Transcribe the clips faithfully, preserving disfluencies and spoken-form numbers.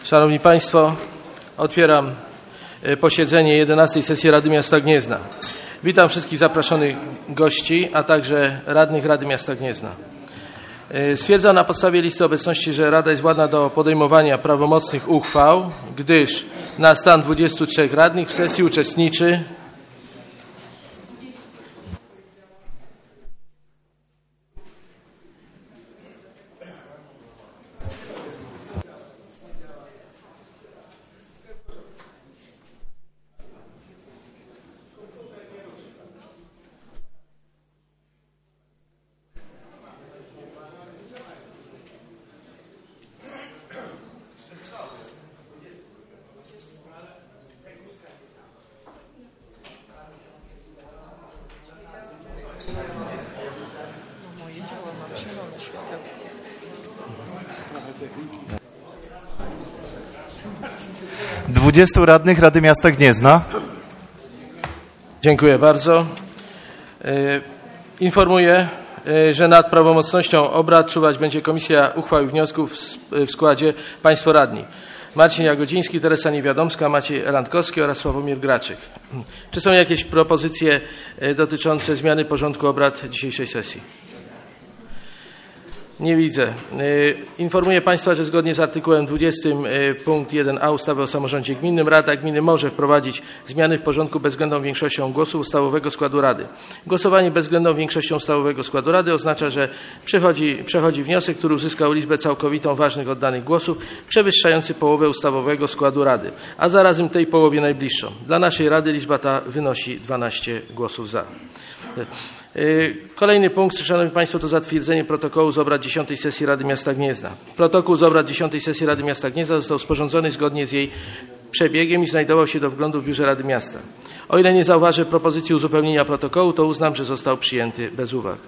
Szanowni Państwo, otwieram posiedzenie jedenastej sesji Rady Miasta Gniezna. Witam wszystkich zaproszonych gości, a także radnych Rady Miasta Gniezna. Stwierdzam na podstawie listy obecności, że Rada jest władna do podejmowania prawomocnych uchwał, gdyż na stan dwudziestu trzech radnych w sesji uczestniczy dwudziestu radnych Rady Miasta Gniezna. Dziękuję bardzo. Informuję, że nad prawomocnością obrad czuwać będzie Komisja Uchwał i Wniosków w składzie państwo radni: Marcin Jagodziński, Teresa Niewiadomska, Maciej Randkowski oraz Sławomir Graczyk. Czy są jakieś propozycje dotyczące zmiany porządku obrad dzisiejszej sesji? Nie widzę. Informuję Państwa, że zgodnie z artykułem dwudziestym punkt jeden a ustawy o samorządzie gminnym Rada Gminy może wprowadzić zmiany w porządku bezwzględną większością głosów ustawowego składu Rady. Głosowanie bezwzględną większością ustawowego składu Rady oznacza, że przechodzi, przechodzi wniosek, który uzyskał liczbę całkowitą ważnych oddanych głosów przewyższający połowę ustawowego składu Rady, a zarazem tej połowie najbliższą. Dla naszej Rady liczba ta wynosi dwanaście głosów za. Kolejny punkt, Szanowni Państwo, to zatwierdzenie protokołu z obrad dziesiątej sesji Rady Miasta Gniezna. Protokół z obrad dziesiątej sesji Rady Miasta Gniezna został sporządzony zgodnie z jej przebiegiem i znajdował się do wglądu w Biurze Rady Miasta. O ile nie zauważę propozycji uzupełnienia protokołu, to uznam, że został przyjęty bez uwag.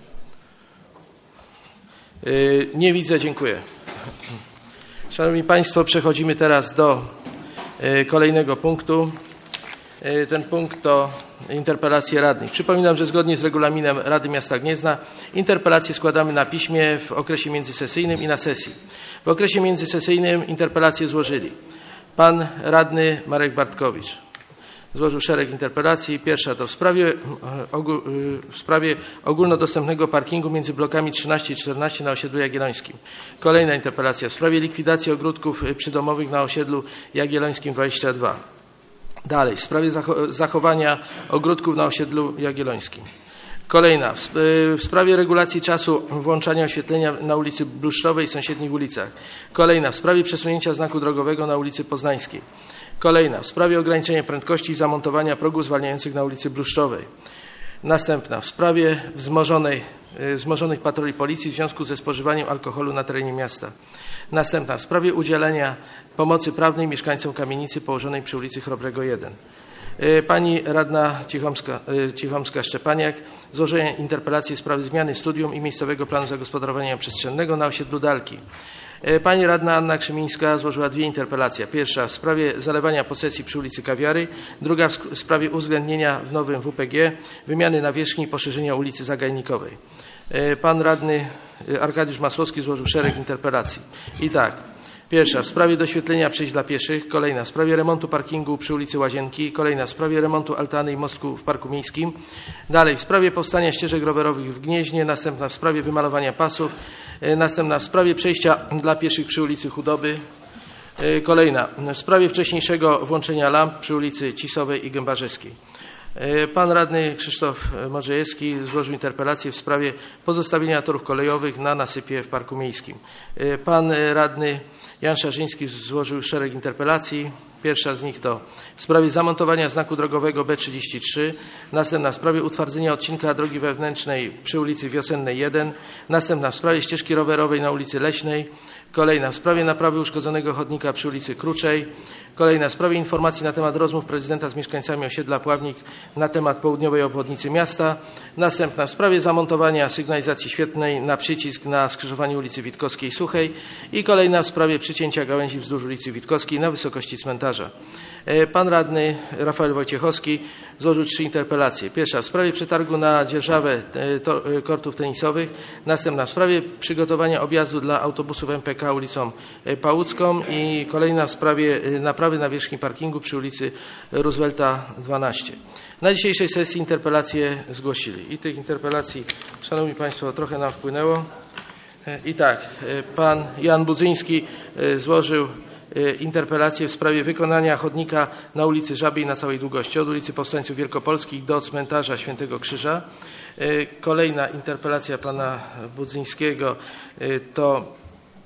Nie widzę, dziękuję. Szanowni Państwo, przechodzimy teraz do kolejnego punktu. Ten punkt to interpelacje radnych. Przypominam, że zgodnie z regulaminem Rady Miasta Gniezna interpelacje składamy na piśmie w okresie międzysesyjnym i na sesji. W okresie międzysesyjnym interpelacje złożyli pan radny Marek Bartkowicz. Złożył szereg interpelacji. Pierwsza to w sprawie, w sprawie ogólnodostępnego parkingu między blokami trzynaście i czternaście na osiedlu jagiellońskim. Kolejna interpelacja w sprawie likwidacji ogródków przydomowych na osiedlu jagiellońskim dwadzieścia dwa. Dalej, w sprawie zachowania ogródków na osiedlu jagiellońskim. Kolejna, w sprawie regulacji czasu włączania oświetlenia na ulicy Bluszczowej i sąsiednich ulicach. Kolejna, w sprawie przesunięcia znaku drogowego na ulicy Poznańskiej. Kolejna, w sprawie ograniczenia prędkości i zamontowania progów zwalniających na ulicy Bluszczowej. Następna, w sprawie wzmożonej, wzmożonych patroli policji w związku ze spożywaniem alkoholu na terenie miasta. Następna, w sprawie udzielenia pomocy prawnej mieszkańcom kamienicy położonej przy ulicy Chrobrego jeden. Pani radna Cichomska, Cichomska-Szczepaniak złożyła interpelację w sprawie zmiany studium i miejscowego planu zagospodarowania przestrzennego na osiedlu Dalki. Pani radna Anna Krzymińska złożyła dwie interpelacje. Pierwsza w sprawie zalewania posesji przy ulicy Kawiary, druga w sprawie uwzględnienia w nowym W P G wymiany nawierzchni i poszerzenia ulicy Zagajnikowej. Pan radny Arkadiusz Masłowski złożył szereg interpelacji. I tak, pierwsza w sprawie doświetlenia przejść dla pieszych, kolejna w sprawie remontu parkingu przy ulicy Łazienki, kolejna w sprawie remontu altany i mostku w Parku Miejskim, dalej w sprawie powstania ścieżek rowerowych w Gnieźnie, następna w sprawie wymalowania pasów, następna w sprawie przejścia dla pieszych przy ulicy Chudoby, kolejna w sprawie wcześniejszego włączenia lamp przy ulicy Cisowej i Gębarzewskiej. Pan radny Krzysztof Modrzejewski złożył interpelację w sprawie pozostawienia torów kolejowych na nasypie w Parku Miejskim. Pan radny Jan Szarzyński złożył szereg interpelacji. Pierwsza z nich to w sprawie zamontowania znaku drogowego B trzydzieści trzy, następna w sprawie utwardzenia odcinka drogi wewnętrznej przy ulicy Wiosennej jeden, następna w sprawie ścieżki rowerowej na ulicy Leśnej, kolejna w sprawie naprawy uszkodzonego chodnika przy ulicy Kruczej, kolejna w sprawie informacji na temat rozmów prezydenta z mieszkańcami osiedla Pławnik na temat południowej obwodnicy miasta, następna w sprawie zamontowania sygnalizacji świetlnej na przycisk na skrzyżowaniu ulicy Witkowskiej Suchej i kolejna w sprawie przycięcia gałęzi wzdłuż ulicy Witkowskiej na wysokości cmentarza cmentarza. Pan radny Rafael Wojciechowski złożył trzy interpelacje. Pierwsza w sprawie przetargu na dzierżawę kortów tenisowych. Następna w sprawie przygotowania objazdu dla autobusów M P K ulicą Pałucką i kolejna w sprawie naprawy nawierzchni parkingu przy ulicy Roosevelta dwanaście. Na dzisiejszej sesji interpelacje zgłosili. I tych interpelacji, Szanowni Państwo, trochę nam wpłynęło. I tak, pan Jan Budzyński złożył interpelację w sprawie wykonania chodnika na ulicy Żabiej na całej długości, od ulicy Powstańców Wielkopolskich do cmentarza Świętego Krzyża. Kolejna interpelacja pana Budzyńskiego to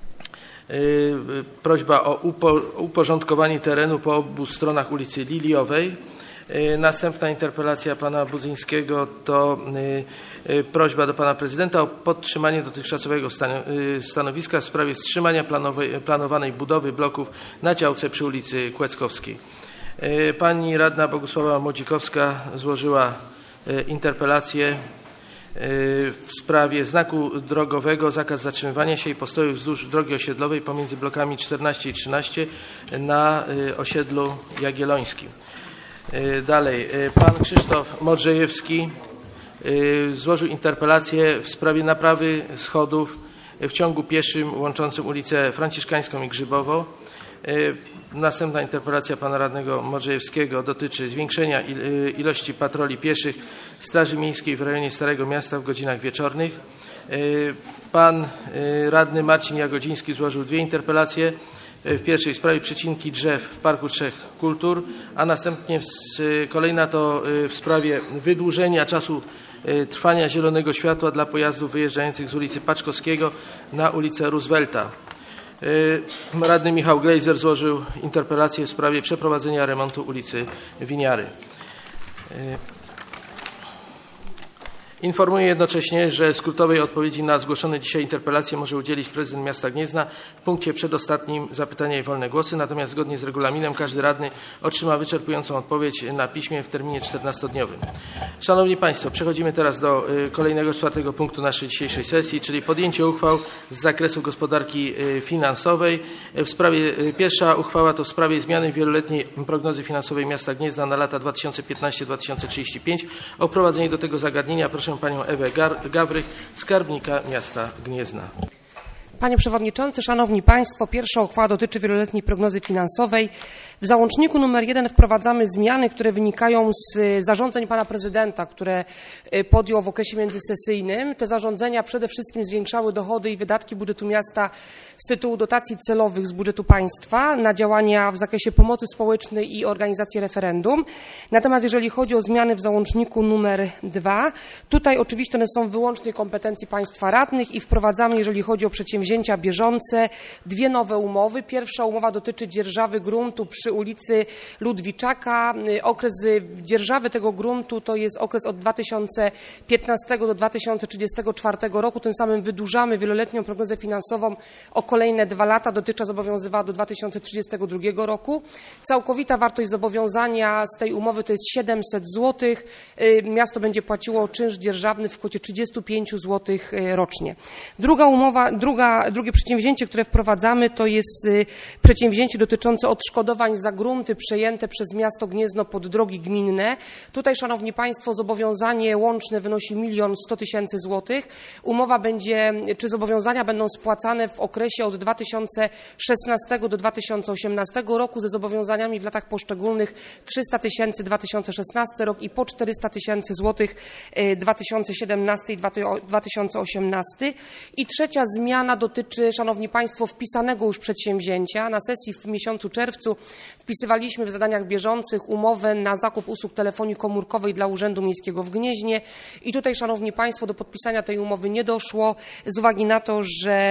prośba o uporządkowanie terenu po obu stronach ulicy Liliowej. Następna interpelacja pana Budzyńskiego to prośba do pana prezydenta o podtrzymanie dotychczasowego stanowiska w sprawie wstrzymania planowanej budowy bloków na działce przy ulicy Kłeckowskiej. Pani radna Bogusława Młodzikowska złożyła interpelację w sprawie znaku drogowego zakaz zatrzymywania się i postoju wzdłuż drogi osiedlowej pomiędzy blokami czternaście i trzynaście na osiedlu Jagiellońskim. Dalej, pan Krzysztof Modrzejewski złożył interpelację w sprawie naprawy schodów w ciągu pieszym łączącym ulicę Franciszkańską i Grzybową. Następna interpelacja pana radnego Modrzejewskiego dotyczy zwiększenia ilości patroli pieszych Straży Miejskiej w rejonie Starego Miasta w godzinach wieczornych. Pan radny Marcin Jagodziński złożył dwie interpelacje. W pierwszej sprawie przecinki drzew w Parku Trzech Kultur, a następnie kolejna to w sprawie wydłużenia czasu trwania zielonego światła dla pojazdów wyjeżdżających z ulicy Paczkowskiego na ulicę Roosevelta. Radny Michał Glejzer złożył interpelację w sprawie przeprowadzenia remontu ulicy Winiary. Informuję jednocześnie, że skrótowej odpowiedzi na zgłoszone dzisiaj interpelacje może udzielić prezydent miasta Gniezna w punkcie przedostatnim zapytania i wolne głosy, natomiast zgodnie z regulaminem każdy radny otrzyma wyczerpującą odpowiedź na piśmie w terminie czternastodniowym. Szanowni Państwo, przechodzimy teraz do kolejnego, czwartego punktu naszej dzisiejszej sesji, czyli podjęcie uchwał z zakresu gospodarki finansowej. W sprawie, pierwsza uchwała to w sprawie zmiany wieloletniej prognozy finansowej miasta Gniezna na lata dwa tysiące piętnaście do dwa tysiące trzydzieści pięć. O prowadzenie do tego zagadnienia proszę panią Ewę Gawrych, skarbnika miasta Gniezna. Panie Przewodniczący, Szanowni Państwo, pierwsza uchwała dotyczy wieloletniej prognozy finansowej. W załączniku numer jeden wprowadzamy zmiany, które wynikają z zarządzeń pana prezydenta, które podjął w okresie międzysesyjnym. Te zarządzenia przede wszystkim zwiększały dochody i wydatki budżetu miasta z tytułu dotacji celowych z budżetu państwa na działania w zakresie pomocy społecznej i organizacji referendum. Natomiast jeżeli chodzi o zmiany w załączniku numer dwa, tutaj oczywiście one są wyłącznie kompetencji państwa radnych i wprowadzamy, jeżeli chodzi o przedsięwzięcia bieżące, dwie nowe umowy. Pierwsza umowa dotyczy dzierżawy gruntu przy ulicy Ludwiczaka. Okres dzierżawy tego gruntu to jest okres od dwa tysiące piętnastego do dwa tysiące trzydziestego czwartego roku. Tym samym wydłużamy wieloletnią prognozę finansową o kolejne dwa lata. Dotychczas obowiązywała do dwa tysiące trzydziestego drugiego roku. Całkowita wartość zobowiązania z tej umowy to jest siedemset złotych. Miasto będzie płaciło czynsz dzierżawny w kwocie trzydzieści pięć złotych rocznie. Druga umowa, druga, drugie przedsięwzięcie, które wprowadzamy, to jest przedsięwzięcie dotyczące odszkodowań za grunty przejęte przez miasto Gniezno pod drogi gminne. Tutaj, Szanowni Państwo, zobowiązanie łączne wynosi milion sto tysięcy złotych. Umowa będzie, czy zobowiązania będą spłacane w okresie od dwa tysiące szesnastego do dwa tysiące osiemnastego roku ze zobowiązaniami w latach poszczególnych trzysta tysięcy dwa tysiące szesnasty rok i po czterysta tysięcy złotych dwa tysiące siedemnasty i dwa tysiące osiemnasty. I trzecia zmiana dotyczy, Szanowni Państwo, wpisanego już przedsięwzięcia. Na sesji w miesiącu czerwcu wpisywaliśmy w zadaniach bieżących umowę na zakup usług telefonii komórkowej dla Urzędu Miejskiego w Gnieźnie i tutaj, Szanowni Państwo, do podpisania tej umowy nie doszło z uwagi na to, że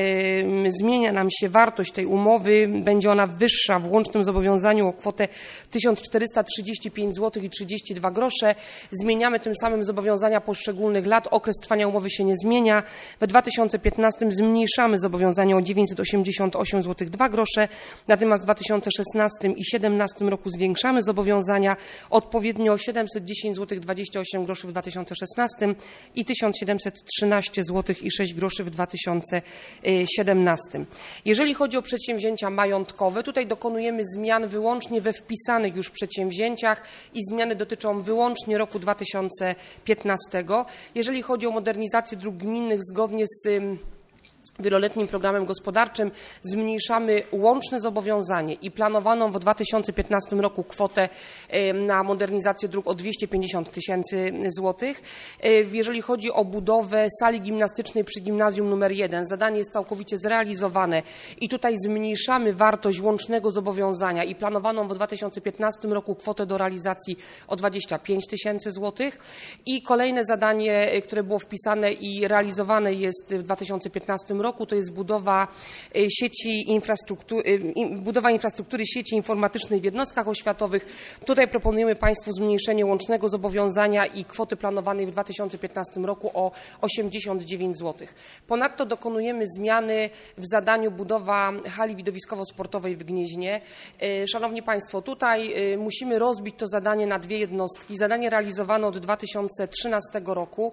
y, zmienia nam się wartość tej umowy, będzie ona wyższa w łącznym zobowiązaniu o kwotę tysiąc czterysta trzydzieści pięć złotych i trzydzieści dwa grosze. Zmieniamy tym samym zobowiązania poszczególnych lat, okres trwania umowy się nie zmienia. W dwa tysiące piętnastym zmniejszyliśmy zmniejszamy zobowiązania o dziewięćset osiemdziesiąt osiem złotych dwa grosze, natomiast w dwa tysiące szesnastym i dwa tysiące siedemnastym roku zwiększamy zobowiązania odpowiednio o siedemset dziesięć złotych dwadzieścia osiem groszy w dwa tysiące szesnastym i tysiąc siedemset trzynaście złotych i sześć groszy w dwa tysiące siedemnastym. Jeżeli chodzi o przedsięwzięcia majątkowe, tutaj dokonujemy zmian wyłącznie we wpisanych już przedsięwzięciach i zmiany dotyczą wyłącznie roku dwa tysiące piętnastego. Jeżeli chodzi o modernizację dróg gminnych, zgodnie z wieloletnim programem gospodarczym zmniejszamy łączne zobowiązanie i planowaną w dwa tysiące piętnastym roku kwotę na modernizację dróg o dwieście pięćdziesiąt tysięcy złotych. Jeżeli chodzi o budowę sali gimnastycznej przy gimnazjum numer jeden, zadanie jest całkowicie zrealizowane i tutaj zmniejszamy wartość łącznego zobowiązania i planowaną w dwa tysiące piętnastym roku kwotę do realizacji o dwadzieścia pięć tysięcy złotych. I kolejne zadanie, które było wpisane i realizowane jest w dwa tysiące piętnastym roku, to jest budowa sieci infrastruktury, budowa infrastruktury sieci informatycznej w jednostkach oświatowych. Tutaj proponujemy Państwu zmniejszenie łącznego zobowiązania i kwoty planowanej w dwa tysiące piętnastym roku o osiemdziesiąt dziewięć złotych. Ponadto dokonujemy zmiany w zadaniu budowa hali widowiskowo-sportowej w Gnieźnie. Szanowni Państwo, tutaj musimy rozbić to zadanie na dwie jednostki. Zadanie realizowane od dwa tysiące trzynastego roku.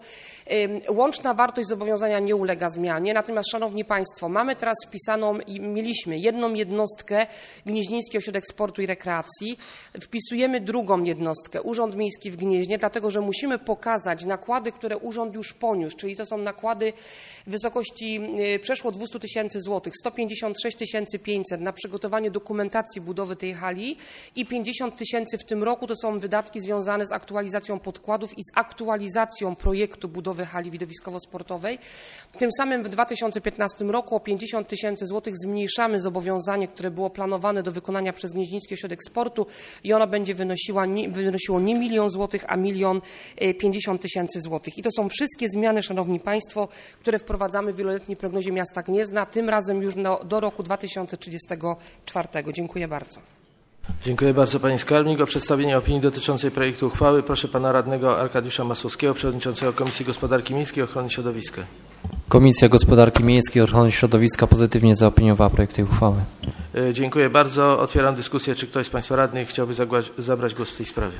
Łączna wartość zobowiązania nie ulega zmianie, natomiast Szanowni Państwo, mamy teraz wpisaną i mieliśmy jedną jednostkę Gnieźnieński Ośrodek Sportu i Rekreacji. Wpisujemy drugą jednostkę, Urząd Miejski w Gnieźnie, dlatego że musimy pokazać nakłady, które urząd już poniósł, czyli to są nakłady w wysokości przeszło dwieście tysięcy złotych, sto pięćdziesiąt sześć tysięcy pięćset na przygotowanie dokumentacji budowy tej hali i pięćdziesiąt tysięcy w tym roku to są wydatki związane z aktualizacją podkładów i z aktualizacją projektu budowy hali widowiskowo-sportowej. Tym samym w dwa tysiące piętnastym roku o pięćdziesiąt tysięcy złotych zmniejszamy zobowiązanie, które było planowane do wykonania przez Gnieźnieński Ośrodek Sportu i ono będzie wynosiła, wynosiło nie milion złotych, a milion pięćdziesiąt tysięcy złotych. I to są wszystkie zmiany, Szanowni Państwo, które wprowadzamy w wieloletniej prognozie miasta Gniezna, tym razem już no, do roku dwa tysiące trzydziestego czwartego. Dziękuję bardzo. Dziękuję bardzo Pani Skarbnik. O przedstawienie opinii dotyczącej projektu uchwały proszę Pana Radnego Arkadiusza Masłowskiego, Przewodniczącego Komisji Gospodarki Miejskiej i Ochrony Środowiska. Komisja Gospodarki Miejskiej i Ochrony Środowiska pozytywnie zaopiniowała projekt tej uchwały. Dziękuję bardzo. Otwieram dyskusję. Czy ktoś z Państwa radnych chciałby zabrać głos w tej sprawie?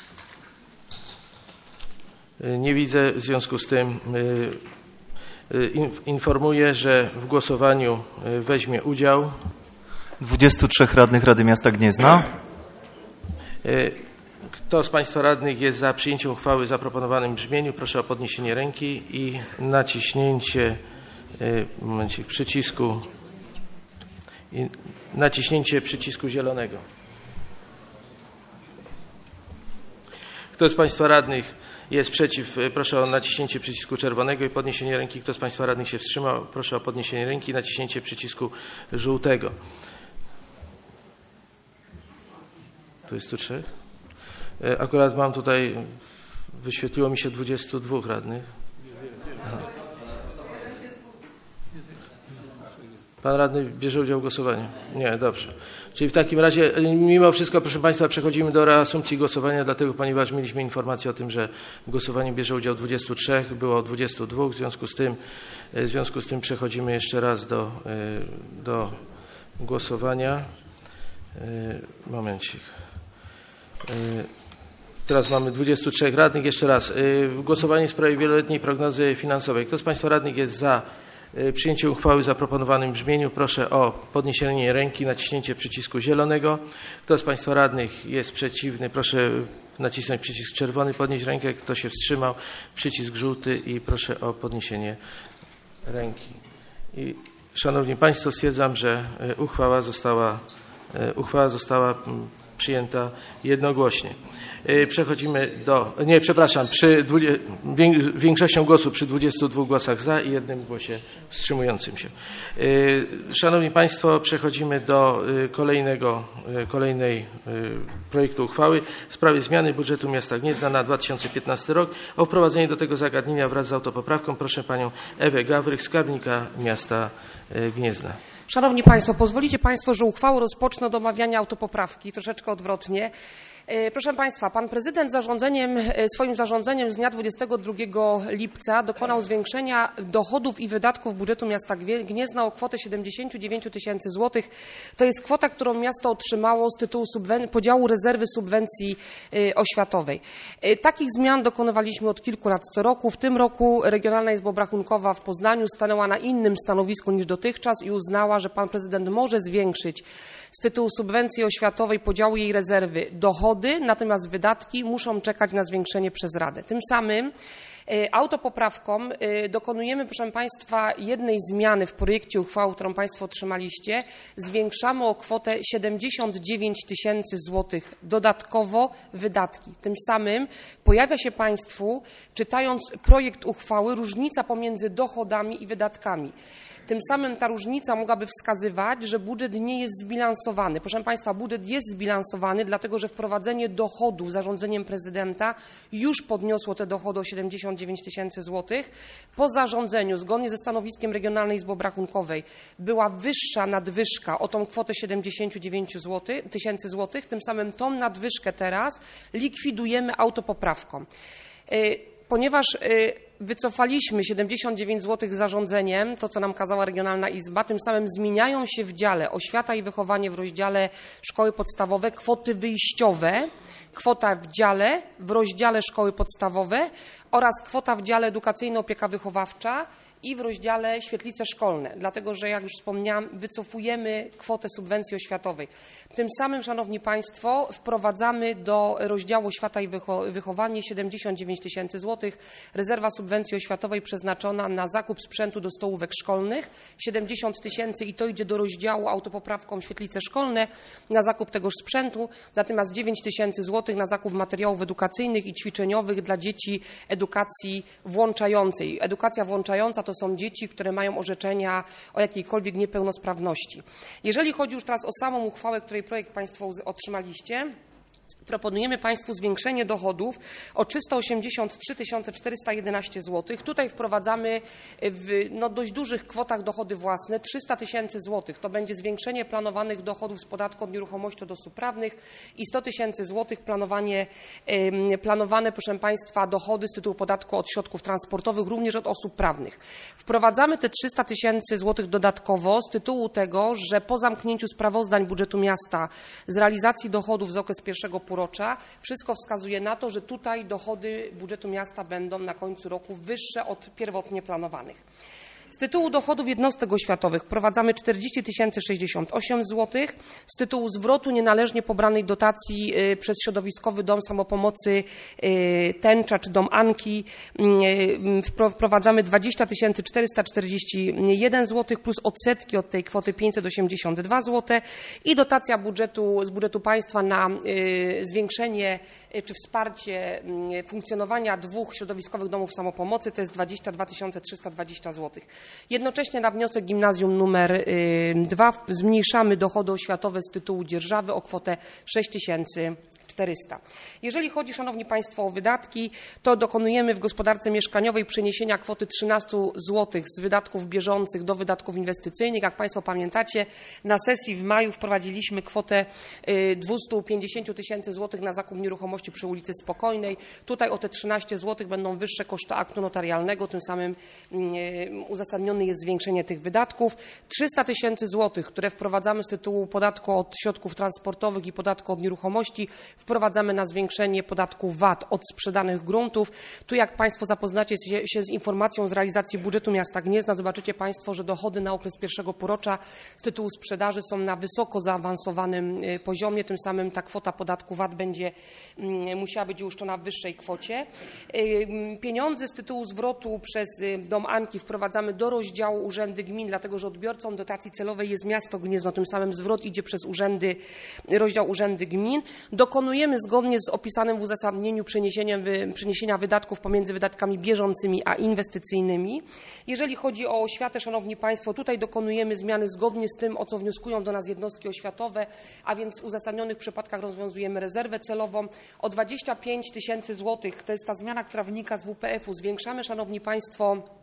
Nie widzę. W związku z tym informuję, że w głosowaniu weźmie udział dwudziestu trzech radnych Rady Miasta Gniezna. Kto z Państwa radnych jest za przyjęciem uchwały w zaproponowanym brzmieniu, proszę o podniesienie ręki i naciśnięcie momencik, przycisku i naciśnięcie przycisku zielonego. Kto z Państwa radnych jest przeciw, proszę o naciśnięcie przycisku czerwonego i podniesienie ręki. Kto z Państwa radnych się wstrzymał, proszę o podniesienie ręki i naciśnięcie przycisku żółtego. dwudziestu trzech. Akurat mam tutaj, wyświetliło mi się dwudziestu dwóch radnych. Aha. Pan radny bierze udział w głosowaniu? Nie, dobrze. Czyli w takim razie, mimo wszystko, proszę Państwa, przechodzimy do reasumpcji głosowania, dlatego, ponieważ mieliśmy informację o tym, że w głosowaniu bierze udział dwudziestu trzech, było dwudziestu dwóch, w związku z tym, w związku z tym przechodzimy jeszcze raz do, do głosowania. Momencik. Teraz mamy dwudziestu trzech radnych. Jeszcze raz. Głosowanie w sprawie wieloletniej prognozy finansowej. Kto z Państwa radnych jest za przyjęciem uchwały w zaproponowanym brzmieniu? Proszę o podniesienie ręki, naciśnięcie przycisku zielonego. Kto z Państwa radnych jest przeciwny? Proszę nacisnąć przycisk czerwony, podnieść rękę. Kto się wstrzymał? Przycisk żółty i proszę o podniesienie ręki. I, Szanowni Państwo, stwierdzam, że uchwała została, uchwała została przyjęta jednogłośnie. Przechodzimy do, nie, przepraszam, przy dwudziestu, większością głosów przy dwudziestu dwóch głosach za i jednym głosie wstrzymującym się. Szanowni Państwo, przechodzimy do kolejnego, kolejnej projektu uchwały w sprawie zmiany budżetu miasta Gniezna na dwa tysiące piętnasty rok. O wprowadzenie do tego zagadnienia wraz z autopoprawką proszę Panią Ewę Gawrych, skarbnika miasta Gniezna. Szanowni Państwo, pozwolicie Państwo, że uchwałą rozpocznę od omawiania autopoprawki, troszeczkę odwrotnie. Proszę Państwa, Pan Prezydent zarządzeniem, swoim zarządzeniem z dnia dwudziestego drugiego lipca dokonał zwiększenia dochodów i wydatków budżetu miasta Gniezna o kwotę siedemdziesiąt dziewięć tysięcy złotych. To jest kwota, którą miasto otrzymało z tytułu podziału rezerwy subwencji oświatowej. Takich zmian dokonywaliśmy od kilku lat co roku. W tym roku Regionalna Izba Obrachunkowa w Poznaniu stanęła na innym stanowisku niż dotychczas i uznała, że Pan Prezydent może zwiększyć z tytułu subwencji oświatowej podziału jej rezerwy dochody, natomiast wydatki muszą czekać na zwiększenie przez Radę. Tym samym autopoprawką dokonujemy, proszę Państwa, jednej zmiany w projekcie uchwały, którą Państwo otrzymaliście. Zwiększamy o kwotę siedemdziesiąt dziewięć tysięcy złotych dodatkowo wydatki. Tym samym pojawia się Państwu, czytając projekt uchwały, różnica pomiędzy dochodami i wydatkami. Tym samym ta różnica mogłaby wskazywać, że budżet nie jest zbilansowany. Proszę Państwa, budżet jest zbilansowany, dlatego że wprowadzenie dochodów zarządzeniem prezydenta już podniosło te dochody o siedemdziesiąt dziewięć tysięcy złotych. Po zarządzeniu, zgodnie ze stanowiskiem Regionalnej Izby Obrachunkowej, była wyższa nadwyżka o tą kwotę siedemdziesiąt dziewięć tysięcy złotych. Tym samym tą nadwyżkę teraz likwidujemy autopoprawką. Ponieważ wycofaliśmy siedemdziesiąt dziewięć złotych zarządzeniem, to co nam kazała Regionalna Izba, tym samym zmieniają się w dziale oświata i wychowanie w rozdziale szkoły podstawowe kwoty wyjściowe, kwota w dziale, w rozdziale szkoły podstawowe oraz kwota w dziale edukacyjna opieka wychowawcza i w rozdziale świetlice szkolne, dlatego że, jak już wspomniałam, wycofujemy kwotę subwencji oświatowej. Tym samym, Szanowni Państwo, wprowadzamy do rozdziału oświata i wychowanie siedemdziesiąt dziewięć tysięcy złotych. Rezerwa subwencji oświatowej przeznaczona na zakup sprzętu do stołówek szkolnych, siedemdziesiąt tysięcy i to idzie do rozdziału autopoprawką świetlice szkolne na zakup tegoż sprzętu, natomiast dziewięć tysięcy złotych na zakup materiałów edukacyjnych i ćwiczeniowych dla dzieci edukacji włączającej. Edukacja włączająca to są dzieci, które mają orzeczenia o jakiejkolwiek niepełnosprawności. Jeżeli chodzi już teraz o samą uchwałę, której projekt Państwo otrzymaliście, proponujemy Państwu zwiększenie dochodów o trzysta osiemdziesiąt trzy tysiące czterysta jedenaście złotych. Tutaj wprowadzamy w no, dość dużych kwotach dochody własne trzysta tysięcy złotych. To będzie zwiększenie planowanych dochodów z podatku od nieruchomości od osób prawnych i sto tysięcy złotych planowanie, planowane, proszę Państwa, dochody z tytułu podatku od środków transportowych również od osób prawnych. Wprowadzamy te trzysta tysięcy złotych dodatkowo z tytułu tego, że po zamknięciu sprawozdań budżetu miasta z realizacji dochodów z okresu pierwszego półrocza wszystko wskazuje na to, że tutaj dochody budżetu miasta będą na końcu roku wyższe od pierwotnie planowanych. Z tytułu dochodów jednostek oświatowych wprowadzamy czterdzieści tysięcy sześćdziesiąt osiem złotych. Z tytułu zwrotu nienależnie pobranej dotacji przez Środowiskowy Dom Samopomocy Tęcza czy Dom Anki wprowadzamy dwadzieścia tysięcy czterysta czterdzieści jeden złotych plus odsetki od tej kwoty pięćset osiemdziesiąt dwa złote i dotacja budżetu, z budżetu państwa na zwiększenie czy wsparcie funkcjonowania dwóch środowiskowych domów samopomocy to jest dwadzieścia dwa tysiące trzysta dwadzieścia złotych. Jednocześnie na wniosek gimnazjum numer dwa zmniejszamy dochody oświatowe z tytułu dzierżawy o kwotę sześć tysięcy czterysta. Jeżeli chodzi, Szanowni Państwo, o wydatki, to dokonujemy w gospodarce mieszkaniowej przeniesienia kwoty trzynaście złotych z wydatków bieżących do wydatków inwestycyjnych. Jak Państwo pamiętacie, na sesji w maju wprowadziliśmy kwotę dwieście pięćdziesiąt tysięcy złotych na zakup nieruchomości przy ulicy Spokojnej. Tutaj o te trzynaście złotych będą wyższe koszty aktu notarialnego, tym samym uzasadnione jest zwiększenie tych wydatków. trzysta tysięcy złotych, które wprowadzamy z tytułu podatku od środków transportowych i podatku od nieruchomości, wprowadzamy na zwiększenie podatku V A T od sprzedanych gruntów. Tu, jak Państwo zapoznacie się z informacją z realizacji budżetu miasta Gniezna, zobaczycie Państwo, że dochody na okres pierwszego półrocza z tytułu sprzedaży są na wysoko zaawansowanym poziomie. Tym samym ta kwota podatku V A T będzie musiała być uiszczona w wyższej kwocie. Pieniądze z tytułu zwrotu przez Dom Anki wprowadzamy do rozdziału urzędy gmin, dlatego że odbiorcą dotacji celowej jest miasto Gniezno. Tym samym zwrot idzie przez urzędy, rozdział urzędy gmin. Dokonujemy zgodnie z opisanym w uzasadnieniu przeniesienia wydatków pomiędzy wydatkami bieżącymi a inwestycyjnymi. Jeżeli chodzi o oświatę, Szanowni Państwo, tutaj dokonujemy zmiany zgodnie z tym, o co wnioskują do nas jednostki oświatowe, a więc w uzasadnionych przypadkach rozwiązujemy rezerwę celową o dwadzieścia pięć tysięcy złotych. To jest ta zmiana, która wynika z W P F u. Zwiększamy, Szanowni Państwo,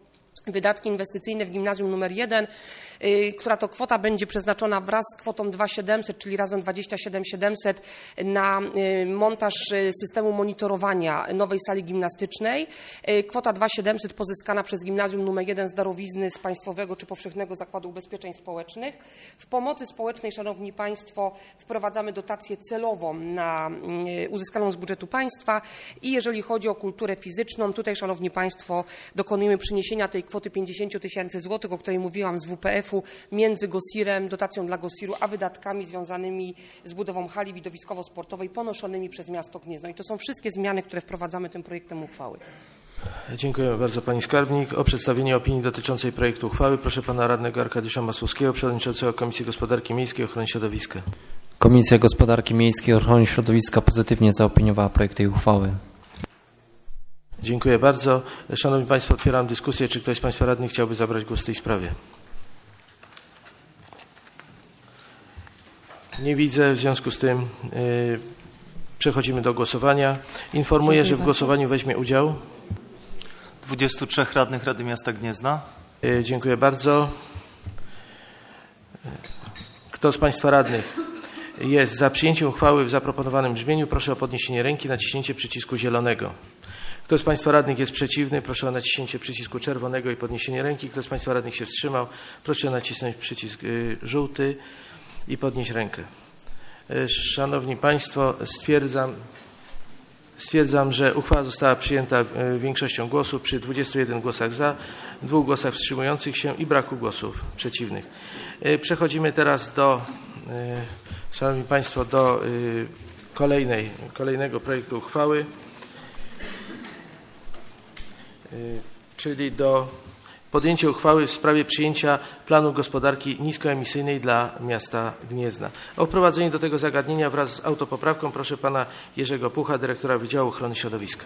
wydatki inwestycyjne w gimnazjum nr jeden, y, która to kwota będzie przeznaczona wraz z kwotą dwa tysiące siedemset, czyli razem dwadzieścia siedem tysięcy siedemset na y, montaż y, systemu monitorowania nowej sali gimnastycznej. Y, kwota dwa tysiące siedemset pozyskana przez gimnazjum nr jeden z darowizny z Państwowego czy Powszechnego Zakładu Ubezpieczeń Społecznych. W pomocy społecznej, Szanowni Państwo, wprowadzamy dotację celową na, y, uzyskaną z budżetu państwa i jeżeli chodzi o kulturę fizyczną, tutaj, Szanowni Państwo, dokonujemy przyniesienia tej kwoty pięćdziesiąt tysięcy złotych, o której mówiłam, z W P F-u między GOSIR-em, dotacją dla GOSIR-u, a wydatkami związanymi z budową hali widowiskowo-sportowej ponoszonymi przez miasto Gniezno. I to są wszystkie zmiany, które wprowadzamy tym projektem uchwały. Dziękuję bardzo Pani Skarbnik. O przedstawienie opinii dotyczącej projektu uchwały proszę Pana Radnego Arkadiusza Masłowskiego, Przewodniczącego Komisji Gospodarki Miejskiej i Ochrony Środowiska. Komisja Gospodarki Miejskiej i Ochrony Środowiska pozytywnie zaopiniowała projekt tej uchwały. Dziękuję bardzo. Szanowni Państwo, otwieram dyskusję. Czy ktoś z Państwa radnych chciałby zabrać głos w tej sprawie? Nie widzę. W związku z tym yy, przechodzimy do głosowania. Informuję, Dziękuję że w bardzo. głosowaniu weźmie udział dwudziestu trzech radnych Rady Miasta Gniezna. Yy, dziękuję bardzo. Kto z Państwa radnych jest za przyjęciem uchwały w zaproponowanym brzmieniu, proszę o podniesienie ręki, naciśnięcie przycisku zielonego. Kto z Państwa radnych jest przeciwny, proszę o naciśnięcie przycisku czerwonego i podniesienie ręki. Kto z Państwa radnych się wstrzymał, proszę nacisnąć przycisk y, żółty i podnieść rękę. Y, Szanowni Państwo, stwierdzam, stwierdzam, że uchwała została przyjęta y, większością głosów przy dwudziestu jeden głosach za, dwóch głosach wstrzymujących się i braku głosów przeciwnych. Y, przechodzimy teraz do, y, Szanowni Państwo, do y, kolejnej, kolejnego projektu uchwały, czyli do podjęcia uchwały w sprawie przyjęcia planu gospodarki niskoemisyjnej dla miasta Gniezna. O wprowadzenie do tego zagadnienia wraz z autopoprawką proszę Pana Jerzego Pucha, dyrektora Wydziału Ochrony Środowiska.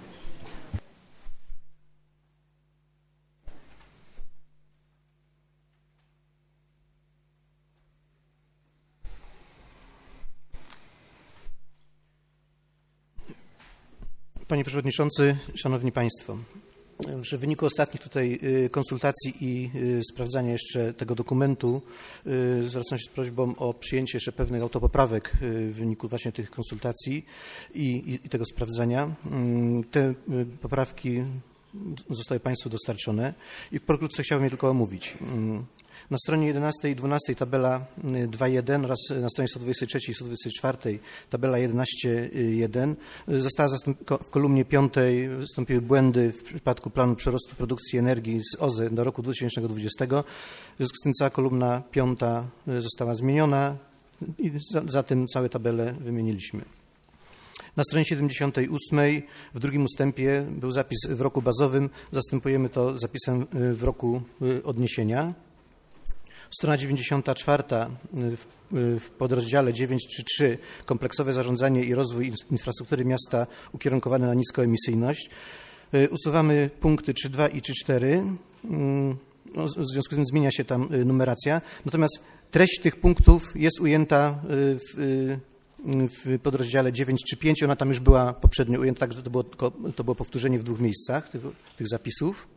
Panie Przewodniczący, Szanowni Państwo, w wyniku ostatnich tutaj konsultacji i sprawdzania jeszcze tego dokumentu zwracam się z prośbą o przyjęcie jeszcze pewnych autopoprawek w wyniku właśnie tych konsultacji i, i, i tego sprawdzania. Te poprawki zostały Państwu dostarczone i pokrótce chciałbym je tylko omówić. Na stronie jedenastej i dwunastej tabela dwa jeden oraz na stronie sto dwudziestej trzeciej i sto dwudziestej czwartej tabela jedenaście jeden została w kolumnie piątej wystąpiły błędy w przypadku planu przerostu produkcji energii z O Z E do roku dwa tysiące dwudziestego. W związku z tym cała kolumna piąta została zmieniona i za, za tym całe tabele wymieniliśmy. Na stronie siedemdziesiątej ósmej w drugim ustępie był zapis w roku bazowym. Zastępujemy to zapisem w roku odniesienia. Strona dziewięćdziesiąta czwarta w podrozdziale dziewięć trzy trzy kompleksowe zarządzanie i rozwój infrastruktury miasta ukierunkowane na niskoemisyjność. Usuwamy punkty trzy dwa i trzy cztery. W związku z tym zmienia się tam numeracja. Natomiast treść tych punktów jest ujęta w, w podrozdziale dziewięć trzy pięć. Ona tam już była poprzednio ujęta, także to było, to było powtórzenie w dwóch miejscach tych, tych zapisów.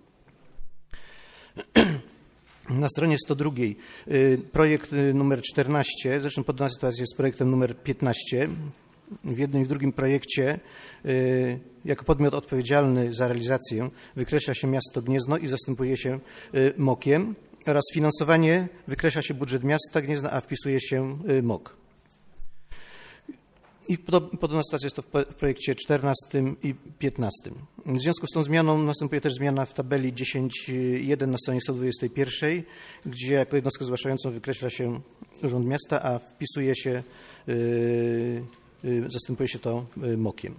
Na stronie sto drugiej projekt numer czternaście, zresztą podobna sytuacja jest z projektem numer piętnaście. W jednym i w drugim projekcie jako podmiot odpowiedzialny za realizację wykreśla się miasto Gniezno i zastępuje się mokiem oraz finansowanie wykreśla się budżet miasta Gniezna, a wpisuje się mok. I podobna sytuacja jest to w projekcie czternastym i piętnastym. W związku z tą zmianą następuje też zmiana w tabeli dziesięć jeden na stronie sto dwudziestej pierwszej, gdzie jako jednostkę zgłaszającą wykreśla się Urząd Miasta, a wpisuje się, yy, yy, zastępuje się to mokiem.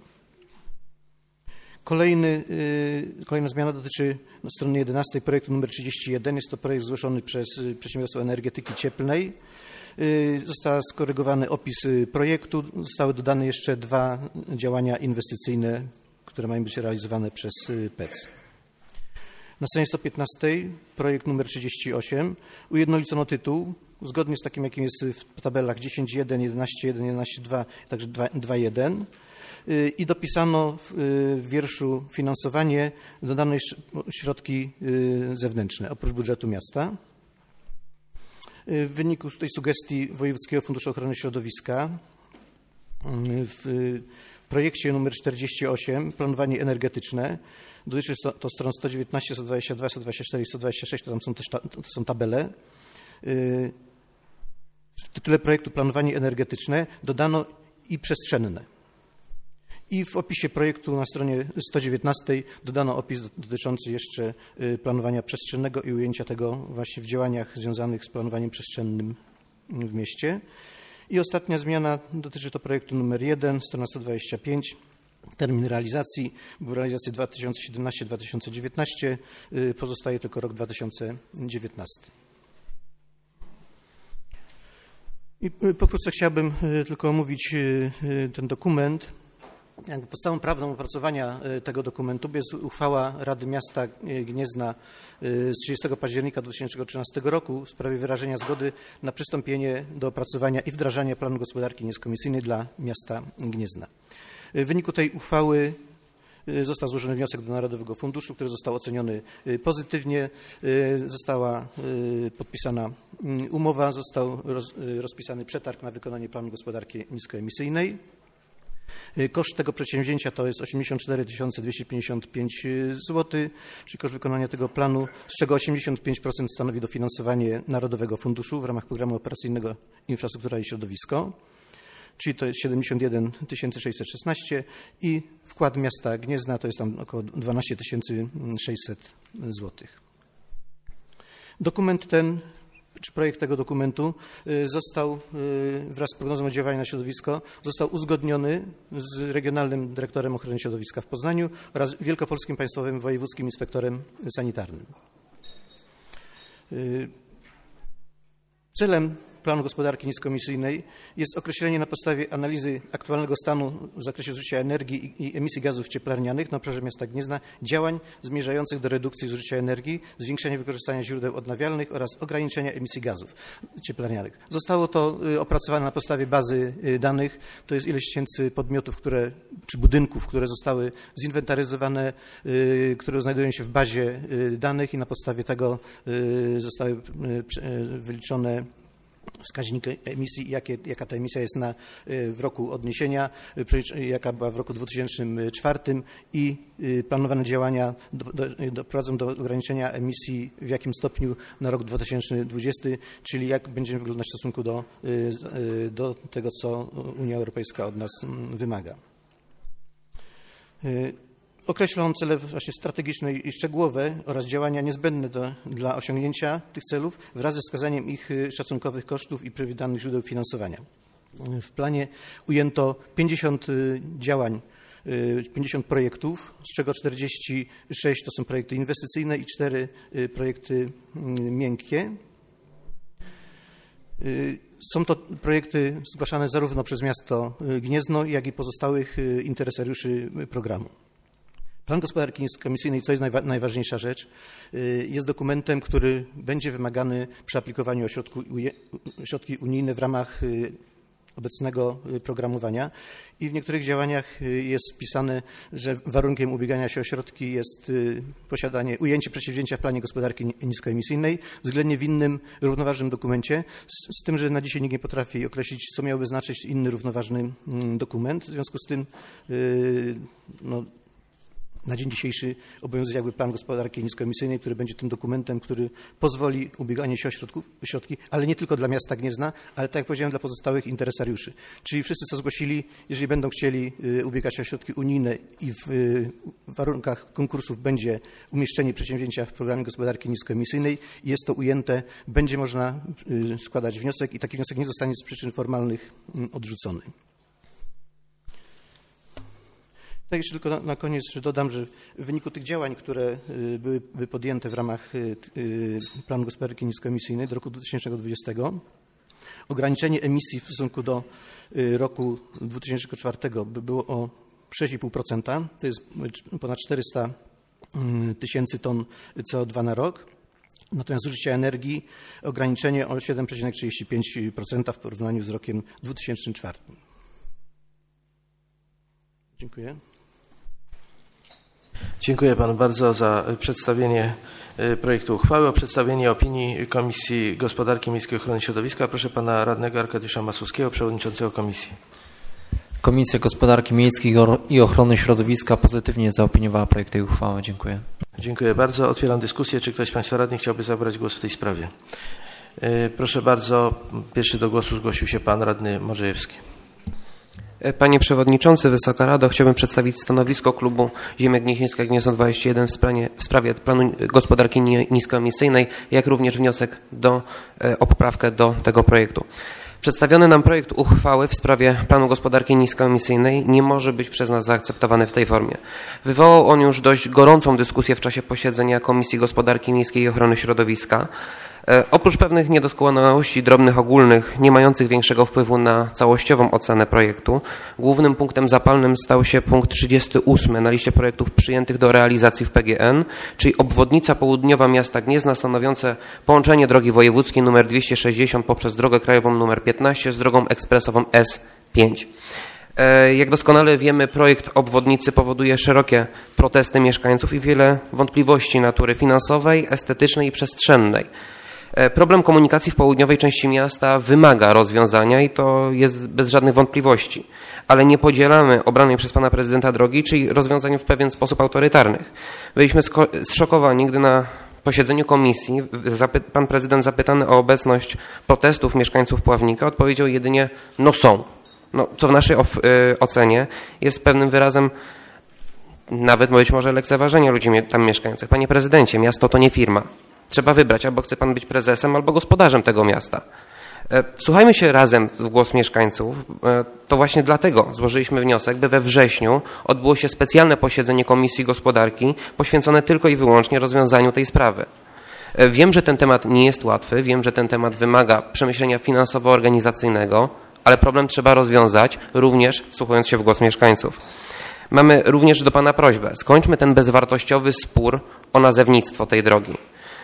Kolejny, yy, kolejna zmiana dotyczy na stronie jedenastej projektu numer trzydzieści jeden. Jest to projekt zgłoszony przez Przedsiębiorstwo Energetyki Cieplnej. Został skorygowany opis projektu, zostały dodane jeszcze dwa działania inwestycyjne, które mają być realizowane przez P E C. Na stronie sto piętnastej projekt numer trzydzieści osiem ujednolicono tytuł zgodnie z takim, jakim jest w tabelach dziesięć jeden, jedenaście jeden, jedenaście dwa, także dwa jeden. I dopisano w wierszu finansowanie, dodano jeszcze środki zewnętrzne, oprócz budżetu miasta. W wyniku tej sugestii Wojewódzkiego Funduszu Ochrony Środowiska w projekcie nr czterdzieści osiem, planowanie energetyczne, dotyczy to stron sto dziewiętnaście, sto dwadzieścia dwa, sto dwadzieścia cztery i sto dwadzieścia sześć, to tam są też ta, to są tabele. W tytule projektu planowanie energetyczne dodano i przestrzenne. I w opisie projektu na stronie sto dziewiętnaście dodano opis dotyczący jeszcze planowania przestrzennego i ujęcia tego właśnie w działaniach związanych z planowaniem przestrzennym w mieście. I ostatnia zmiana dotyczy to projektu numer jeden, strona sto dwadzieścia pięć. Termin realizacji był realizacji dwa tysiące siedemnasty do dwa tysiące dziewiętnastego, pozostaje tylko rok dwa tysiące dziewiętnasty. I pokrótce chciałbym tylko omówić ten dokument. Jakby podstawą prawną opracowania tego dokumentu jest uchwała Rady Miasta Gniezna z trzydziestego października dwa tysiące trzynastego roku w sprawie wyrażenia zgody na przystąpienie do opracowania i wdrażania planu gospodarki nieskomisyjnej dla miasta Gniezna. W wyniku tej uchwały został złożony wniosek do Narodowego Funduszu, który został oceniony pozytywnie. Została podpisana umowa, został rozpisany przetarg na wykonanie planu gospodarki niskoemisyjnej. Koszt tego przedsięwzięcia to jest osiemdziesiąt cztery tysiące dwieście pięćdziesiąt pięć złotych, czyli koszt wykonania tego planu, z czego osiemdziesiąt pięć procent stanowi dofinansowanie Narodowego Funduszu w ramach Programu Operacyjnego Infrastruktura i Środowisko, czyli to jest siedemdziesiąt jeden tysięcy sześćset szesnaście i wkład miasta Gniezna to jest tam około dwanaście tysięcy sześćset złotych. Dokument ten, czy projekt tego dokumentu został wraz z prognozą oddziaływania na środowisko został uzgodniony z Regionalnym Dyrektorem Ochrony Środowiska w Poznaniu oraz Wielkopolskim Państwowym Wojewódzkim Inspektorem Sanitarnym. Celem planu gospodarki niskoemisyjnej jest określenie na podstawie analizy aktualnego stanu w zakresie zużycia energii i emisji gazów cieplarnianych na obszarze miasta Gniezna działań zmierzających do redukcji zużycia energii, zwiększenia wykorzystania źródeł odnawialnych oraz ograniczenia emisji gazów cieplarnianych. Zostało to opracowane na podstawie bazy danych, to jest ileś tysięcy podmiotów, które, czy budynków, które zostały zinwentaryzowane, które znajdują się w bazie danych i na podstawie tego zostały wyliczone wskaźnik emisji, jakie, jaka ta emisja jest na, w roku odniesienia, jaka była w roku dwa tysiące czwartym i planowane działania do, do, doprowadzą do ograniczenia emisji w jakim stopniu na rok dwa tysiące dwudziesty, czyli jak będziemy wyglądać w stosunku do, do tego, co Unia Europejska od nas wymaga. Określa on cele właśnie strategiczne i szczegółowe oraz działania niezbędne do, dla osiągnięcia tych celów wraz ze wskazaniem ich szacunkowych kosztów i przewidzianych źródeł finansowania. W planie ujęto pięćdziesiąt działań, pięćdziesiąt projektów, z czego czterdzieści sześć to są projekty inwestycyjne i cztery projekty miękkie. Są to projekty zgłaszane zarówno przez miasto Gniezno, jak i pozostałych interesariuszy programu. Plan gospodarki niskoemisyjnej, co jest najważniejsza rzecz, jest dokumentem, który będzie wymagany przy aplikowaniu o środki unijne w ramach obecnego programowania i w niektórych działaniach jest wpisane, że warunkiem ubiegania się o środki jest posiadanie, ujęcie przedsięwzięcia w planie gospodarki niskoemisyjnej, względnie w innym równoważnym dokumencie, z, z tym, że na dzisiaj nikt nie potrafi określić, co miałby znaczyć inny równoważny dokument. W związku z tym no, na dzień dzisiejszy obowiązuje jakby plan gospodarki niskoemisyjnej, który będzie tym dokumentem, który pozwoli ubieganie się o środków, środki, ale nie tylko dla miasta Gniezna, ale tak jak powiedziałem, dla pozostałych interesariuszy. Czyli wszyscy, co zgłosili, jeżeli będą chcieli ubiegać się o środki unijne i w warunkach konkursów będzie umieszczenie przedsięwzięcia w programie gospodarki niskoemisyjnej, jest to ujęte, będzie można składać wniosek i taki wniosek nie zostanie z przyczyn formalnych odrzucony. Tak jeszcze tylko na, na koniec dodam, że w wyniku tych działań, które były podjęte w ramach planu gospodarki niskoemisyjnej do roku dwa tysiące dwudziestego, ograniczenie emisji w stosunku do roku dwa tysiące czwartego by było o sześć i pół procent, to jest ponad czterysta tysięcy ton C O dwa na rok. Natomiast zużycia energii ograniczenie o siedem przecinek trzydzieści pięć procent w porównaniu z rokiem dwa tysiące czwartym. Dziękuję. Dziękuję panu bardzo za przedstawienie projektu uchwały. O przedstawienie opinii Komisji Gospodarki Miejskiej i Ochrony Środowiska proszę pana radnego Arkadiusza Masłowskiego, przewodniczącego komisji. Komisja Gospodarki Miejskiej i Ochrony Środowiska pozytywnie zaopiniowała projekt tej uchwały. Dziękuję. Dziękuję bardzo. Otwieram dyskusję. Czy ktoś z państwa radnych chciałby zabrać głos w tej sprawie? Proszę bardzo. Pierwszy do głosu zgłosił się pan radny Morzejewski. Panie Przewodniczący, Wysoka Rado, chciałbym przedstawić stanowisko klubu Ziemia Gnieźnieńska Gniezno dwadzieścia jeden w sprawie, w sprawie planu gospodarki niskoemisyjnej, jak również wniosek do, o poprawkę do tego projektu. Przedstawiony nam projekt uchwały w sprawie planu gospodarki niskoemisyjnej nie może być przez nas zaakceptowany w tej formie. Wywołał on już dość gorącą dyskusję w czasie posiedzenia Komisji Gospodarki Miejskiej i Ochrony Środowiska. E, oprócz pewnych niedoskonałości drobnych, ogólnych, nie mających większego wpływu na całościową ocenę projektu, głównym punktem zapalnym stał się punkt trzydziesty ósmy na liście projektów przyjętych do realizacji w P G N, czyli obwodnica południowa miasta Gniezna stanowiące połączenie drogi wojewódzkiej nr dwieście sześćdziesiąt poprzez drogę krajową nr piętnaście z drogą ekspresową S pięć. Jak doskonale wiemy, projekt obwodnicy powoduje szerokie protesty mieszkańców i wiele wątpliwości natury finansowej, estetycznej i przestrzennej. Problem komunikacji w południowej części miasta wymaga rozwiązania i to jest bez żadnych wątpliwości, ale nie podzielamy obranej przez pana prezydenta drogi, czyli rozwiązań w pewien sposób autorytarnych. Byliśmy zszokowani, gdy na posiedzeniu komisji pan prezydent zapytany o obecność protestów mieszkańców Pławnika odpowiedział jedynie no są. No, co w naszej ocenie jest pewnym wyrazem nawet być może lekceważenia ludzi tam mieszkających. Panie prezydencie, miasto to nie firma. Trzeba wybrać, albo chce pan być prezesem, albo gospodarzem tego miasta. Wsłuchajmy się razem w głos mieszkańców. To właśnie dlatego złożyliśmy wniosek, by we wrześniu odbyło się specjalne posiedzenie Komisji Gospodarki poświęcone tylko i wyłącznie rozwiązaniu tej sprawy. Wiem, że ten temat nie jest łatwy, wiem, że ten temat wymaga przemyślenia finansowo-organizacyjnego, ale problem trzeba rozwiązać, również wsłuchując się w głos mieszkańców. Mamy również do pana prośbę. Skończmy ten bezwartościowy spór o nazewnictwo tej drogi,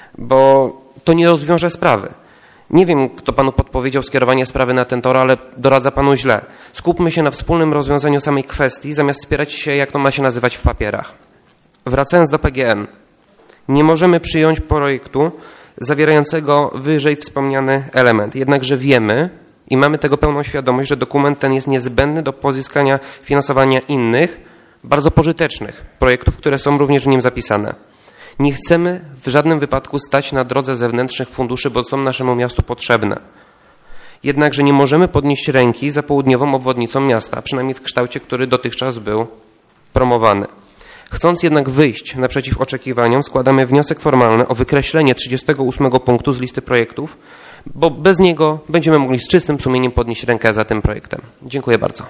bo to nie rozwiąże sprawy. Nie wiem, kto panu podpowiedział skierowanie sprawy na ten tor, ale doradza panu źle. Skupmy się na wspólnym rozwiązaniu samej kwestii, zamiast spierać się, jak to ma się nazywać w papierach. Wracając do P G N. Nie możemy przyjąć projektu zawierającego wyżej wspomniany element. Jednakże wiemy i mamy tego pełną świadomość, że dokument ten jest niezbędny do pozyskania finansowania innych, bardzo pożytecznych projektów, które są również w nim zapisane. Nie chcemy w żadnym wypadku stać na drodze zewnętrznych funduszy, bo są naszemu miastu potrzebne. Jednakże nie możemy podnieść ręki za południową obwodnicą miasta, przynajmniej w kształcie, który dotychczas był promowany. Chcąc jednak wyjść naprzeciw oczekiwaniom, składamy wniosek formalny o wykreślenie trzydziestego ósmego punktu z listy projektów, bo bez niego będziemy mogli z czystym sumieniem podnieść rękę za tym projektem. Dziękuję bardzo.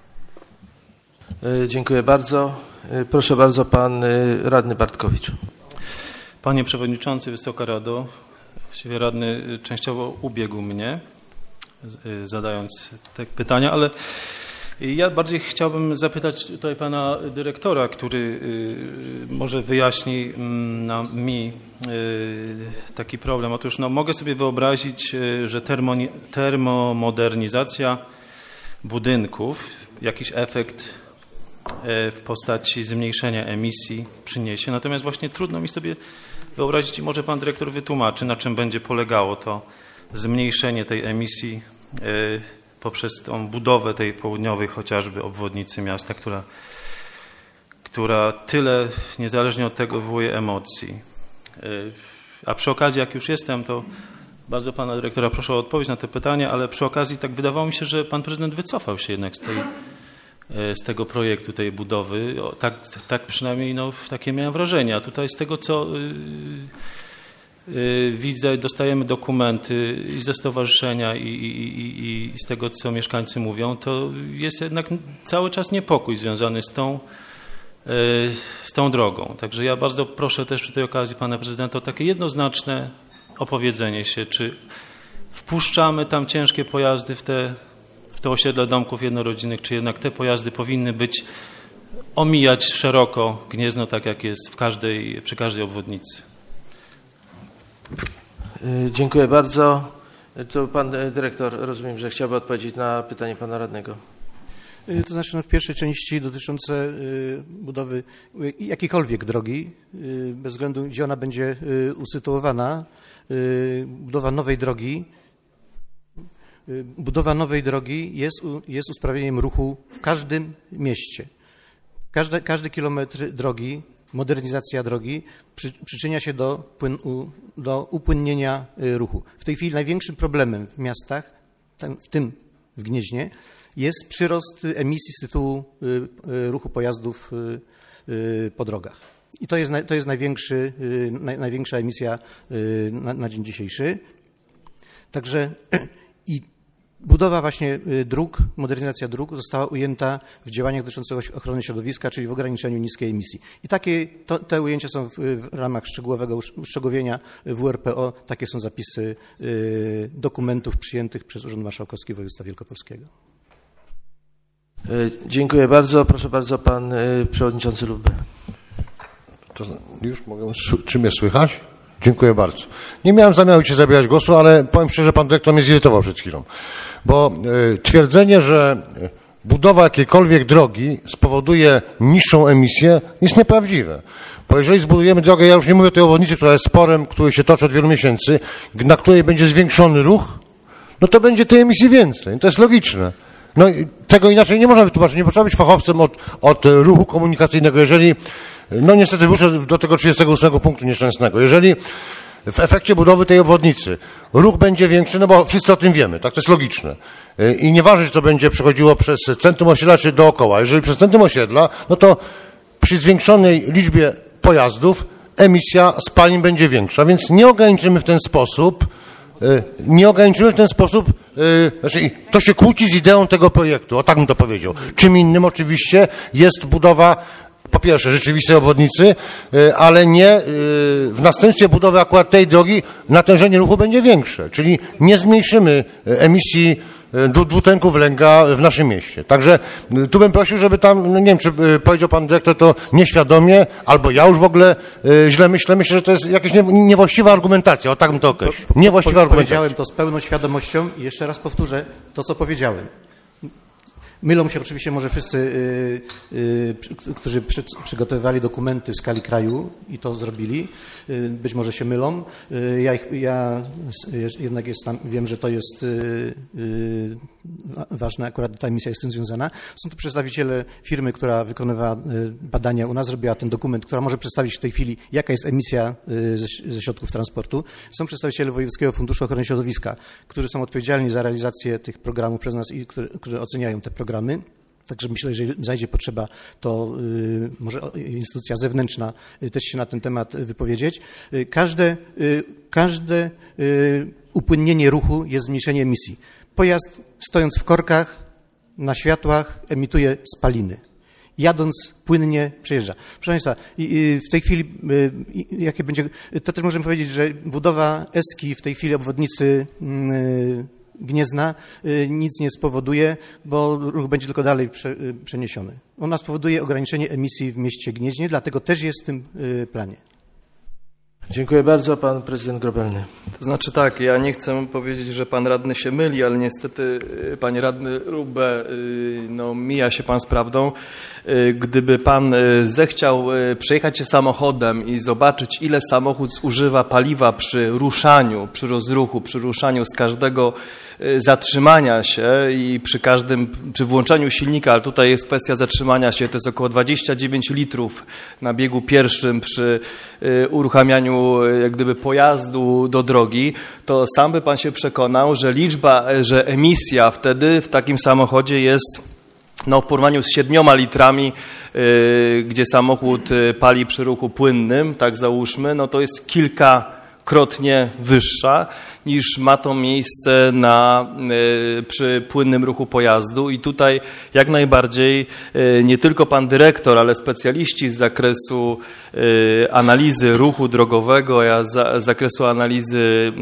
Dziękuję bardzo. Proszę bardzo, pan radny Bartkowicz. Panie Przewodniczący, Wysoka Rado, właściwie radny częściowo ubiegł mnie, zadając te pytania, ale ja bardziej chciałbym zapytać tutaj pana dyrektora, który może wyjaśni nam, mi taki problem. Otóż no, mogę sobie wyobrazić, że termo, termomodernizacja budynków jakiś efekt w postaci zmniejszenia emisji przyniesie. Natomiast właśnie trudno mi sobie wyobrazić i może pan dyrektor wytłumaczy, na czym będzie polegało to zmniejszenie tej emisji poprzez tą budowę tej południowej chociażby obwodnicy miasta, która, która tyle niezależnie od tego wywołuje emocji. A przy okazji, jak już jestem, to bardzo pana dyrektora proszę o odpowiedź na te pytania, ale przy okazji tak wydawało mi się, że pan prezydent wycofał się jednak z tej z tego projektu, tej budowy. O, tak, tak przynajmniej no, takie miałem wrażenie. A tutaj z tego, co yy, yy, widzę, dostajemy dokumenty i ze stowarzyszenia i, i, i, i z tego, co mieszkańcy mówią, to jest jednak cały czas niepokój związany z tą, yy, z tą drogą. Także ja bardzo proszę też przy tej okazji pana prezydenta o takie jednoznaczne opowiedzenie się, czy wpuszczamy tam ciężkie pojazdy w te w te osiedle domków jednorodzinnych, czy jednak te pojazdy powinny być, omijać szeroko Gniezno, tak jak jest w każdej, przy każdej obwodnicy. Y, Dziękuję bardzo. To pan y, dyrektor, rozumiem, że chciałby odpowiedzieć na pytanie pana radnego. Y, To znaczy no, w pierwszej części dotyczące y, budowy y, jakiejkolwiek drogi, y, bez względu gdzie ona będzie y, usytuowana, y, budowa nowej drogi, y, budowa nowej drogi jest, u, jest usprawnieniem ruchu w każdym mieście. Każdy, każdy kilometr drogi, modernizacja drogi przy, przyczynia się do, płyn, u, do upłynnienia y, ruchu. W tej chwili największym problemem w miastach, tam, w tym w Gnieźnie, jest przyrost emisji z tytułu y, y, ruchu pojazdów y, y, po drogach. I to jest, to jest największy, y, naj, największa emisja y, na, na dzień dzisiejszy. Także i budowa właśnie y, dróg, modernizacja dróg została ujęta w działaniach dotyczących ochrony środowiska, czyli w ograniczeniu niskiej emisji. I takie, to, te ujęcia są w, w ramach szczegółowego uszczegółowienia W R P O. Takie są zapisy y, dokumentów przyjętych przez Urząd Marszałkowski Województwa Wielkopolskiego. Dziękuję bardzo. Proszę bardzo, pan przewodniczący Lubbe. To już mogę, czy mnie słychać? Dziękuję bardzo. Nie miałem zamiaru Ci zabierać głosu, ale powiem szczerze, pan dyrektor mnie zirytował przed chwilą. Bo y, twierdzenie, że budowa jakiejkolwiek drogi spowoduje niższą emisję, jest nieprawdziwe. Bo jeżeli zbudujemy drogę, ja już nie mówię o tej obwodnicy, która jest sporem, który się toczy od wielu miesięcy, na której będzie zwiększony ruch, no to będzie tej emisji więcej. To jest logiczne. No tego inaczej nie można wytłumaczyć. Nie trzeba być fachowcem od, od ruchu komunikacyjnego. Jeżeli, no niestety wrócę do tego trzydziestego ósmego punktu nieszczęsnego. Jeżeli w efekcie budowy tej obwodnicy ruch będzie większy, no bo wszyscy o tym wiemy, tak, to jest logiczne. I nieważne, czy to będzie przechodziło przez centrum osiedla, czy dookoła. Jeżeli przez centrum osiedla, no to przy zwiększonej liczbie pojazdów emisja spalin będzie większa. Więc nie ograniczymy w ten sposób Nie ograniczymy w ten sposób, yy, znaczy to się kłóci z ideą tego projektu, o tak bym to powiedział. Czym innym oczywiście jest budowa, po pierwsze, rzeczywistej obwodnicy, yy, ale nie yy, w następstwie budowy akurat tej drogi natężenie ruchu będzie większe, czyli nie zmniejszymy emisji dwutlenku węgla w naszym mieście. Także tu bym prosił, żeby tam, no nie wiem, czy powiedział pan dyrektor to nieświadomie, albo ja już w ogóle źle myślę. Myślę, że to jest jakaś niewłaściwa argumentacja, o tak bym to określił. Niewłaściwa argumentacja. Powiedziałem to z pełną świadomością i jeszcze raz powtórzę to, co powiedziałem. Mylą się oczywiście może wszyscy, yy, yy, którzy przy, przygotowywali dokumenty w skali kraju i to zrobili. Yy, być może się mylą. Yy, ja, ich, ja jednak jest tam, wiem, że to jest yy, yy, ważne, akurat ta misja jest z tym związana. Są tu przedstawiciele firmy, która wykonywała yy, badania u nas, zrobiła ten dokument, która może przedstawić w tej chwili, jaka jest emisja yy, ze, ze środków transportu. Są przedstawiciele Wojewódzkiego Funduszu Ochrony Środowiska, którzy są odpowiedzialni za realizację tych programów przez nas i którzy, którzy oceniają te programy. Także myślę, że jeżeli zajdzie potrzeba, to y, może instytucja zewnętrzna y, też się na ten temat wypowiedzieć. Y, każde y, każde y, upłynnienie ruchu jest zmniejszenie emisji. Pojazd stojąc w korkach, na światłach emituje spaliny. Jadąc płynnie przejeżdża. Proszę Państwa, w tej chwili, jakie będzie, to też możemy powiedzieć, że budowa Eski w tej chwili obwodnicy Gniezna nic nie spowoduje, bo ruch będzie tylko dalej przeniesiony. Ona spowoduje ograniczenie emisji w mieście Gnieźnie, dlatego też jest w tym planie. Dziękuję bardzo. Pan prezydent Grobelny. To znaczy tak, ja nie chcę powiedzieć, że pan radny się myli, ale niestety, panie radny Lubbe, no mija się pan z prawdą. Gdyby pan zechciał przejechać się samochodem i zobaczyć, ile samochód zużywa paliwa przy ruszaniu, przy rozruchu, przy ruszaniu z każdego zatrzymania się i przy każdym, przy włączaniu silnika, ale tutaj jest kwestia zatrzymania się, to jest około dwadzieścia dziewięć litrów na biegu pierwszym przy uruchamianiu jak gdyby pojazdu do drogi, to sam by pan się przekonał, że liczba, że emisja wtedy w takim samochodzie jest no, w porównaniu z siedmioma litrami, yy, gdzie samochód pali przy ruchu płynnym, tak załóżmy, no to jest kilkakrotnie wyższa niż ma to miejsce na, y, przy płynnym ruchu pojazdu i tutaj jak najbardziej y, nie tylko pan dyrektor, ale specjaliści z zakresu y, analizy ruchu drogowego, a z zakresu analizy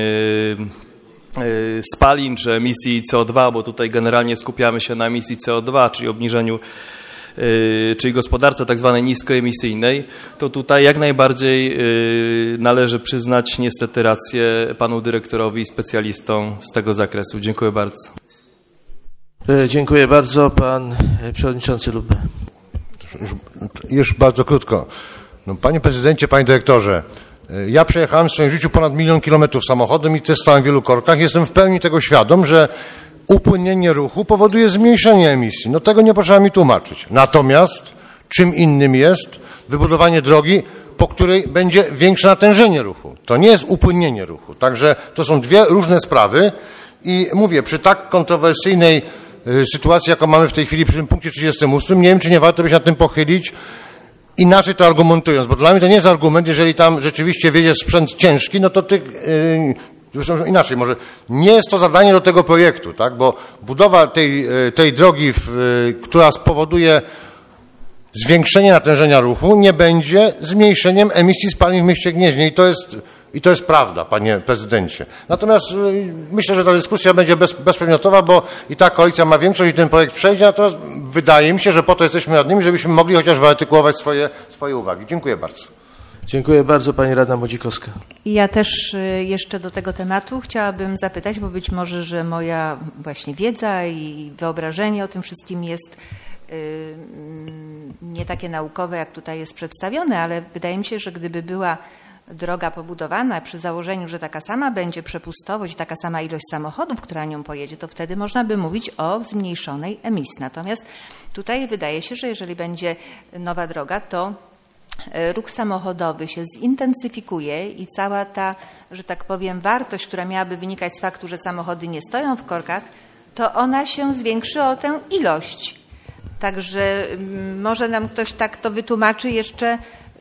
y, spalin czy emisji C O dwa, bo tutaj generalnie skupiamy się na emisji C O dwa, czyli obniżeniu czyli gospodarce tak zwanej niskoemisyjnej, to tutaj jak najbardziej należy przyznać niestety rację panu dyrektorowi i specjalistom z tego zakresu. Dziękuję bardzo. Dziękuję bardzo. Pan przewodniczący Lubbe. Już, już bardzo krótko. No, panie prezydencie, panie dyrektorze, ja przejechałem w swoim życiu ponad milion kilometrów samochodem i też stałem w wielu korkach. Jestem w pełni tego świadom, że upłynnienie ruchu powoduje zmniejszenie emisji. No tego nie potrzeba mi tłumaczyć. Natomiast czym innym jest wybudowanie drogi, po której będzie większe natężenie ruchu. To nie jest upłynnienie ruchu. Także to są dwie różne sprawy i mówię, przy tak kontrowersyjnej y, sytuacji, jaką mamy w tej chwili przy tym punkcie trzydziestym ósmym, nie wiem, czy nie warto by się nad tym pochylić, inaczej to argumentując, bo dla mnie to nie jest argument, jeżeli tam rzeczywiście wiedzie sprzęt ciężki, no to tych, yy, inaczej, może nie jest to zadanie do tego projektu, tak, bo budowa tej, tej drogi, w, yy, która spowoduje zwiększenie natężenia ruchu, nie będzie zmniejszeniem emisji spalin w mieście Gnieźnie i to jest, i to jest prawda, panie prezydencie. Natomiast yy, myślę, że ta dyskusja będzie bez, bezprzedmiotowa, bo i ta koalicja ma większość i ten projekt przejdzie, natomiast wydaje mi się, że po to jesteśmy radnymi, żebyśmy mogli chociaż wyartykułować swoje, swoje uwagi. Dziękuję bardzo. Dziękuję bardzo. Pani radna Młodzikowska. Ja też jeszcze do tego tematu chciałabym zapytać, bo być może, że moja właśnie wiedza i wyobrażenie o tym wszystkim jest nie takie naukowe, jak tutaj jest przedstawione, ale wydaje mi się, że gdyby była droga pobudowana przy założeniu, że taka sama będzie przepustowość, taka sama ilość samochodów, która nią pojedzie, to wtedy można by mówić o zmniejszonej emisji. Natomiast tutaj wydaje się, że jeżeli będzie nowa droga, to ruch samochodowy się zintensyfikuje i cała ta, że tak powiem, wartość, która miałaby wynikać z faktu, że samochody nie stoją w korkach, to ona się zwiększy o tę ilość. Także może nam ktoś tak to wytłumaczy jeszcze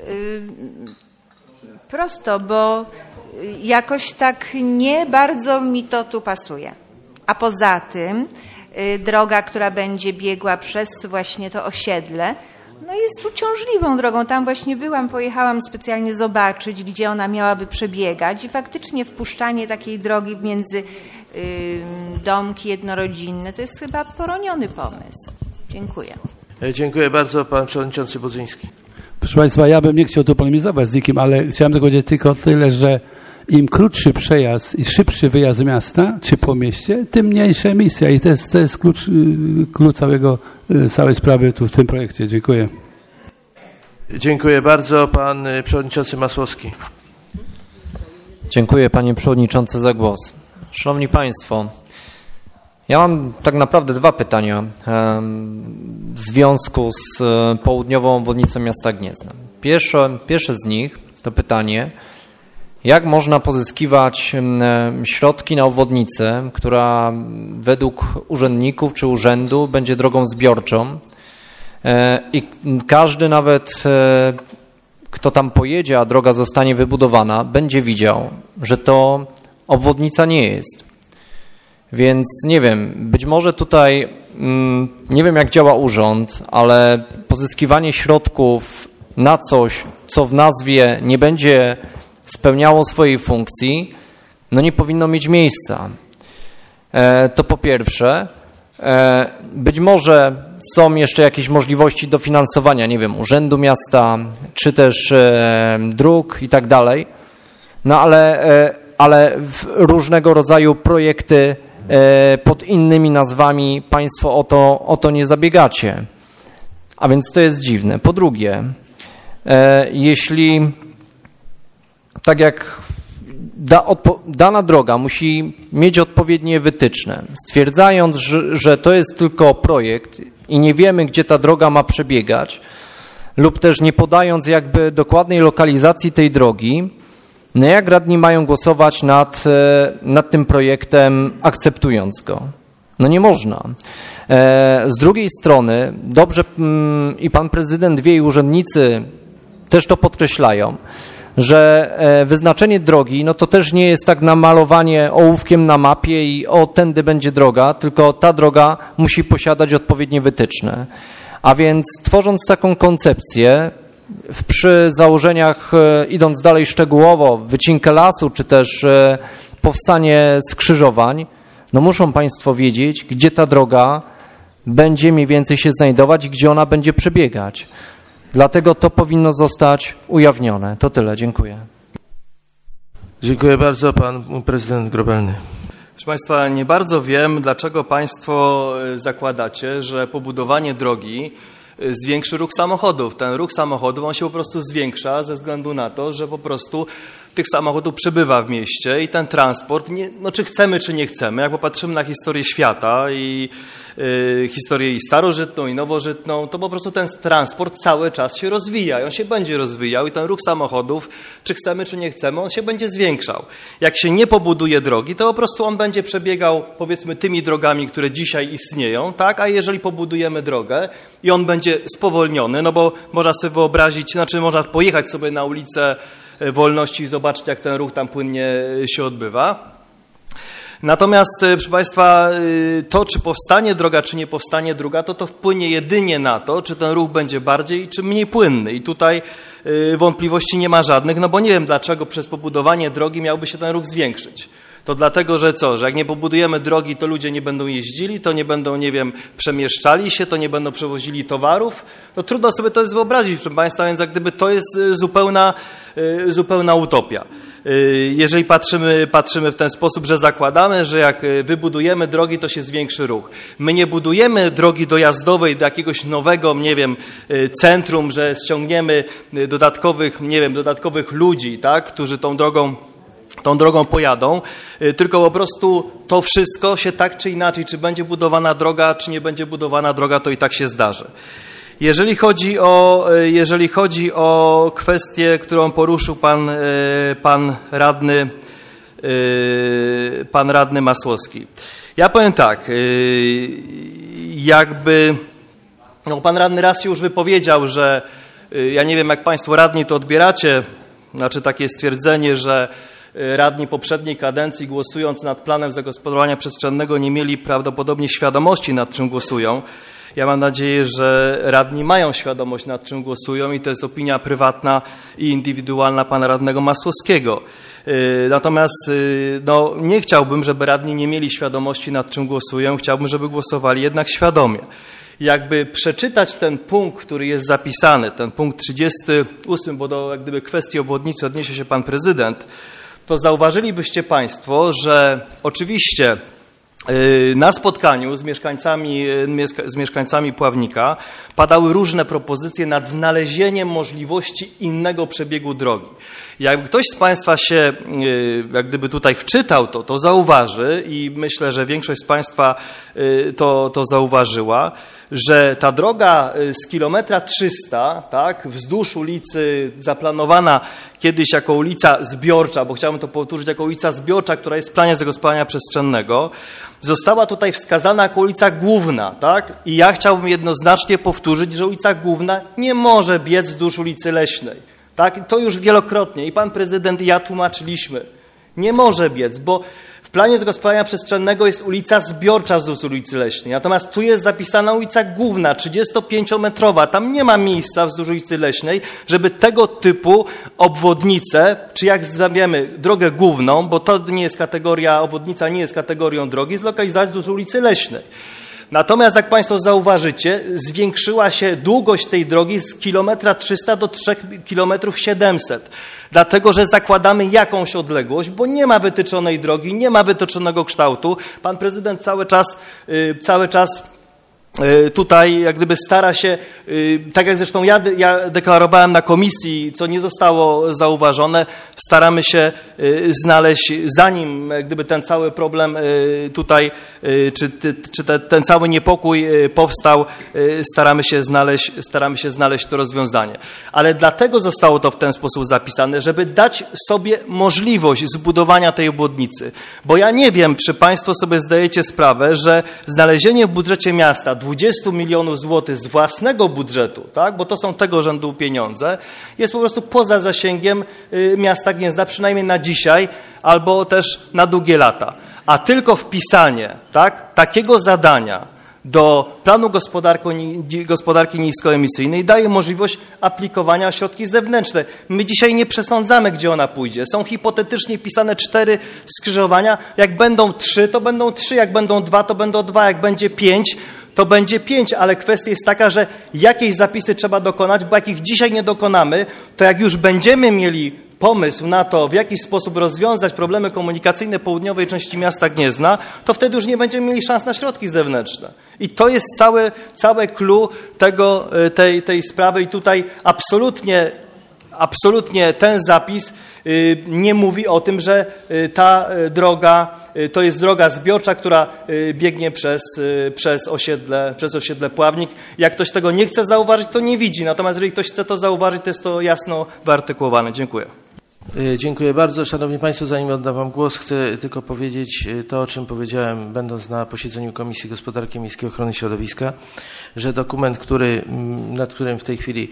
prosto, bo jakoś tak nie bardzo mi to tu pasuje. A poza tym droga, która będzie biegła przez właśnie to osiedle, no jest uciążliwą drogą. Tam właśnie byłam, pojechałam specjalnie zobaczyć, gdzie ona miałaby przebiegać i faktycznie wpuszczanie takiej drogi między y, domki jednorodzinne to jest chyba poroniony pomysł. Dziękuję. Dziękuję bardzo. Pan przewodniczący Budzyński. Proszę Państwa, ja bym nie chciał tu polemizować z nikim, ale chciałem tylko powiedzieć tylko tyle, że im krótszy przejazd i szybszy wyjazd z miasta, czy po mieście, tym mniejsza emisja. I to jest, to jest klucz, klucz całego, całej sprawy tu w tym projekcie. Dziękuję. Dziękuję bardzo. Pan przewodniczący Masłowski. Dziękuję panie przewodniczący za głos. Szanowni Państwo, ja mam tak naprawdę dwa pytania w związku z południową obwodnicą miasta Gniezna. Pierwsze, pierwsze z nich to pytanie, jak można pozyskiwać środki na obwodnicę, która według urzędników czy urzędu będzie drogą zbiorczą i każdy nawet, kto tam pojedzie, a droga zostanie wybudowana, będzie widział, że to obwodnica nie jest. Więc nie wiem, być może tutaj, nie wiem jak działa urząd, ale pozyskiwanie środków na coś, co w nazwie nie będzie spełniało swojej funkcji, no nie powinno mieć miejsca. To po pierwsze. Być może są jeszcze jakieś możliwości dofinansowania, nie wiem, urzędu miasta, czy też dróg i tak dalej, no ale, ale w różnego rodzaju projekty pod innymi nazwami Państwo o to, o to nie zabiegacie. A więc to jest dziwne. Po drugie, jeśli tak jak da, odpo, dana droga musi mieć odpowiednie wytyczne, stwierdzając, że, że to jest tylko projekt i nie wiemy, gdzie ta droga ma przebiegać, lub też nie podając jakby dokładnej lokalizacji tej drogi, no jak radni mają głosować nad, nad tym projektem, akceptując go? No nie można. Z drugiej strony, dobrze i pan prezydent wie i urzędnicy też to podkreślają, że wyznaczenie drogi, no to też nie jest tak namalowanie ołówkiem na mapie i o, tędy będzie droga, tylko ta droga musi posiadać odpowiednie wytyczne. A więc tworząc taką koncepcję, przy założeniach, idąc dalej szczegółowo, wycinkę lasu, czy też powstanie skrzyżowań, no muszą Państwo wiedzieć, gdzie ta droga będzie mniej więcej się znajdować i gdzie ona będzie przebiegać. Dlatego to powinno zostać ujawnione. To tyle. Dziękuję. Dziękuję bardzo. Pan prezydent Grobelny. Proszę Państwa, nie bardzo wiem, dlaczego Państwo zakładacie, że pobudowanie drogi zwiększy ruch samochodów. Ten ruch samochodów, on się po prostu zwiększa ze względu na to, że po prostu tych samochodów przybywa w mieście i ten transport, nie, no czy chcemy, czy nie chcemy, jak popatrzymy na historię świata i y, historię i starożytną, i nowożytną, to po prostu ten transport cały czas się rozwija i on się będzie rozwijał i ten ruch samochodów, czy chcemy, czy nie chcemy, on się będzie zwiększał. Jak się nie pobuduje drogi, to po prostu on będzie przebiegał, powiedzmy, tymi drogami, które dzisiaj istnieją, tak? A jeżeli pobudujemy drogę i on będzie spowolniony, no bo można sobie wyobrazić, znaczy można pojechać sobie na ulicę Wolności i zobaczyć, jak ten ruch tam płynnie się odbywa. Natomiast, proszę Państwa, to, czy powstanie droga, czy nie powstanie droga, to to wpłynie jedynie na to, czy ten ruch będzie bardziej, czy mniej płynny. I tutaj wątpliwości nie ma żadnych, no bo nie wiem, dlaczego przez pobudowanie drogi miałby się ten ruch zwiększyć. To dlatego, że co, że jak nie pobudujemy drogi, to ludzie nie będą jeździli, to nie będą, nie wiem, przemieszczali się, to nie będą przewozili towarów. No trudno sobie to jest wyobrazić, proszę Państwa, więc jak gdyby to jest zupełna, zupełna utopia. Jeżeli patrzymy, patrzymy w ten sposób, że zakładamy, że jak wybudujemy drogi, to się zwiększy ruch. My nie budujemy drogi dojazdowej do jakiegoś nowego, nie wiem, centrum, że ściągniemy dodatkowych, nie wiem, dodatkowych ludzi, tak, którzy tą drogą tą drogą pojadą, tylko po prostu to wszystko się tak czy inaczej, czy będzie budowana droga, czy nie będzie budowana droga, to i tak się zdarzy. Jeżeli chodzi o, jeżeli chodzi o kwestię, którą poruszył pan, pan radny, pan radny Masłowski. Ja powiem tak, jakby, no pan radny raz się już wypowiedział, że ja nie wiem, jak państwo radni to odbieracie, znaczy takie stwierdzenie, że radni poprzedniej kadencji, głosując nad planem zagospodarowania przestrzennego, nie mieli prawdopodobnie świadomości, nad czym głosują. Ja mam nadzieję, że radni mają świadomość, nad czym głosują i to jest opinia prywatna i indywidualna pana radnego Masłowskiego. Natomiast no, nie chciałbym, żeby radni nie mieli świadomości, nad czym głosują. Chciałbym, żeby głosowali jednak świadomie. Jakby przeczytać ten punkt, który jest zapisany, ten punkt trzydziesty ósmy, bo do jak gdyby kwestii obwodnicy odniesie się pan prezydent, to zauważylibyście Państwo, że oczywiście na spotkaniu z mieszkańcami, z mieszkańcami Pławnika padały różne propozycje nad znalezieniem możliwości innego przebiegu drogi. Jak ktoś z Państwa się jak gdyby tutaj wczytał, to, to zauważy i myślę, że większość z Państwa to, to zauważyła, że ta droga z kilometra trzysta, tak, wzdłuż ulicy zaplanowana kiedyś jako ulica zbiorcza, bo chciałbym to powtórzyć, jako ulica zbiorcza, która jest w planie zagospodarowania przestrzennego, została tutaj wskazana jako ulica główna, tak? I ja chciałbym jednoznacznie powtórzyć, że ulica główna nie może biec wzdłuż ulicy Leśnej, tak? To już wielokrotnie i pan prezydent i ja tłumaczyliśmy. Nie może biec, bo w planie zagospodarowania przestrzennego jest ulica zbiorcza wzdłuż ulicy Leśnej, natomiast tu jest zapisana ulica główna, trzydziestopięciometrowa. Tam nie ma miejsca wzdłuż ulicy Leśnej, żeby tego typu obwodnicę, czy jak zwiemy drogę główną, bo to nie jest kategoria, obwodnica nie jest kategorią drogi, zlokalizować wzdłuż ulicy Leśnej. Natomiast jak Państwo zauważycie, zwiększyła się długość tej drogi z kilometra trzysta do trzech kilometrów siedemset. Dlatego, że zakładamy jakąś odległość, bo nie ma wytyczonej drogi, nie ma wytyczonego kształtu. Pan prezydent cały czas, cały czas tutaj jak gdyby stara się, tak jak zresztą ja, ja deklarowałem na komisji, co nie zostało zauważone, staramy się znaleźć, zanim jak gdyby ten cały problem tutaj, czy, czy te, ten cały niepokój powstał, staramy się znaleźć, staramy się znaleźć to rozwiązanie. Ale dlatego zostało to w ten sposób zapisane, żeby dać sobie możliwość zbudowania tej obwodnicy. Bo ja nie wiem, czy Państwo sobie zdajecie sprawę, że znalezienie w budżecie miasta dwudziestu milionów złotych z własnego budżetu, tak, bo to są tego rzędu pieniądze, jest po prostu poza zasięgiem miasta Gniezna, przynajmniej na dzisiaj, albo też na długie lata. A tylko wpisanie, tak, takiego zadania do planu gospodarki niskoemisyjnej daje możliwość aplikowania środki zewnętrzne. My dzisiaj nie przesądzamy, gdzie ona pójdzie. Są hipotetycznie pisane cztery skrzyżowania. Jak będą trzy, to będą trzy. Jak będą dwa, to będą dwa. Jak będzie pięć, to będzie pięć, ale kwestia jest taka, że jakieś zapisy trzeba dokonać, bo jak ich dzisiaj nie dokonamy, to jak już będziemy mieli pomysł na to, w jaki sposób rozwiązać problemy komunikacyjne południowej części miasta Gniezna, to wtedy już nie będziemy mieli szans na środki zewnętrzne. I to jest całe, całe clue tego, tej, tej sprawy i tutaj absolutnie, absolutnie ten zapis nie mówi o tym, że ta droga to jest droga zbiorcza, która biegnie przez, przez, osiedle, przez osiedle Pławnik. Jak ktoś tego nie chce zauważyć, to nie widzi. Natomiast jeżeli ktoś chce to zauważyć, to jest to jasno wyartykułowane. Dziękuję. Dziękuję bardzo. Szanowni Państwo, zanim oddam Wam głos, chcę tylko powiedzieć to, o czym powiedziałem, będąc na posiedzeniu Komisji Gospodarki Miejskiej i Ochrony Środowiska, że dokument, który, nad którym w tej chwili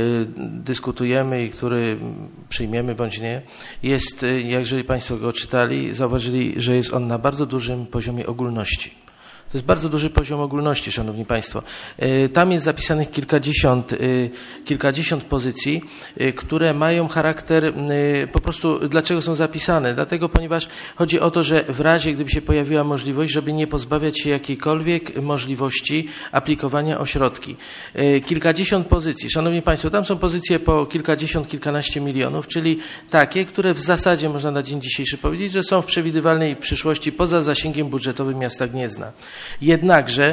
dyskutujemy i który przyjmiemy bądź nie, jest, jeżeli Państwo go czytali, zauważyli, że jest on na bardzo dużym poziomie ogólności. To jest bardzo duży poziom ogólności, Szanowni Państwo. Tam jest zapisanych kilkadziesiąt, kilkadziesiąt pozycji, które mają charakter, po prostu dlaczego są zapisane? Dlatego, ponieważ chodzi o to, że w razie, gdyby się pojawiła możliwość, żeby nie pozbawiać się jakiejkolwiek możliwości aplikowania o środki. Kilkadziesiąt pozycji. Szanowni Państwo, tam są pozycje po kilkadziesiąt, kilkanaście milionów, czyli takie, które w zasadzie można na dzień dzisiejszy powiedzieć, że są w przewidywalnej przyszłości poza zasięgiem budżetowym miasta Gniezna. Jednakże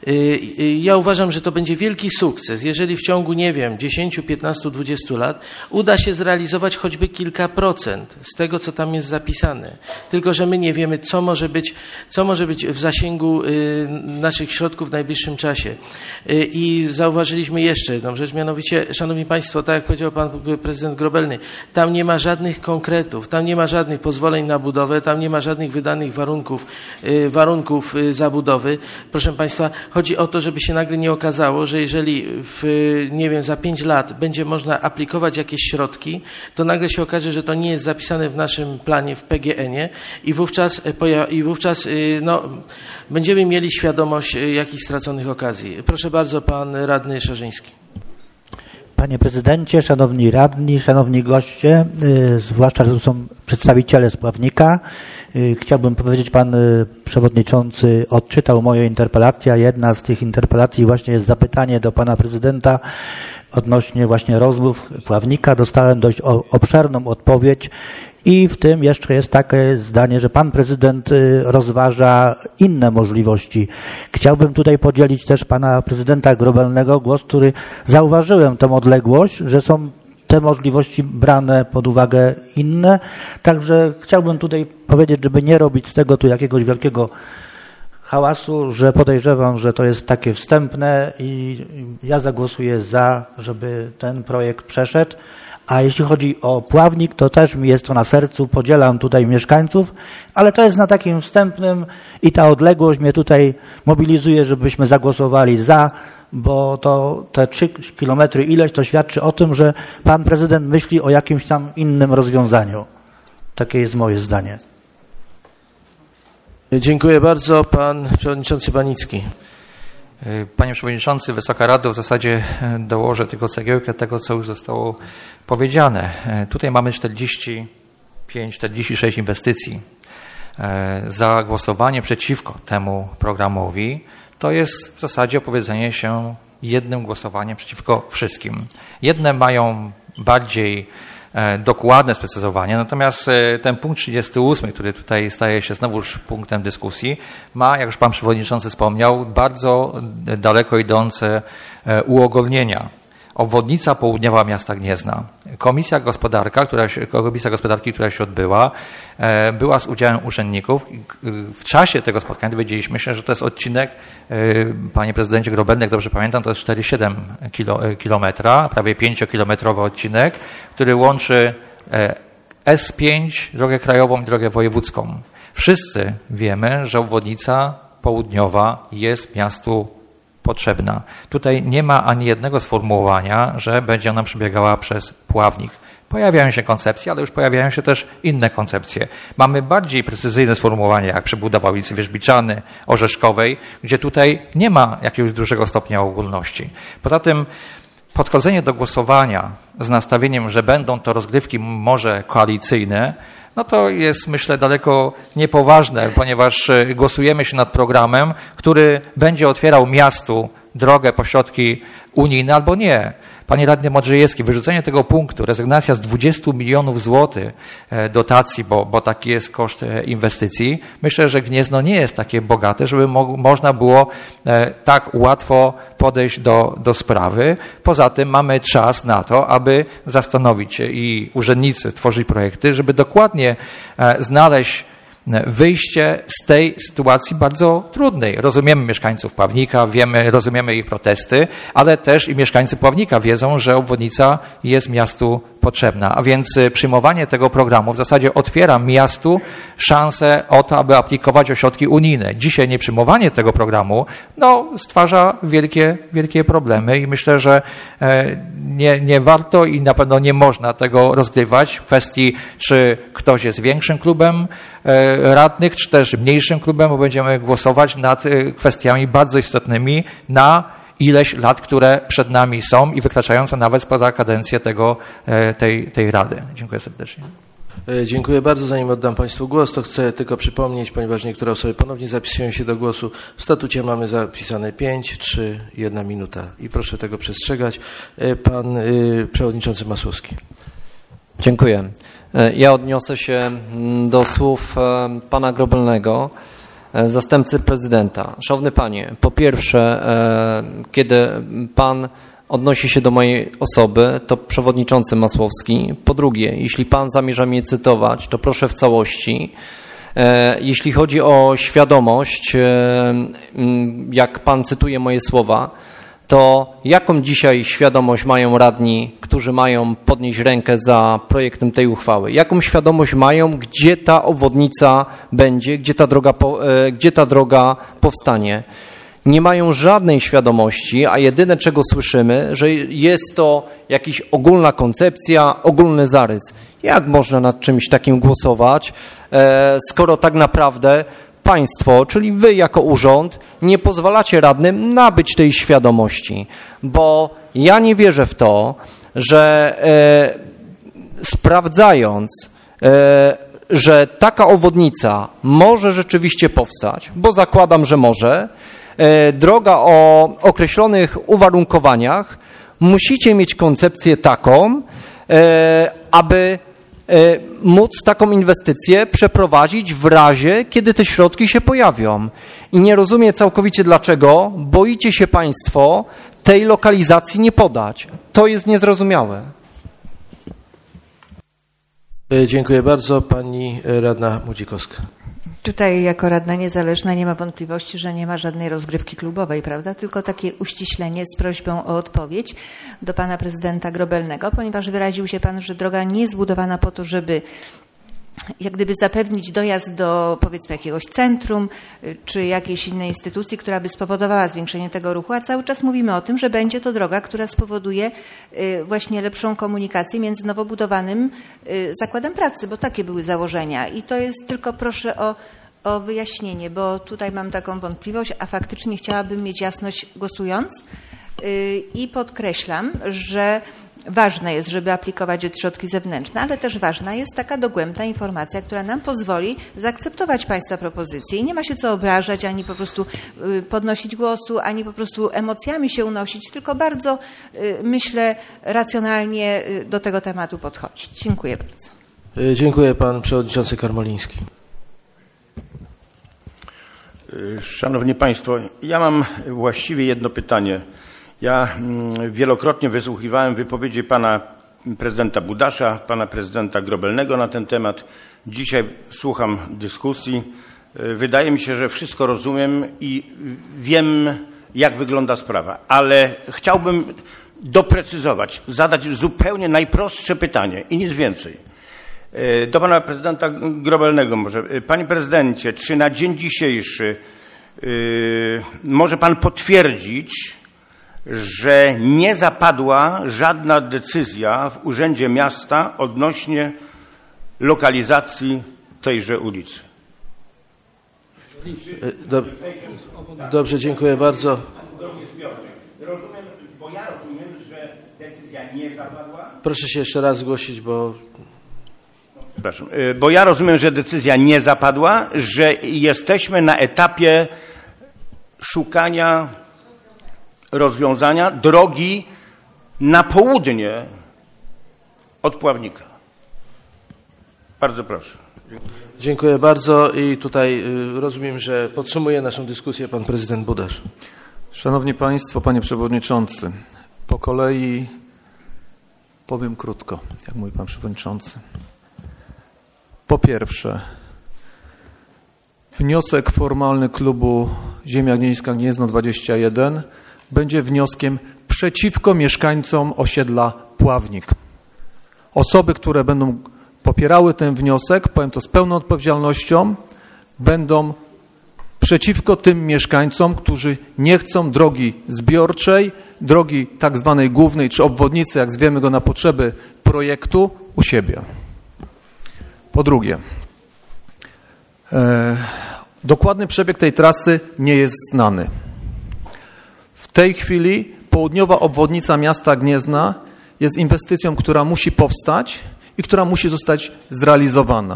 y, ja uważam, że to będzie wielki sukces, jeżeli w ciągu, nie wiem, dziesięć, piętnaście, dwadzieścia lat uda się zrealizować choćby kilka procent z tego, co tam jest zapisane. Tylko że my nie wiemy, co może być, co może być w zasięgu y, naszych środków w najbliższym czasie. Y, I zauważyliśmy jeszcze jedną rzecz, mianowicie, Szanowni Państwo, tak jak powiedział Pan Prezydent Grobelny, tam nie ma żadnych konkretów, tam nie ma żadnych pozwoleń na budowę, tam nie ma żadnych wydanych warunków, y, warunków y, zabudowy. Proszę Państwa, chodzi o to, żeby się nagle nie okazało, że jeżeli w, nie wiem, za pięć lat będzie można aplikować jakieś środki, to nagle się okaże, że to nie jest zapisane w naszym planie w P G N-ie i wówczas, i wówczas no, będziemy mieli świadomość jakichś straconych okazji. Proszę bardzo, Pan Radny Szarzyński. Panie Prezydencie, Szanowni Radni, Szanowni goście, yy, zwłaszcza, że tu są przedstawiciele z Pławnika. Yy, chciałbym powiedzieć, Pan yy, Przewodniczący odczytał moje interpelacje, a jedna z tych interpelacji właśnie jest zapytanie do Pana Prezydenta odnośnie właśnie rozmów Pławnika. Dostałem dość o, obszerną odpowiedź i w tym jeszcze jest takie zdanie, że Pan Prezydent rozważa inne możliwości. Chciałbym tutaj podzielić też Pana Prezydenta Grobelnego głos, który zauważyłem tę odległość, że są te możliwości brane pod uwagę inne. Także chciałbym tutaj powiedzieć, żeby nie robić z tego tu jakiegoś wielkiego hałasu, że podejrzewam, że to jest takie wstępne i ja zagłosuję za, żeby ten projekt przeszedł. A jeśli chodzi o Pławnik, to też mi jest to na sercu, podzielam tutaj mieszkańców, ale to jest na takim wstępnym i ta odległość mnie tutaj mobilizuje, żebyśmy zagłosowali za, bo to te trzy kilometry ileś to świadczy o tym, że Pan Prezydent myśli o jakimś tam innym rozwiązaniu. Takie jest moje zdanie. Dziękuję bardzo. Pan Przewodniczący Banicki. Panie Przewodniczący, Wysoka Rado, w zasadzie dołożę tylko cegiełkę tego, co już zostało powiedziane. Tutaj mamy czterdzieści pięć, czterdzieści sześć inwestycji. Za głosowanie przeciwko temu programowi to jest w zasadzie opowiedzenie się jednym głosowaniem przeciwko wszystkim. Jedne mają bardziej dokładne sprecyzowanie, natomiast ten punkt trzydziesty ósmy, który tutaj staje się znowuż punktem dyskusji, ma, jak już Pan Przewodniczący wspomniał, bardzo daleko idące uogólnienia. Obwodnica południowa miasta Gniezna. Komisja Gospodarka, która się, Komisja Gospodarki, która się odbyła, była z udziałem urzędników. W czasie tego spotkania dowiedzieliśmy się, że to jest odcinek, Panie Prezydencie Grobelny, jak dobrze pamiętam, to jest cztery przecinek siedem kilometra, prawie pięciokilometrowy odcinek, który łączy S pięć, drogę krajową i drogę wojewódzką. Wszyscy wiemy, że obwodnica południowa jest miastu potrzebna. Tutaj nie ma ani jednego sformułowania, że będzie ona przebiegała przez Pławnik. Pojawiają się koncepcje, ale już pojawiają się też inne koncepcje. Mamy bardziej precyzyjne sformułowanie, jak przebudowa ulicy Wierzbiczany, Orzeszkowej, gdzie tutaj nie ma jakiegoś dużego stopnia ogólności. Poza tym podchodzenie do głosowania z nastawieniem, że będą to rozgrywki może koalicyjne, no to jest, myślę, daleko niepoważne, ponieważ głosujemy się nad programem, który będzie otwierał miastu drogę po środki unijne albo nie. Panie radny Modrzejewski, wyrzucenie tego punktu, rezygnacja z dwudziestu milionów złotych dotacji, bo, bo taki jest koszt inwestycji, myślę, że Gniezno nie jest takie bogate, żeby mo można było tak łatwo podejść do, do sprawy. Poza tym mamy czas na to, aby zastanowić się i urzędnicy tworzyć projekty, żeby dokładnie znaleźć wyjście z tej sytuacji bardzo trudnej. Rozumiemy mieszkańców Pławnika, wiemy, rozumiemy ich protesty, ale też i mieszkańcy Pławnika wiedzą, że obwodnica jest miastu potrzebna. A więc przyjmowanie tego programu w zasadzie otwiera miastu szansę o to, aby aplikować o środki unijne. Dzisiaj nieprzyjmowanie tego programu no, stwarza wielkie, wielkie problemy i myślę, że nie, nie warto i na pewno nie można tego rozgrywać w kwestii, czy ktoś jest większym klubem radnych, czy też mniejszym klubem, bo będziemy głosować nad kwestiami bardzo istotnymi na ileś lat, które przed nami są i wykraczające nawet poza kadencję tego, tej, tej Rady. Dziękuję serdecznie. Dziękuję bardzo. Zanim oddam Państwu głos, to chcę tylko przypomnieć, ponieważ niektóre osoby ponownie zapisują się do głosu. W statucie mamy zapisane pięć, trzy, jedna minuta i proszę tego przestrzegać. Pan y, Przewodniczący Masłowski. Dziękuję. Ja odniosę się do słów pana Grobelnego, zastępcy prezydenta. Szanowny panie, po pierwsze, kiedy pan odnosi się do mojej osoby, to przewodniczący Masłowski. Po drugie, jeśli pan zamierza mnie cytować, to proszę w całości. Jeśli chodzi o świadomość, jak pan cytuje moje słowa, to jaką dzisiaj świadomość mają radni, którzy mają podnieść rękę za projektem tej uchwały? Jaką świadomość mają, gdzie ta obwodnica będzie, gdzie ta droga, gdzie ta droga powstanie? Nie mają żadnej świadomości, a jedyne, czego słyszymy, że jest to jakaś ogólna koncepcja, ogólny zarys. Jak można nad czymś takim głosować, skoro tak naprawdę państwo, czyli wy jako urząd, nie pozwalacie radnym nabyć tej świadomości, bo ja nie wierzę w to, że e, sprawdzając, e, że taka obwodnica może rzeczywiście powstać, bo zakładam, że może, e, droga o określonych uwarunkowaniach, musicie mieć koncepcję taką, e, aby móc taką inwestycję przeprowadzić w razie, kiedy te środki się pojawią. I nie rozumiem całkowicie dlaczego boicie się państwo tej lokalizacji nie podać. To jest niezrozumiałe. Dziękuję bardzo. Pani radna Młodzikowska. Tutaj jako radna niezależna nie ma wątpliwości, że nie ma żadnej rozgrywki klubowej, prawda? Tylko takie uściślenie z prośbą o odpowiedź do pana prezydenta Grobelnego, ponieważ wyraził się pan, że droga nie jest zbudowana po to, żeby jak gdyby zapewnić dojazd do, powiedzmy, jakiegoś centrum czy jakiejś innej instytucji, która by spowodowała zwiększenie tego ruchu, a cały czas mówimy o tym, że będzie to droga, która spowoduje właśnie lepszą komunikację między nowo budowanym zakładem pracy, bo takie były założenia. I to jest tylko proszę o, o wyjaśnienie, bo tutaj mam taką wątpliwość, a faktycznie chciałabym mieć jasność głosując i podkreślam, że ważne jest, żeby aplikować o środki zewnętrzne, ale też ważna jest taka dogłębna informacja, która nam pozwoli zaakceptować państwa propozycje i nie ma się co obrażać, ani po prostu podnosić głosu, ani po prostu emocjami się unosić, tylko bardzo, myślę, racjonalnie do tego tematu podchodzić. Dziękuję bardzo. Dziękuję. Pan przewodniczący Karmoliński. Szanowni Państwo, ja mam właściwie jedno pytanie. Ja wielokrotnie wysłuchiwałem wypowiedzi pana prezydenta Budasza, pana prezydenta Grobelnego na ten temat. Dzisiaj słucham dyskusji. Wydaje mi się, że wszystko rozumiem i wiem, jak wygląda sprawa, ale chciałbym doprecyzować, zadać zupełnie najprostsze pytanie i nic więcej. Do pana prezydenta Grobelnego może. Panie prezydencie, czy na dzień dzisiejszy yy, może pan potwierdzić, że nie zapadła żadna decyzja w Urzędzie Miasta odnośnie lokalizacji tejże ulicy? Dobrze, dziękuję bardzo. Rozumiem, bo ja rozumiem, że decyzja nie zapadła. Proszę się jeszcze raz zgłosić, bo... przepraszam, bo ja rozumiem, że decyzja nie zapadła, że jesteśmy na etapie szukania rozwiązania drogi na południe od Pławnika. Bardzo proszę. Dziękuję bardzo i tutaj rozumiem, że podsumuje naszą dyskusję pan prezydent Budasz. Szanowni Państwo, Panie Przewodniczący, po kolei powiem krótko, jak mówi Pan Przewodniczący. Po pierwsze, wniosek formalny klubu Ziemia Gnieźnieńska Gniezno dwadzieścia jeden będzie wnioskiem przeciwko mieszkańcom osiedla Pławnik. Osoby, które będą popierały ten wniosek, powiem to z pełną odpowiedzialnością, będą przeciwko tym mieszkańcom, którzy nie chcą drogi zbiorczej, drogi tak zwanej głównej czy obwodnicy, jak zwiemy go na potrzeby projektu, u siebie. Po drugie, e, dokładny przebieg tej trasy nie jest znany. W tej chwili południowa obwodnica miasta Gniezna jest inwestycją, która musi powstać i która musi zostać zrealizowana.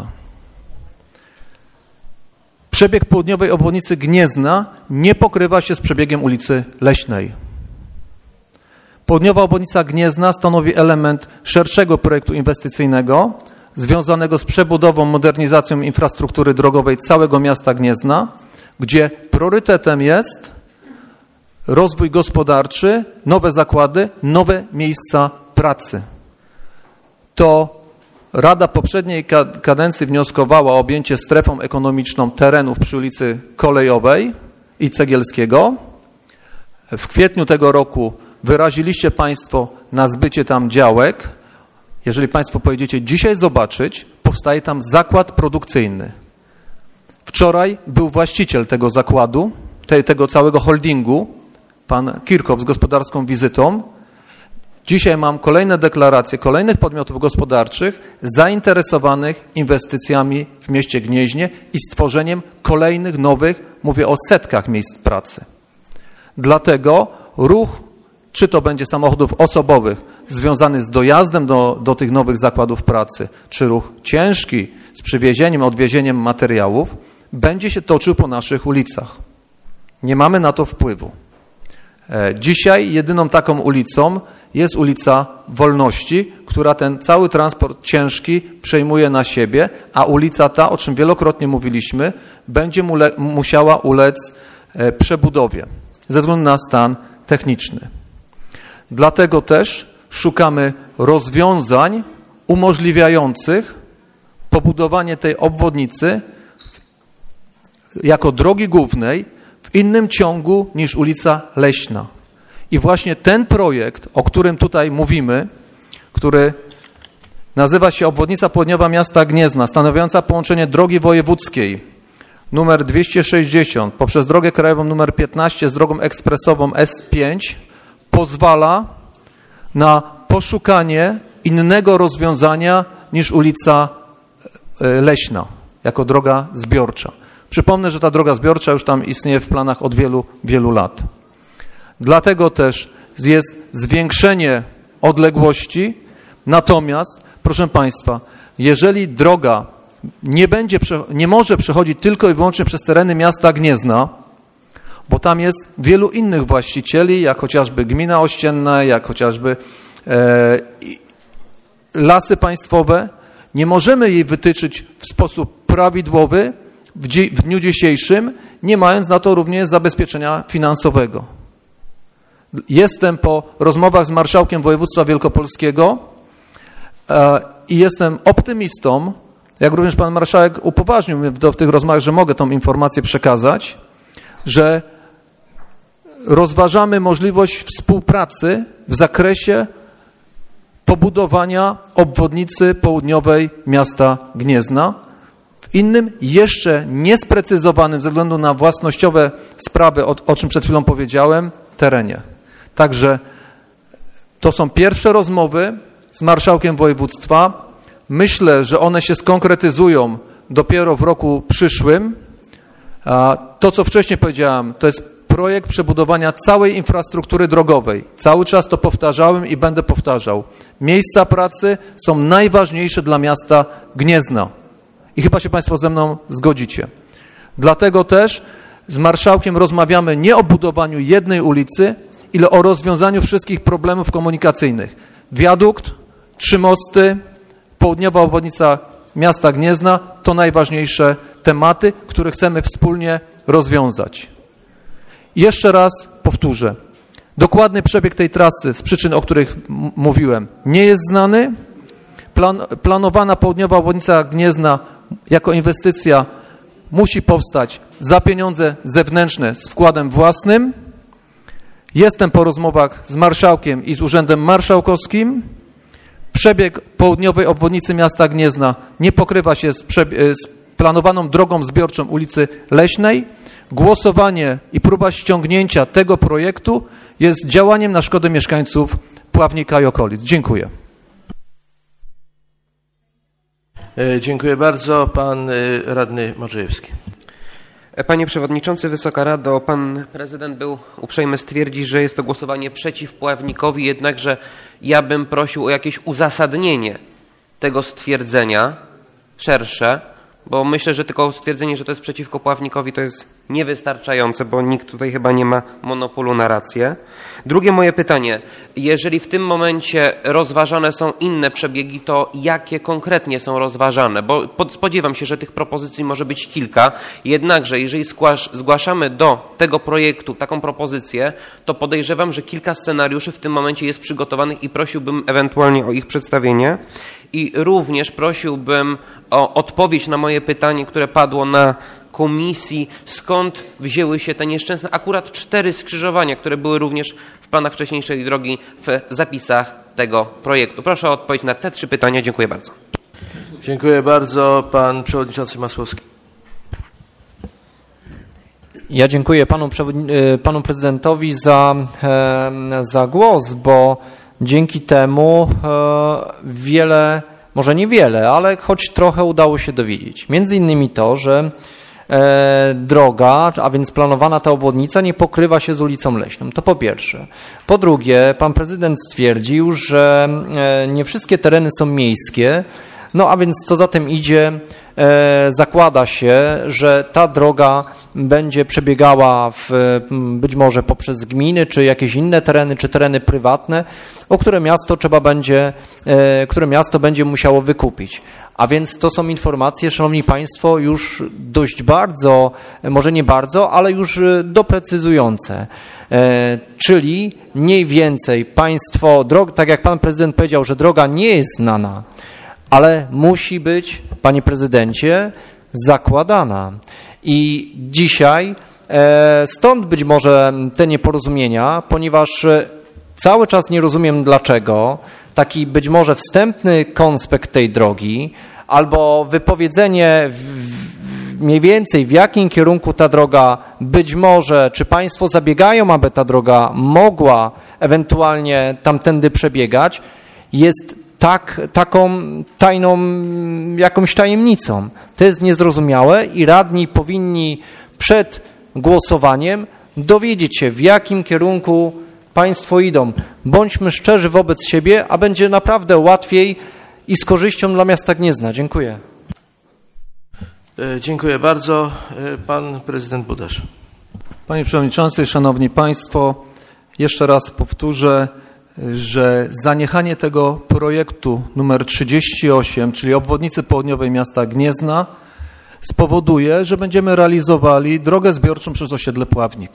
Przebieg południowej obwodnicy Gniezna nie pokrywa się z przebiegiem ulicy Leśnej. Południowa obwodnica Gniezna stanowi element szerszego projektu inwestycyjnego związanego z przebudową, modernizacją infrastruktury drogowej całego miasta Gniezna, gdzie priorytetem jest rozwój gospodarczy, nowe zakłady, nowe miejsca pracy. To Rada poprzedniej kadencji wnioskowała o objęcie strefą ekonomiczną terenów przy ulicy Kolejowej i Cegielskiego. W kwietniu tego roku wyraziliście Państwo na zbycie tam działek. Jeżeli Państwo pojedziecie dzisiaj zobaczyć, powstaje tam zakład produkcyjny. Wczoraj był właściciel tego zakładu, te, tego całego holdingu, pan Kirchhoff z gospodarską wizytą. Dzisiaj mam kolejne deklaracje kolejnych podmiotów gospodarczych zainteresowanych inwestycjami w mieście Gnieźnie i stworzeniem kolejnych nowych, mówię o setkach miejsc pracy. Dlatego ruch, czy to będzie samochodów osobowych związany z dojazdem do, do tych nowych zakładów pracy, czy ruch ciężki z przywiezieniem, odwiezieniem materiałów, będzie się toczył po naszych ulicach. Nie mamy na to wpływu. Dzisiaj jedyną taką ulicą jest ulica Wolności, która ten cały transport ciężki przejmuje na siebie, a ulica ta, o czym wielokrotnie mówiliśmy, będzie mule, musiała ulec e, przebudowie ze względu na stan techniczny. Dlatego też szukamy rozwiązań umożliwiających pobudowanie tej obwodnicy jako drogi głównej w innym ciągu niż ulica Leśna. I właśnie ten projekt, o którym tutaj mówimy, który nazywa się Obwodnica Południowa Miasta Gniezna, stanowiąca połączenie drogi wojewódzkiej numer dwieście sześćdziesiąt poprzez drogę krajową numer piętnaście z drogą ekspresową S pięć, pozwala na poszukanie innego rozwiązania niż ulica Leśna, jako droga zbiorcza. Przypomnę, że ta droga zbiorcza już tam istnieje w planach od wielu, wielu lat. Dlatego też jest zwiększenie odległości, natomiast, proszę Państwa, jeżeli droga nie będzie, nie może przechodzić tylko i wyłącznie przez tereny miasta Gniezna, bo tam jest wielu innych właścicieli, jak chociażby Gmina Ościenna, jak chociażby e, Lasy Państwowe, nie możemy jej wytyczyć w sposób prawidłowy w, dzi- w dniu dzisiejszym, nie mając na to również zabezpieczenia finansowego. Jestem po rozmowach z marszałkiem województwa wielkopolskiego e, i jestem optymistą, jak również pan marszałek upoważnił mnie w, w tych rozmowach, że mogę tą informację przekazać, że rozważamy możliwość współpracy w zakresie pobudowania obwodnicy południowej miasta Gniezna w innym, jeszcze niesprecyzowanym ze względu na własnościowe sprawy, o, o czym przed chwilą powiedziałem, terenie. Także to są pierwsze rozmowy z marszałkiem województwa. Myślę, że one się skonkretyzują dopiero w roku przyszłym. To, co wcześniej powiedziałem, to jest projekt przebudowania całej infrastruktury drogowej. Cały czas to powtarzałem i będę powtarzał. Miejsca pracy są najważniejsze dla miasta Gniezno. I chyba się Państwo ze mną zgodzicie. Dlatego też z marszałkiem rozmawiamy nie o budowaniu jednej ulicy, ile o rozwiązaniu wszystkich problemów komunikacyjnych. Wiadukt, trzy mosty, południowa obwodnica miasta Gniezna to najważniejsze tematy, które chcemy wspólnie rozwiązać. I jeszcze raz powtórzę. Dokładny przebieg tej trasy z przyczyn, o których m- mówiłem, nie jest znany. Plan, planowana południowa obwodnica Gniezna jako inwestycja musi powstać za pieniądze zewnętrzne z wkładem własnym. Jestem po rozmowach z marszałkiem i z Urzędem Marszałkowskim. Przebieg południowej obwodnicy miasta Gniezna nie pokrywa się z, przebi- z planowaną drogą zbiorczą ulicy Leśnej. Głosowanie i próba ściągnięcia tego projektu jest działaniem na szkodę mieszkańców Pławnika i okolic. Dziękuję. Dziękuję bardzo. Pan radny Modrzejewski. Panie Przewodniczący, Wysoka Rado, Pan Prezydent był uprzejmy stwierdzić, że jest to głosowanie przeciw Pławnikowi, jednakże ja bym prosił o jakieś uzasadnienie tego stwierdzenia szersze, bo myślę, że tylko stwierdzenie, że to jest przeciwko Pławnikowi, to jest niewystarczające, bo nikt tutaj chyba nie ma monopolu na rację. Drugie moje pytanie. Jeżeli w tym momencie rozważane są inne przebiegi, to jakie konkretnie są rozważane? Bo spodziewam się, że tych propozycji może być kilka. Jednakże, jeżeli zgłaszamy do tego projektu taką propozycję, to podejrzewam, że kilka scenariuszy w tym momencie jest przygotowanych i prosiłbym ewentualnie o ich przedstawienie. I również prosiłbym o odpowiedź na moje pytanie, które padło na komisji, skąd wzięły się te nieszczęsne akurat cztery skrzyżowania, które były również w planach wcześniejszej drogi w zapisach tego projektu. Proszę o odpowiedź na te trzy pytania. Dziękuję bardzo. Dziękuję bardzo. Pan Przewodniczący Masłowski. Ja dziękuję panu, panu prezydentowi za, za głos, bo dzięki temu wiele, może niewiele, ale choć trochę udało się dowiedzieć. Między innymi to, że e, droga, a więc planowana ta obwodnica nie pokrywa się z ulicą Leśną. To po pierwsze. Po drugie, pan prezydent stwierdził, że e, nie wszystkie tereny są miejskie, no a więc co za tym idzie, e, zakłada się, że ta droga będzie przebiegała w, być może poprzez gminy, czy jakieś inne tereny, czy tereny prywatne, o które miasto trzeba będzie, e, które miasto będzie musiało wykupić. A więc to są informacje, szanowni państwo, już dość bardzo, może nie bardzo, ale już doprecyzujące. E, czyli mniej więcej państwo, drog, tak jak pan prezydent powiedział, że droga nie jest znana, ale musi być, panie prezydencie, zakładana. I dzisiaj e, stąd być może te nieporozumienia, ponieważ cały czas nie rozumiem dlaczego taki być może wstępny konspekt tej drogi albo wypowiedzenie w, mniej więcej w jakim kierunku ta droga być może, czy państwo zabiegają, aby ta droga mogła ewentualnie tamtędy przebiegać, jest tak, taką tajną jakąś tajemnicą. To jest niezrozumiałe i radni powinni przed głosowaniem dowiedzieć się, w jakim kierunku państwo idą. Bądźmy szczerzy wobec siebie, a będzie naprawdę łatwiej i z korzyścią dla miasta Gniezna. Dziękuję. Dziękuję bardzo. Pan prezydent Budasz. Panie Przewodniczący, Szanowni Państwo, jeszcze raz powtórzę, że zaniechanie tego projektu numer trzydzieści osiem, czyli obwodnicy południowej miasta Gniezna, spowoduje, że będziemy realizowali drogę zbiorczą przez osiedle Pławnik.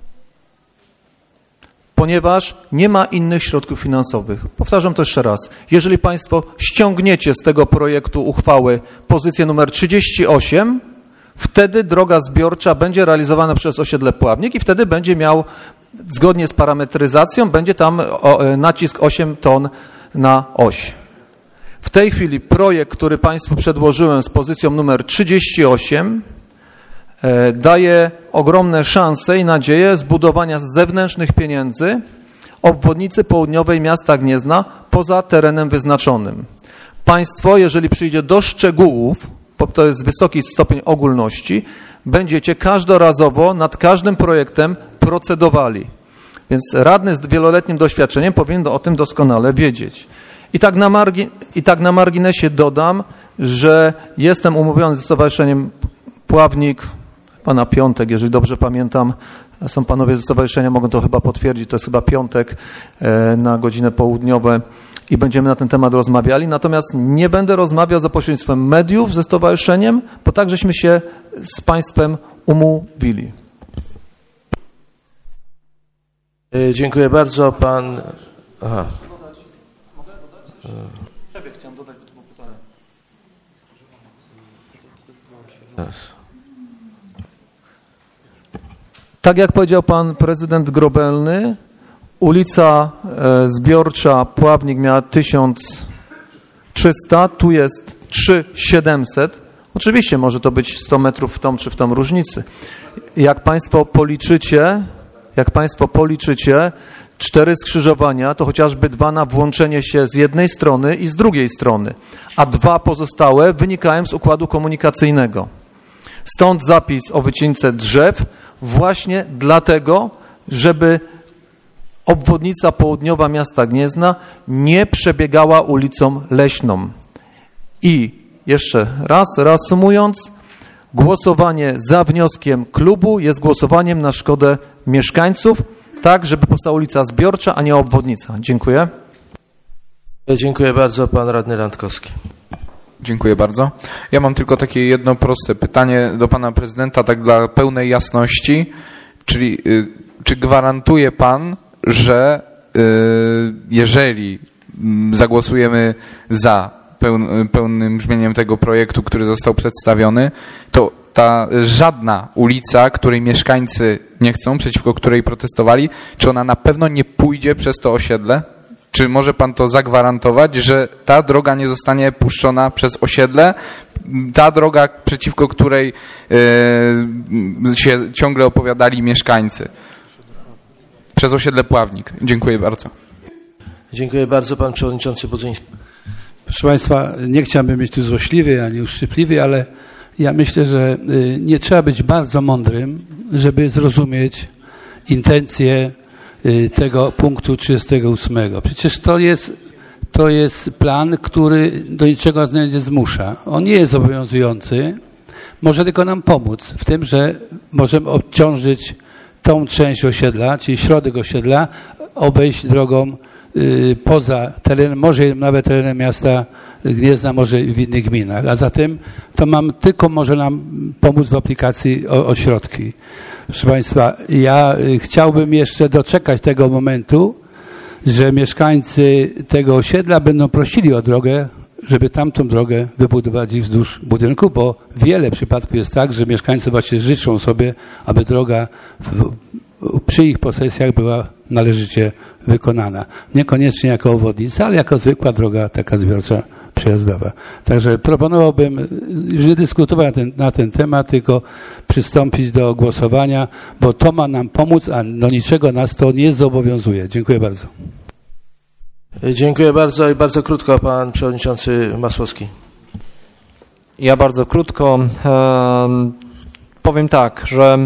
Ponieważ nie ma innych środków finansowych. Powtarzam to jeszcze raz. Jeżeli Państwo ściągniecie z tego projektu uchwały pozycję numer trzydzieści osiem, wtedy droga zbiorcza będzie realizowana przez osiedle Pławnik i wtedy będzie miał, zgodnie z parametryzacją, będzie tam nacisk osiem ton na oś. W tej chwili projekt, który Państwu przedłożyłem z pozycją numer trzydzieści osiem, daje ogromne szanse i nadzieję zbudowania z zewnętrznych pieniędzy obwodnicy południowej miasta Gniezna poza terenem wyznaczonym. Państwo, jeżeli przyjdzie do szczegółów, bo to jest wysoki stopień ogólności, będziecie każdorazowo nad każdym projektem procedowali. Więc radny z wieloletnim doświadczeniem powinien o tym doskonale wiedzieć. I tak na, margi- i tak na marginesie dodam, że jestem umówiony ze Stowarzyszeniem Pławnik, pana Piątek, jeżeli dobrze pamiętam, są panowie ze stowarzyszenia, mogą to chyba potwierdzić, to jest chyba piątek na godziny południowe i będziemy na ten temat rozmawiali. Natomiast nie będę rozmawiał za pośrednictwem mediów ze stowarzyszeniem, bo tak żeśmy się z państwem umówili. Dziękuję bardzo. Pan... Aha. Przebieg chciałem dodać do tego pytania. Tak jak powiedział pan prezydent Grobelny, ulica e, Zbiorcza Pławnik miała tysiąc trzysta, tu jest trzy tysiące siedemset. Oczywiście może to być sto metrów w tą czy w tą różnicy. Jak państwo policzycie, jak państwo policzycie, cztery skrzyżowania, to chociażby dwa na włączenie się z jednej strony i z drugiej strony, a dwa pozostałe wynikają z układu komunikacyjnego. Stąd zapis o wycince drzew właśnie dlatego, żeby obwodnica południowa miasta Gniezna nie przebiegała ulicą Leśną. I jeszcze raz, reasumując, głosowanie za wnioskiem klubu jest głosowaniem na szkodę mieszkańców, tak, żeby powstała ulica Zbiorcza, a nie obwodnica. Dziękuję. Dziękuję bardzo. Pan radny Landkowski. Dziękuję bardzo. Ja mam tylko takie jedno proste pytanie do pana prezydenta, tak dla pełnej jasności, czyli y, czy gwarantuje pan, że y, jeżeli y, zagłosujemy za pełn, pełnym brzmieniem tego projektu, który został przedstawiony, to ta żadna ulica, której mieszkańcy nie chcą, przeciwko której protestowali, czy ona na pewno nie pójdzie przez to osiedle? Czy może pan to zagwarantować, że ta droga nie zostanie puszczona przez osiedle? Ta droga, przeciwko której e, się ciągle opowiadali mieszkańcy. Przez osiedle Pławnik. Dziękuję bardzo. Dziękuję bardzo. Pan przewodniczący Budzyński. Proszę państwa, nie chciałbym być tu złośliwy ani uszczypliwy, ale ja myślę, że nie trzeba być bardzo mądrym, żeby zrozumieć intencje tego punktu trzydziestego ósmego. Przecież to jest, to jest plan, który do niczego nas nie zmusza. On nie jest zobowiązujący, może tylko nam pomóc w tym, że możemy odciążyć tą część osiedla, czyli środek osiedla, obejść drogą y, poza terenem, może nawet terenem miasta Gniezna, może w innych gminach. A zatem to mam, tylko może nam pomóc w aplikacji o, o środki. Proszę państwa, ja chciałbym jeszcze doczekać tego momentu, że mieszkańcy tego osiedla będą prosili o drogę, żeby tamtą drogę wybudować ich wzdłuż budynku, bo wiele przypadków jest tak, że mieszkańcy właśnie życzą sobie, aby droga w, przy ich posesjach była należycie wykonana. Niekoniecznie jako obwodnica, ale jako zwykła droga taka zbiorcza przejazdowa. Także proponowałbym już nie dyskutować na ten, na ten temat, tylko przystąpić do głosowania, bo to ma nam pomóc, a do niczego nas to nie zobowiązuje. Dziękuję bardzo. Dziękuję bardzo i bardzo krótko pan przewodniczący Masłowski. Ja bardzo krótko e, powiem tak, że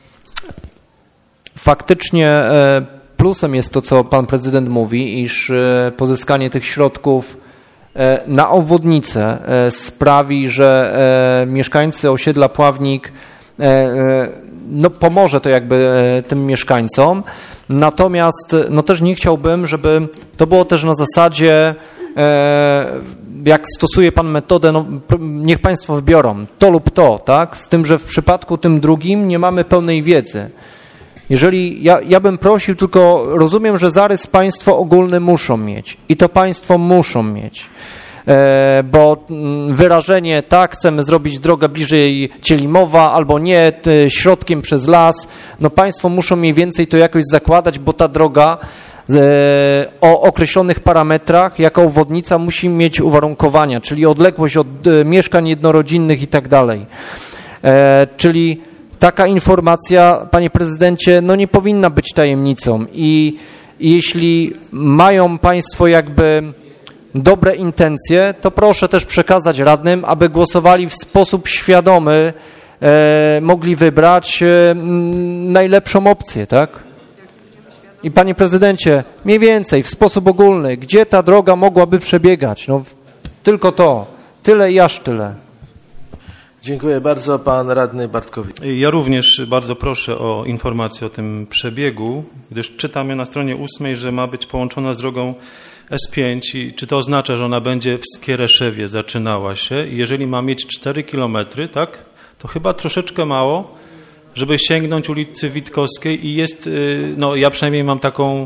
faktycznie e, plusem jest to, co pan prezydent mówi, iż e, pozyskanie tych środków e, na obwodnicę e, sprawi, że e, mieszkańcy osiedla Pławnik e, e, no pomoże to jakby e, tym mieszkańcom. Natomiast no też nie chciałbym, żeby to było też na zasadzie, e, jak stosuje pan metodę, no niech państwo wybiorą to lub to, tak? Z tym, że w przypadku tym drugim nie mamy pełnej wiedzy. Jeżeli ja, ja bym prosił, tylko rozumiem, że zarys państwo ogólny muszą mieć i to państwo muszą mieć. E, bo wyrażenie tak, chcemy zrobić drogę bliżej Cielimowa albo nie, ty, środkiem przez las, no państwo muszą mniej więcej to jakoś zakładać, bo ta droga e, o określonych parametrach jako obwodnica musi mieć uwarunkowania, czyli odległość od e, mieszkań jednorodzinnych i tak dalej. E, czyli taka informacja, panie prezydencie, no nie powinna być tajemnicą i jeśli mają państwo jakby dobre intencje, to proszę też przekazać radnym, aby głosowali w sposób świadomy e, mogli wybrać e, najlepszą opcję, tak? I panie prezydencie, mniej więcej, w sposób ogólny, gdzie ta droga mogłaby przebiegać? No, tylko to. Tyle i aż tyle. Dziękuję bardzo. Pan radny Bartkowicz. Ja również bardzo proszę o informację o tym przebiegu, gdyż czytamy na stronie ósmej, że ma być połączona z drogą S pięć i czy to oznacza, że ona będzie w Skiereszewie zaczynała się i jeżeli ma mieć cztery kilometry, tak, to chyba troszeczkę mało, żeby sięgnąć ulicy Witkowskiej i jest, no ja przynajmniej mam taką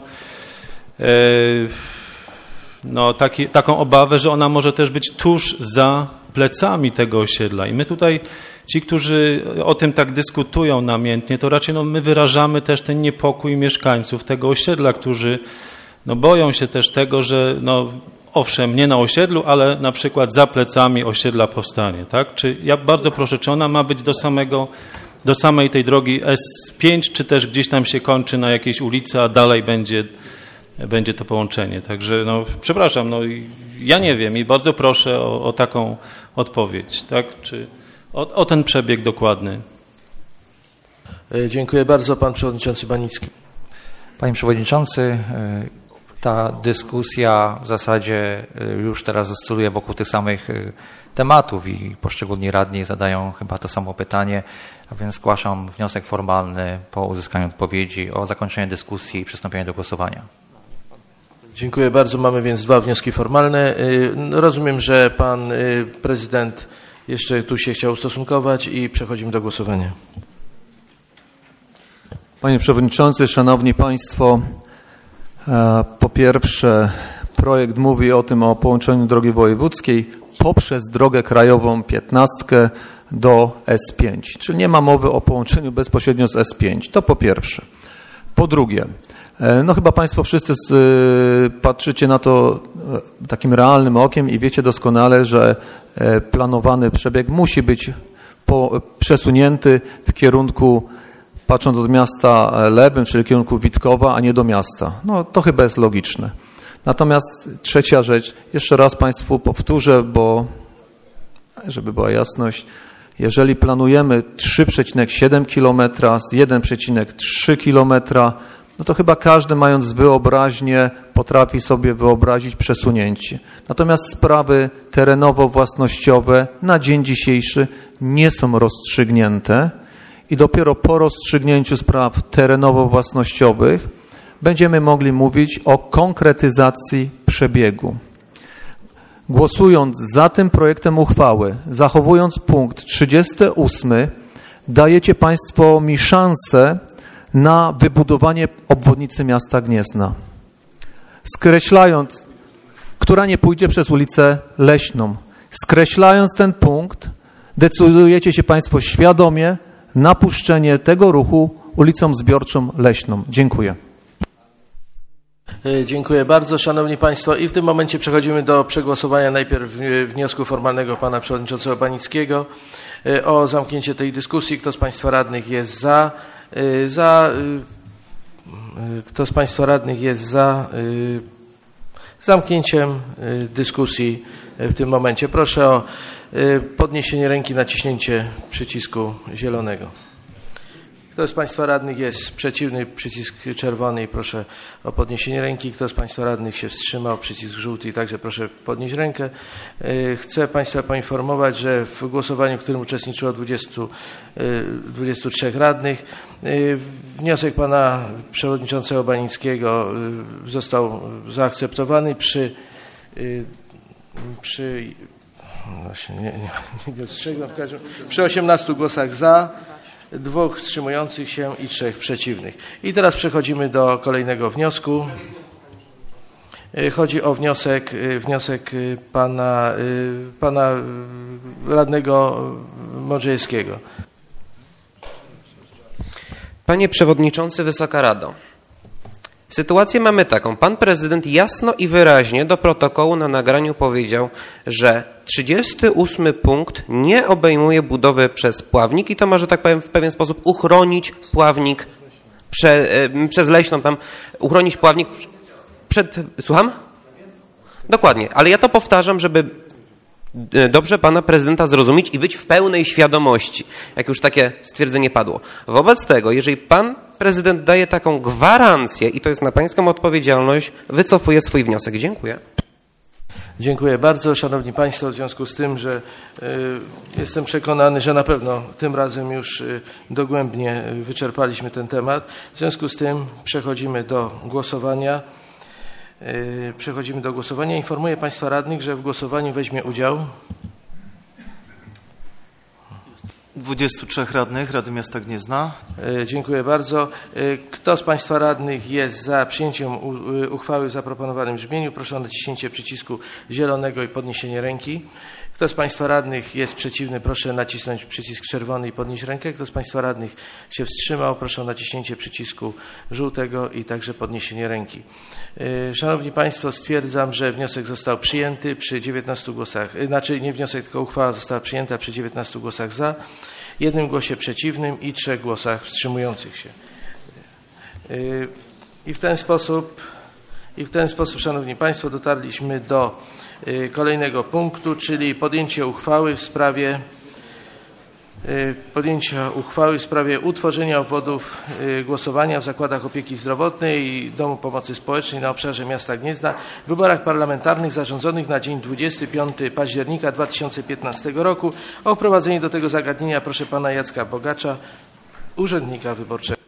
no, taki, taką obawę, że ona może też być tuż za plecami tego osiedla. I my tutaj, ci, którzy o tym tak dyskutują namiętnie, to raczej no, my wyrażamy też ten niepokój mieszkańców tego osiedla, którzy no, boją się też tego, że no, owszem, nie na osiedlu, ale na przykład za plecami osiedla powstanie. Tak? Czy, ja bardzo proszę, czy ona ma być do samego, do samej tej drogi S pięć, czy też gdzieś tam się kończy na jakiejś ulicy, a dalej będzie będzie to połączenie. Także no, przepraszam, no, ja nie wiem i bardzo proszę o, o taką odpowiedź, tak? Czy o, o ten przebieg dokładny. Dziękuję bardzo. Pan przewodniczący Banicki. Panie przewodniczący, ta dyskusja w zasadzie już teraz oscyluje wokół tych samych tematów i poszczególni radni zadają chyba to samo pytanie, a więc zgłaszam wniosek formalny po uzyskaniu odpowiedzi o zakończenie dyskusji i przystąpienie do głosowania. Dziękuję bardzo. Mamy więc dwa wnioski formalne. Rozumiem, że pan prezydent jeszcze tu się chciał ustosunkować i przechodzimy do głosowania. Panie Przewodniczący, Szanowni Państwo, po pierwsze projekt mówi o tym, o połączeniu drogi wojewódzkiej poprzez drogę krajową piętnastkę do S pięć, czyli nie ma mowy o połączeniu bezpośrednio z S pięć. To po pierwsze. Po drugie, no chyba Państwo wszyscy patrzycie na to takim realnym okiem i wiecie doskonale, że planowany przebieg musi być po, przesunięty w kierunku, patrząc od miasta Lebem, czyli w kierunku Witkowa, a nie do miasta. No to chyba jest logiczne. Natomiast trzecia rzecz, jeszcze raz Państwu powtórzę, bo żeby była jasność, jeżeli planujemy trzy przecinek siedem kilometra z jeden przecinek trzy kilometra, no to chyba każdy, mając wyobraźnię, potrafi sobie wyobrazić przesunięcie. Natomiast sprawy terenowo-własnościowe na dzień dzisiejszy nie są rozstrzygnięte i dopiero po rozstrzygnięciu spraw terenowo-własnościowych będziemy mogli mówić o konkretyzacji przebiegu. Głosując za tym projektem uchwały, zachowując punkt trzydziesty ósmy, dajecie Państwo mi szansę na wybudowanie obwodnicy miasta Gniezna. Skreślając, która nie pójdzie przez ulicę Leśną. Skreślając ten punkt, decydujecie się Państwo świadomie na puszczenie tego ruchu ulicą Zbiorczą Leśną. Dziękuję. Dziękuję bardzo, Szanowni Państwo. I w tym momencie przechodzimy do przegłosowania najpierw wniosku formalnego Pana Przewodniczącego Banickiego o zamknięcie tej dyskusji. Kto z Państwa radnych jest za? za kto z Państwa radnych jest za zamknięciem dyskusji w tym momencie? Proszę o podniesienie ręki, naciśnięcie przycisku zielonego. Kto z Państwa radnych jest przeciwny, przycisk czerwony i proszę o podniesienie ręki. Kto z Państwa radnych się wstrzymał, przycisk żółty i także proszę podnieść rękę. Chcę Państwa poinformować, że w głosowaniu, w którym uczestniczyło dwudziestu, dwudziestu trzech radnych, wniosek Pana Przewodniczącego Banickiego został zaakceptowany przy, przy, właśnie nie, nie, nie dostrzegłem, w każdym, przy osiemnastu głosach za, dwóch wstrzymujących się i trzech przeciwnych. I teraz przechodzimy do kolejnego wniosku. Chodzi o wniosek, wniosek pana, pana radnego Modrzejewskiego. Panie Przewodniczący, Wysoka Rado. Sytuację mamy taką. Pan prezydent jasno i wyraźnie do protokołu na nagraniu powiedział, że trzydziesty ósmy punkt nie obejmuje budowy przez Pławnik i to ma, że tak powiem, w pewien sposób uchronić Pławnik prze, przez Leśną, tam uchronić Pławnik przed... Słucham? Dokładnie, ale ja to powtarzam, żeby dobrze pana prezydenta zrozumieć i być w pełnej świadomości, jak już takie stwierdzenie padło. Wobec tego, jeżeli pan prezydent daje taką gwarancję i to jest na pańską odpowiedzialność, wycofuję swój wniosek. Dziękuję. Dziękuję bardzo. Szanowni Państwo, w związku z tym, że y, jestem przekonany, że na pewno tym razem już y, dogłębnie wyczerpaliśmy ten temat. W związku z tym przechodzimy do głosowania. Y, przechodzimy do głosowania. Informuję Państwa radnych, że w głosowaniu weźmie udział dwudziestu trzech radnych Rady Miasta Gniezna. Y, dziękuję bardzo. Y, kto z Państwa radnych jest za przyjęciem u, y, uchwały w zaproponowanym brzmieniu? Proszę o naciśnięcie przycisku zielonego i podniesienie ręki. Kto z Państwa radnych jest przeciwny? Proszę nacisnąć przycisk czerwony i podnieść rękę. Kto z Państwa radnych się wstrzymał? Proszę o naciśnięcie przycisku żółtego i także podniesienie ręki. Y, Szanowni Państwo, stwierdzam, że wniosek został przyjęty przy dziewiętnastu głosach, y, znaczy nie wniosek, tylko uchwała została przyjęta przy dziewiętnastu głosach za, jednym głosie przeciwnym i trzech głosach wstrzymujących się. I w ten sposób, i w ten sposób, Szanowni Państwo, dotarliśmy do kolejnego punktu, czyli podjęcie uchwały w sprawie podjęcia uchwały w sprawie utworzenia obwodów głosowania w zakładach opieki zdrowotnej i Domu Pomocy Społecznej na obszarze miasta Gniezna w wyborach parlamentarnych zarządzonych na dzień dwudziestego piątego października dwa tysiące piętnastego roku. O wprowadzenie do tego zagadnienia proszę pana Jacka Bogacza, urzędnika wyborczego.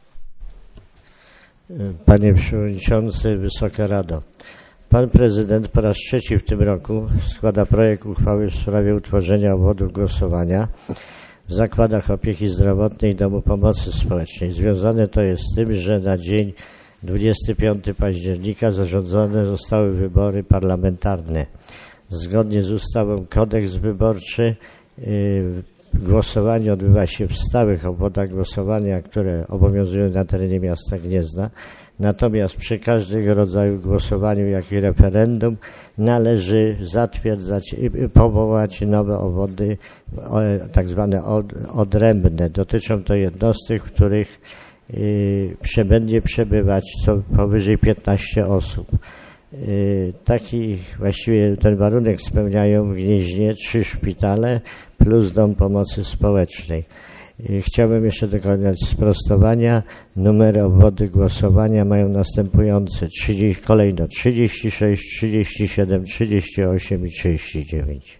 Panie Przewodniczący, Wysoka Rado. Pan Prezydent po raz trzeci w tym roku składa projekt uchwały w sprawie utworzenia obwodów głosowania w zakładach opieki zdrowotnej i Domu Pomocy Społecznej. Związane to jest z tym, że na dzień dwudziestego piątego października zarządzone zostały wybory parlamentarne. Zgodnie z ustawą Kodeks Wyborczy yy, głosowanie odbywa się w stałych obwodach głosowania, które obowiązują na terenie miasta Gniezna. Natomiast przy każdego rodzaju głosowaniu, jak i referendum, należy zatwierdzać i powołać nowe obwody, tak zwane odrębne. Dotyczą to jednostek, w których będzie przebywać co powyżej piętnaście osób. Taki właściwie ten warunek spełniają w Gnieźnie trzy szpitale plus Dom Pomocy Społecznej. Chciałbym jeszcze dokonać sprostowania. Numery obwody głosowania mają następujące: trzydzieści, kolejno trzydzieści sześć, trzydzieści siedem, trzydzieści osiem i trzydzieści dziewięć.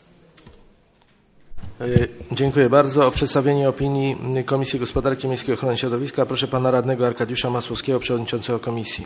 Dziękuję bardzo. O przedstawienie opinii Komisji Gospodarki Miejskiej i Ochrony Środowiska proszę pana radnego Arkadiusza Masłowskiego, przewodniczącego komisji.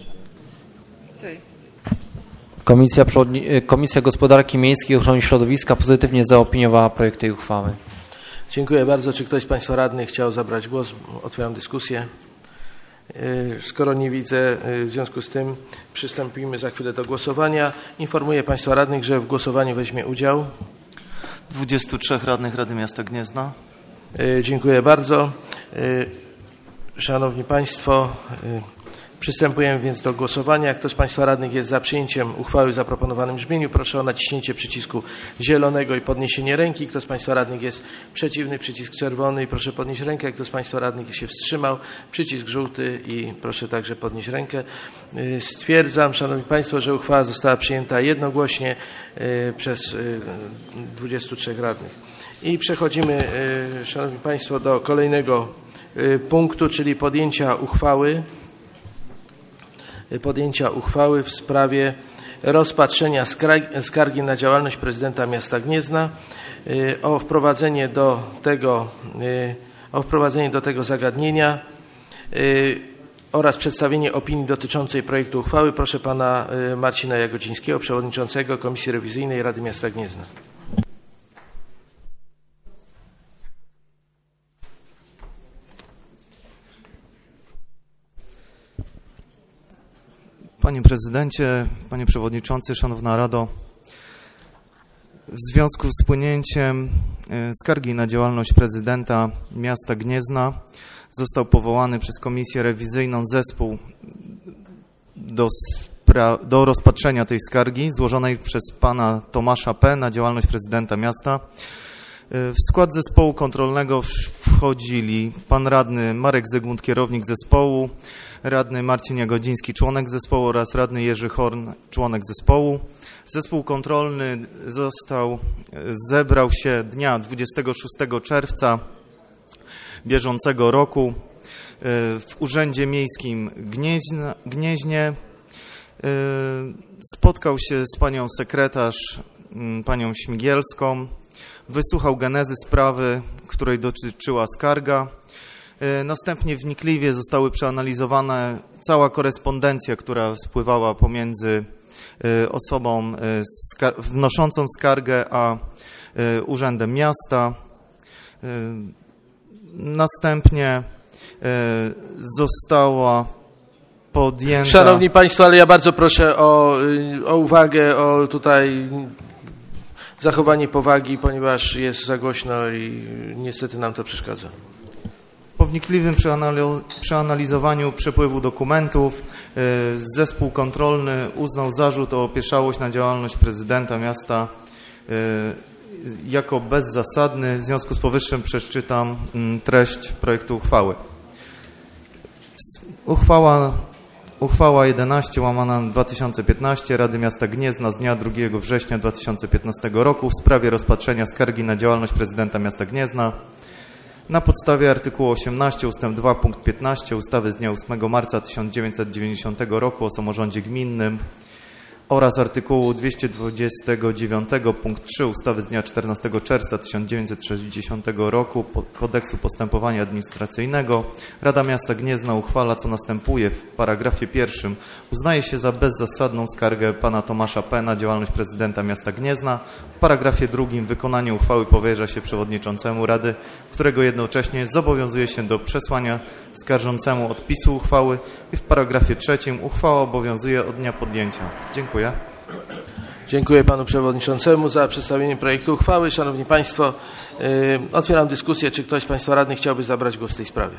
Komisja, Komisja Gospodarki Miejskiej i Ochrony Środowiska pozytywnie zaopiniowała projekt tej uchwały. Dziękuję bardzo. Czy ktoś z Państwa radnych chciał zabrać głos? Otwieram dyskusję. Skoro nie widzę, w związku z tym przystąpimy za chwilę do głosowania. Informuję Państwa radnych, że w głosowaniu weźmie udział dwudziestu trzech radnych Rady Miasta Gniezna. Dziękuję bardzo. Szanowni Państwo, przystępujemy więc do głosowania. Kto z Państwa radnych jest za przyjęciem uchwały w zaproponowanym brzmieniu, proszę o naciśnięcie przycisku zielonego i podniesienie ręki. Kto z Państwa radnych jest przeciwny, przycisk czerwony i proszę podnieść rękę. Kto z Państwa radnych się wstrzymał, przycisk żółty i proszę także podnieść rękę. Stwierdzam, Szanowni Państwo, że uchwała została przyjęta jednogłośnie przez dwudziestu trzech radnych. I przechodzimy, Szanowni Państwo, do kolejnego punktu, czyli podjęcia uchwały podjęcia uchwały w sprawie rozpatrzenia skargi na działalność prezydenta miasta Gniezna, o wprowadzenie do tego, o wprowadzenie do tego zagadnienia oraz przedstawienie opinii dotyczącej projektu uchwały. Proszę pana Marcina Jagodzińskiego, przewodniczącego Komisji Rewizyjnej Rady Miasta Gniezna. Panie Prezydencie, Panie Przewodniczący, Szanowna Rado, w związku z wpłynięciem skargi na działalność prezydenta miasta Gniezna został powołany przez Komisję Rewizyjną zespół do, do rozpatrzenia tej skargi złożonej przez pana Tomasza P. na działalność prezydenta miasta. W skład zespołu kontrolnego wchodzili pan radny Marek Zygmunt, kierownik zespołu, radny Marcin Jagodziński, członek zespołu oraz radny Jerzy Horn, członek zespołu. Zespół kontrolny został, zebrał się dnia dwudziestego szóstego czerwca bieżącego roku w Urzędzie Miejskim Gnieźna, Gnieźnie. Spotkał się z panią sekretarz, panią Śmigielską, wysłuchał genezy sprawy, której dotyczyła skarga. Następnie wnikliwie zostały przeanalizowane cała korespondencja, która spływała pomiędzy osobą wnoszącą skargę a Urzędem Miasta. Następnie została podjęta... Szanowni Państwo, ale ja bardzo proszę o, o uwagę, o tutaj zachowanie powagi, ponieważ jest za głośno i niestety nam to przeszkadza. Po wnikliwym przeanalizowaniu przepływu dokumentów zespół kontrolny uznał zarzut o opieszałość na działalność prezydenta miasta jako bezzasadny. W związku z powyższym przeczytam treść projektu uchwały. Uchwała, uchwała jedenaście łamana dwa tysiące piętnaście Rady Miasta Gniezna z dnia drugiego września dwa tysiące piętnastego roku w sprawie rozpatrzenia skargi na działalność prezydenta miasta Gniezna. Na podstawie artykułu osiemnastego ustęp dwa punkt piętnaście ustawy z dnia ósmego marca tysiąc dziewięćset dziewięćdziesiątego roku o samorządzie gminnym oraz artykułu dwieście dwudziestego dziewiątego punkt trzy ustawy z dnia czternastego czerwca tysiąc dziewięćset sześćdziesiątego roku Kodeksu Postępowania Administracyjnego Rada Miasta Gniezna uchwala, co następuje. W paragrafie pierwszym uznaje się za bezzasadną skargę pana Tomasza P. na działalność prezydenta miasta Gniezna. W paragrafie drugim wykonanie uchwały powierza się przewodniczącemu Rady, którego jednocześnie zobowiązuje się do przesłania skarżącemu odpisu uchwały i w paragrafie trzecim uchwała obowiązuje od dnia podjęcia. Dziękuję. Dziękuję panu przewodniczącemu za przedstawienie projektu uchwały. Szanowni Państwo, yy, otwieram dyskusję. Czy ktoś z Państwa radnych chciałby zabrać głos w tej sprawie?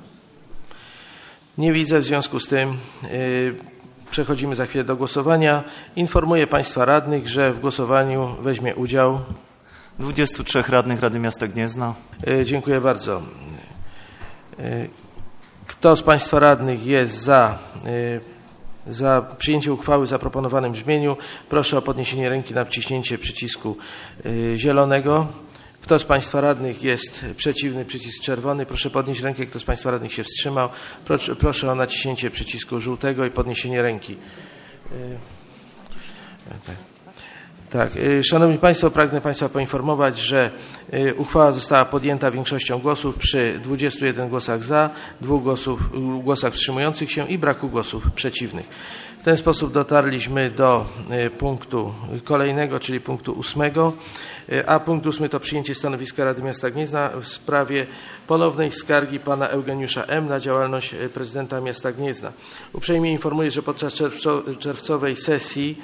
Nie widzę, w związku z tym yy, przechodzimy za chwilę do głosowania. Informuję Państwa radnych, że w głosowaniu weźmie udział dwudziestu trzech radnych Rady Miasta Gniezna. Yy, dziękuję bardzo. Yy, kto z Państwa radnych jest za yy, Za przyjęcie uchwały w zaproponowanym brzmieniu proszę o podniesienie ręki, naciśnięcie przycisku y, zielonego. Kto z Państwa radnych jest przeciwny, przycisk czerwony, proszę podnieść rękę. Kto z Państwa radnych się wstrzymał, proszę, proszę o naciśnięcie przycisku żółtego i podniesienie ręki. Y, tak. Tak, Szanowni Państwo, pragnę Państwa poinformować, że uchwała została podjęta większością głosów przy dwudziestu jeden głosach za, dwóch głosów, głosach wstrzymujących się i braku głosów przeciwnych. W ten sposób dotarliśmy do punktu kolejnego, czyli punktu ósmego, a punkt ósmy to przyjęcie stanowiska Rady Miasta Gniezna w sprawie ponownej skargi pana Eugeniusza M. na działalność prezydenta miasta Gniezna. Uprzejmie informuję, że podczas czerwcowej sesji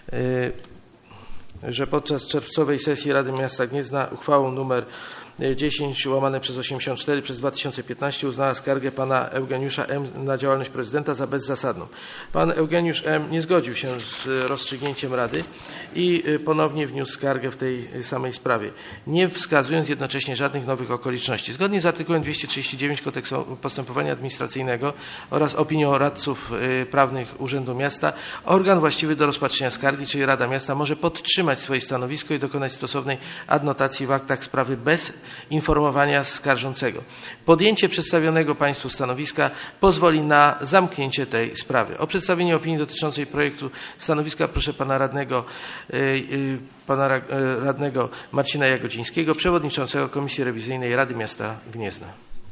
że podczas czerwcowej sesji Rady Miasta Gniezna uchwałą numer dziesięć łamane przez osiemdziesiąt cztery przez dwa tysiące piętnaście uznała skargę pana Eugeniusza M. na działalność prezydenta za bezzasadną. Pan Eugeniusz M. nie zgodził się z rozstrzygnięciem Rady i ponownie wniósł skargę w tej samej sprawie, nie wskazując jednocześnie żadnych nowych okoliczności. Zgodnie z artykułem dwieście trzydzieści dziewięć Kodeksu Postępowania Administracyjnego oraz opinią radców prawnych Urzędu Miasta, organ właściwy do rozpatrzenia skargi, czyli Rada Miasta, może podtrzymać swoje stanowisko i dokonać stosownej adnotacji w aktach sprawy bez informowania skarżącego. Podjęcie przedstawionego Państwu stanowiska pozwoli na zamknięcie tej sprawy. O przedstawienie opinii dotyczącej projektu stanowiska proszę pana radnego, pana radnego Marcina Jagodzińskiego, przewodniczącego Komisji Rewizyjnej Rady Miasta Gniezna.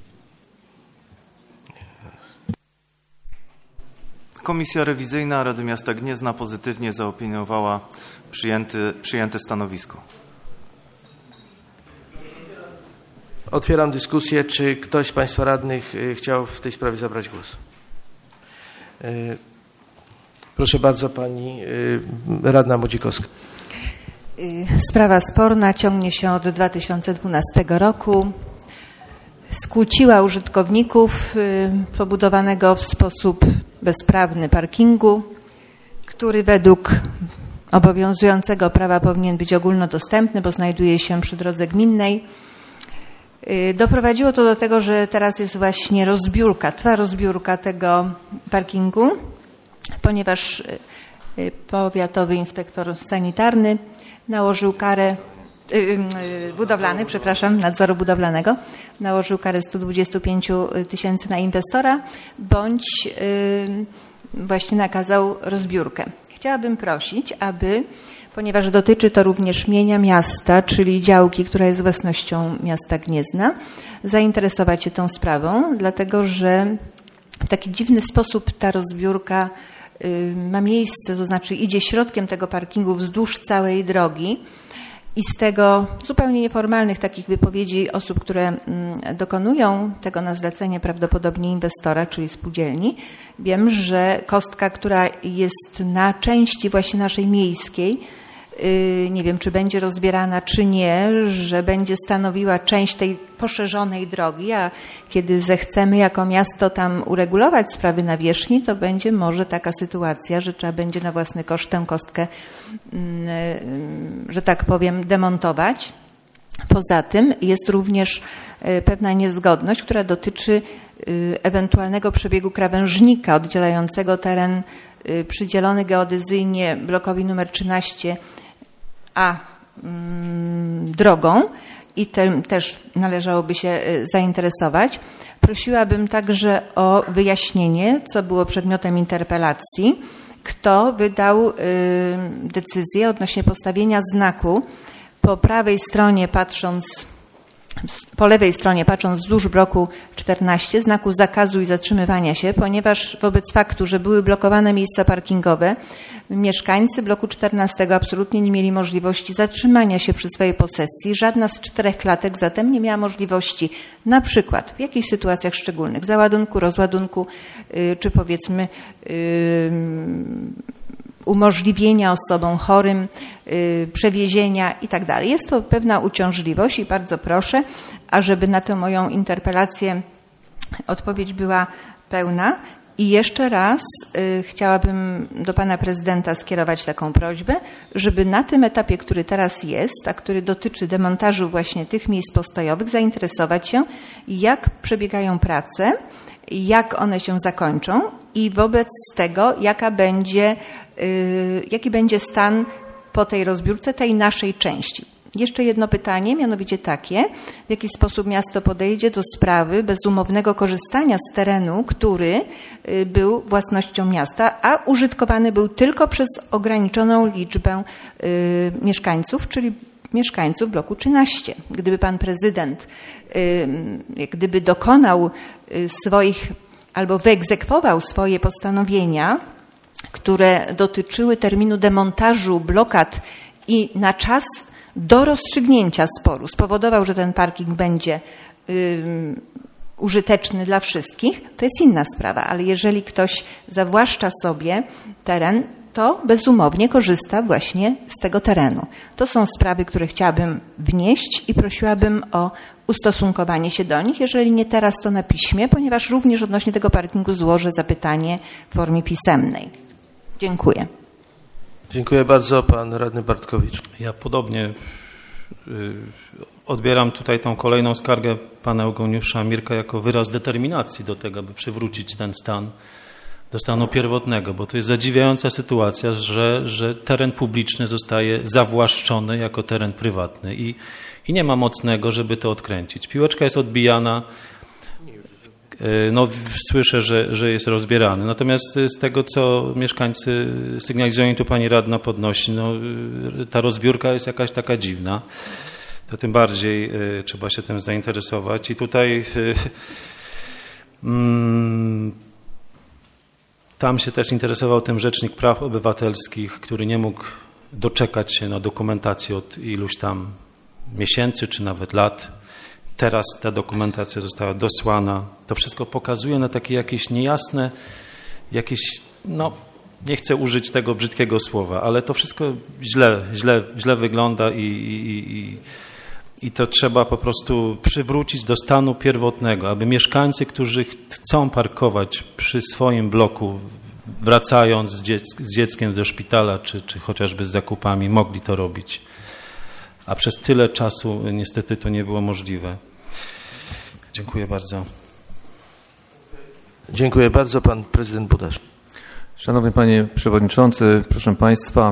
Komisja Rewizyjna Rady Miasta Gniezna pozytywnie zaopiniowała przyjęty, przyjęte stanowisko. Otwieram dyskusję. Czy ktoś z Państwa radnych chciał w tej sprawie zabrać głos? Proszę bardzo, pani radna Modzikowska. Sprawa sporna ciągnie się od dwa tysiące dwunastego roku. Skłóciła użytkowników pobudowanego w sposób bezprawny parkingu, który według obowiązującego prawa powinien być ogólnodostępny, bo znajduje się przy drodze gminnej. Doprowadziło to do tego, że teraz jest właśnie rozbiórka, trwa rozbiórka tego parkingu, ponieważ powiatowy inspektor sanitarny nałożył karę, budowlany, przepraszam, nadzoru budowlanego, nałożył karę sto dwadzieścia pięć tysięcy na inwestora, bądź właśnie nakazał rozbiórkę. Chciałabym prosić, aby, ponieważ dotyczy to również mienia miasta, czyli działki, która jest własnością miasta Gniezna, zainteresować się tą sprawą, dlatego że w taki dziwny sposób ta rozbiórka ma miejsce, to znaczy idzie środkiem tego parkingu wzdłuż całej drogi i z tego zupełnie nieformalnych takich wypowiedzi osób, które dokonują tego na zlecenie prawdopodobnie inwestora, czyli spółdzielni, wiem, że kostka, która jest na części właśnie naszej miejskiej, nie wiem, czy będzie rozbierana, czy nie, że będzie stanowiła część tej poszerzonej drogi, a kiedy zechcemy jako miasto tam uregulować sprawy nawierzchni, to będzie może taka sytuacja, że trzeba będzie na własny koszt tę kostkę, że tak powiem, demontować. Poza tym jest również pewna niezgodność, która dotyczy ewentualnego przebiegu krawężnika oddzielającego teren przydzielony geodezyjnie blokowi numer trzynaście a mm, drogą i tym też należałoby się zainteresować. Prosiłabym także o wyjaśnienie, co było przedmiotem interpelacji, kto wydał y, decyzję odnośnie postawienia znaku po prawej stronie patrząc, po lewej stronie patrząc wzdłuż bloku czternaście, znaku zakazu i zatrzymywania się, ponieważ wobec faktu, że były blokowane miejsca parkingowe, mieszkańcy bloku czternastego absolutnie nie mieli możliwości zatrzymania się przy swojej posesji. Żadna z czterech klatek zatem nie miała możliwości na przykład w jakichś sytuacjach szczególnych załadunku, rozładunku, yy, czy powiedzmy yy, umożliwienia osobom chorym yy, przewiezienia i tak dalej. Jest to pewna uciążliwość i bardzo proszę, ażeby na tę moją interpelację odpowiedź była pełna. I jeszcze raz y, chciałabym do pana prezydenta skierować taką prośbę, żeby na tym etapie, który teraz jest, a który dotyczy demontażu właśnie tych miejsc postojowych, zainteresować się, jak przebiegają prace, jak one się zakończą i wobec tego, jaka będzie, y, jaki będzie stan po tej rozbiórce tej naszej części. Jeszcze jedno pytanie, mianowicie takie, w jaki sposób miasto podejdzie do sprawy bezumownego korzystania z terenu, który był własnością miasta, a użytkowany był tylko przez ograniczoną liczbę y, mieszkańców, czyli mieszkańców bloku trzynaście. Gdyby pan prezydent y, gdyby dokonał swoich albo wyegzekwował swoje postanowienia, które dotyczyły terminu demontażu blokad i na czas do rozstrzygnięcia sporu spowodował, że ten parking będzie y, użyteczny dla wszystkich, to jest inna sprawa, ale jeżeli ktoś zawłaszcza sobie teren, to bezumownie korzysta właśnie z tego terenu. To są sprawy, które chciałabym wnieść i prosiłabym o ustosunkowanie się do nich, jeżeli nie teraz, to na piśmie, ponieważ również odnośnie tego parkingu złożę zapytanie w formie pisemnej. Dziękuję. Dziękuję bardzo. Pan radny Bartkowicz. Ja podobnie y, odbieram tutaj tą kolejną skargę pana Eugeniusza Mirka jako wyraz determinacji do tego, aby przywrócić ten stan do stanu pierwotnego, bo to jest zadziwiająca sytuacja, że, że teren publiczny zostaje zawłaszczony jako teren prywatny i, i nie ma mocnego, żeby to odkręcić. Piłeczka jest odbijana, no słyszę, że, że jest rozbierany. Natomiast z tego, co mieszkańcy sygnalizują, tu pani radna podnosi, no ta rozbiórka jest jakaś taka dziwna. To tym bardziej y, trzeba się tym zainteresować. I tutaj y, y, tam się też interesował tym Rzecznik Praw Obywatelskich, który nie mógł doczekać się na dokumentację od iluś tam miesięcy, czy nawet lat. Teraz ta dokumentacja została dosłana. To wszystko pokazuje na takie jakieś niejasne, jakieś, no nie chcę użyć tego brzydkiego słowa, ale to wszystko źle, źle, źle wygląda i, i, i, i to trzeba po prostu przywrócić do stanu pierwotnego, aby mieszkańcy, którzy chcą parkować przy swoim bloku, wracając z, dziec- z dzieckiem do szpitala, czy, czy chociażby z zakupami, mogli to robić. A przez tyle czasu niestety to nie było możliwe. Dziękuję bardzo. Dziękuję bardzo. Pan prezydent Budasz. Szanowny Panie Przewodniczący, proszę Państwa,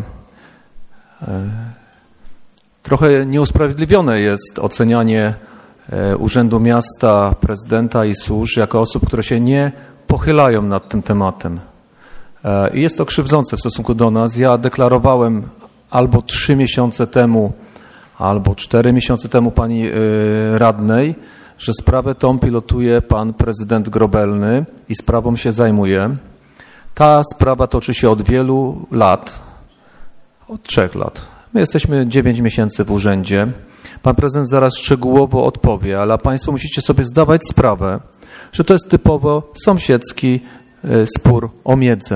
trochę nieusprawiedliwione jest ocenianie Urzędu Miasta, prezydenta i służb jako osób, które się nie pochylają nad tym tematem. I jest to krzywdzące w stosunku do nas. Ja deklarowałem albo trzy miesiące temu, albo cztery miesiące temu pani radnej, że sprawę tą pilotuje pan prezydent Grobelny i sprawą się zajmuje. Ta sprawa toczy się od wielu lat, od trzech lat. My jesteśmy dziewięć miesięcy w urzędzie. Pan prezydent zaraz szczegółowo odpowie, ale Państwo musicie sobie zdawać sprawę, że to jest typowo sąsiedzki spór o miedzę.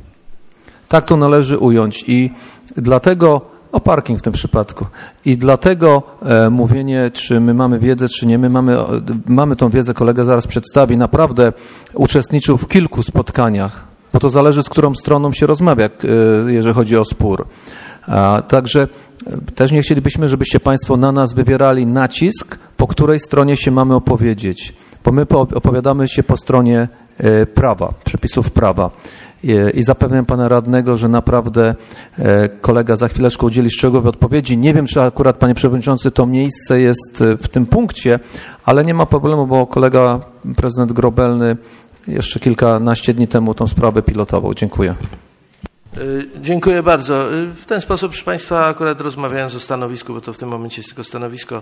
Tak to należy ująć i dlatego, o parking w tym przypadku, i dlatego e, mówienie, czy my mamy wiedzę, czy nie, my mamy, mamy tą wiedzę, kolega zaraz przedstawi, naprawdę uczestniczył w kilku spotkaniach, bo to zależy, z którą stroną się rozmawia, e, jeżeli chodzi o spór. A, także też nie chcielibyśmy, żebyście Państwo na nas wywierali nacisk, po której stronie się mamy opowiedzieć, bo my opowiadamy się po stronie e, prawa, przepisów prawa. I zapewniam pana radnego, że naprawdę kolega za chwileczkę udzieli szczegółowej odpowiedzi. Nie wiem, czy akurat, panie przewodniczący, to miejsce jest w tym punkcie, ale nie ma problemu, bo kolega prezydent Grobelny jeszcze kilkanaście dni temu tą sprawę pilotował. Dziękuję. Dziękuję bardzo. W ten sposób, proszę Państwa, akurat rozmawiając o stanowisku, bo to w tym momencie jest tylko stanowisko,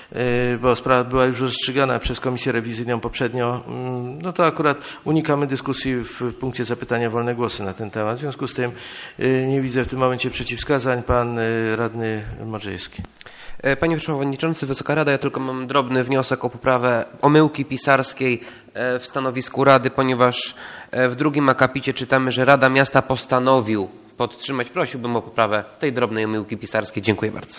bo sprawa była już rozstrzygana przez Komisję Rewizyjną poprzednio, no to akurat unikamy dyskusji w punkcie zapytania wolne głosy na ten temat. W związku z tym nie widzę w tym momencie przeciwwskazań. Pan radny Modrzejewski. Panie Przewodniczący, Wysoka Rada, ja tylko mam drobny wniosek o poprawę omyłki pisarskiej w stanowisku Rady, ponieważ w drugim akapicie czytamy, że Rada Miasta postanowił podtrzymać. Prosiłbym o poprawę tej drobnej omyłki pisarskiej. Dziękuję bardzo.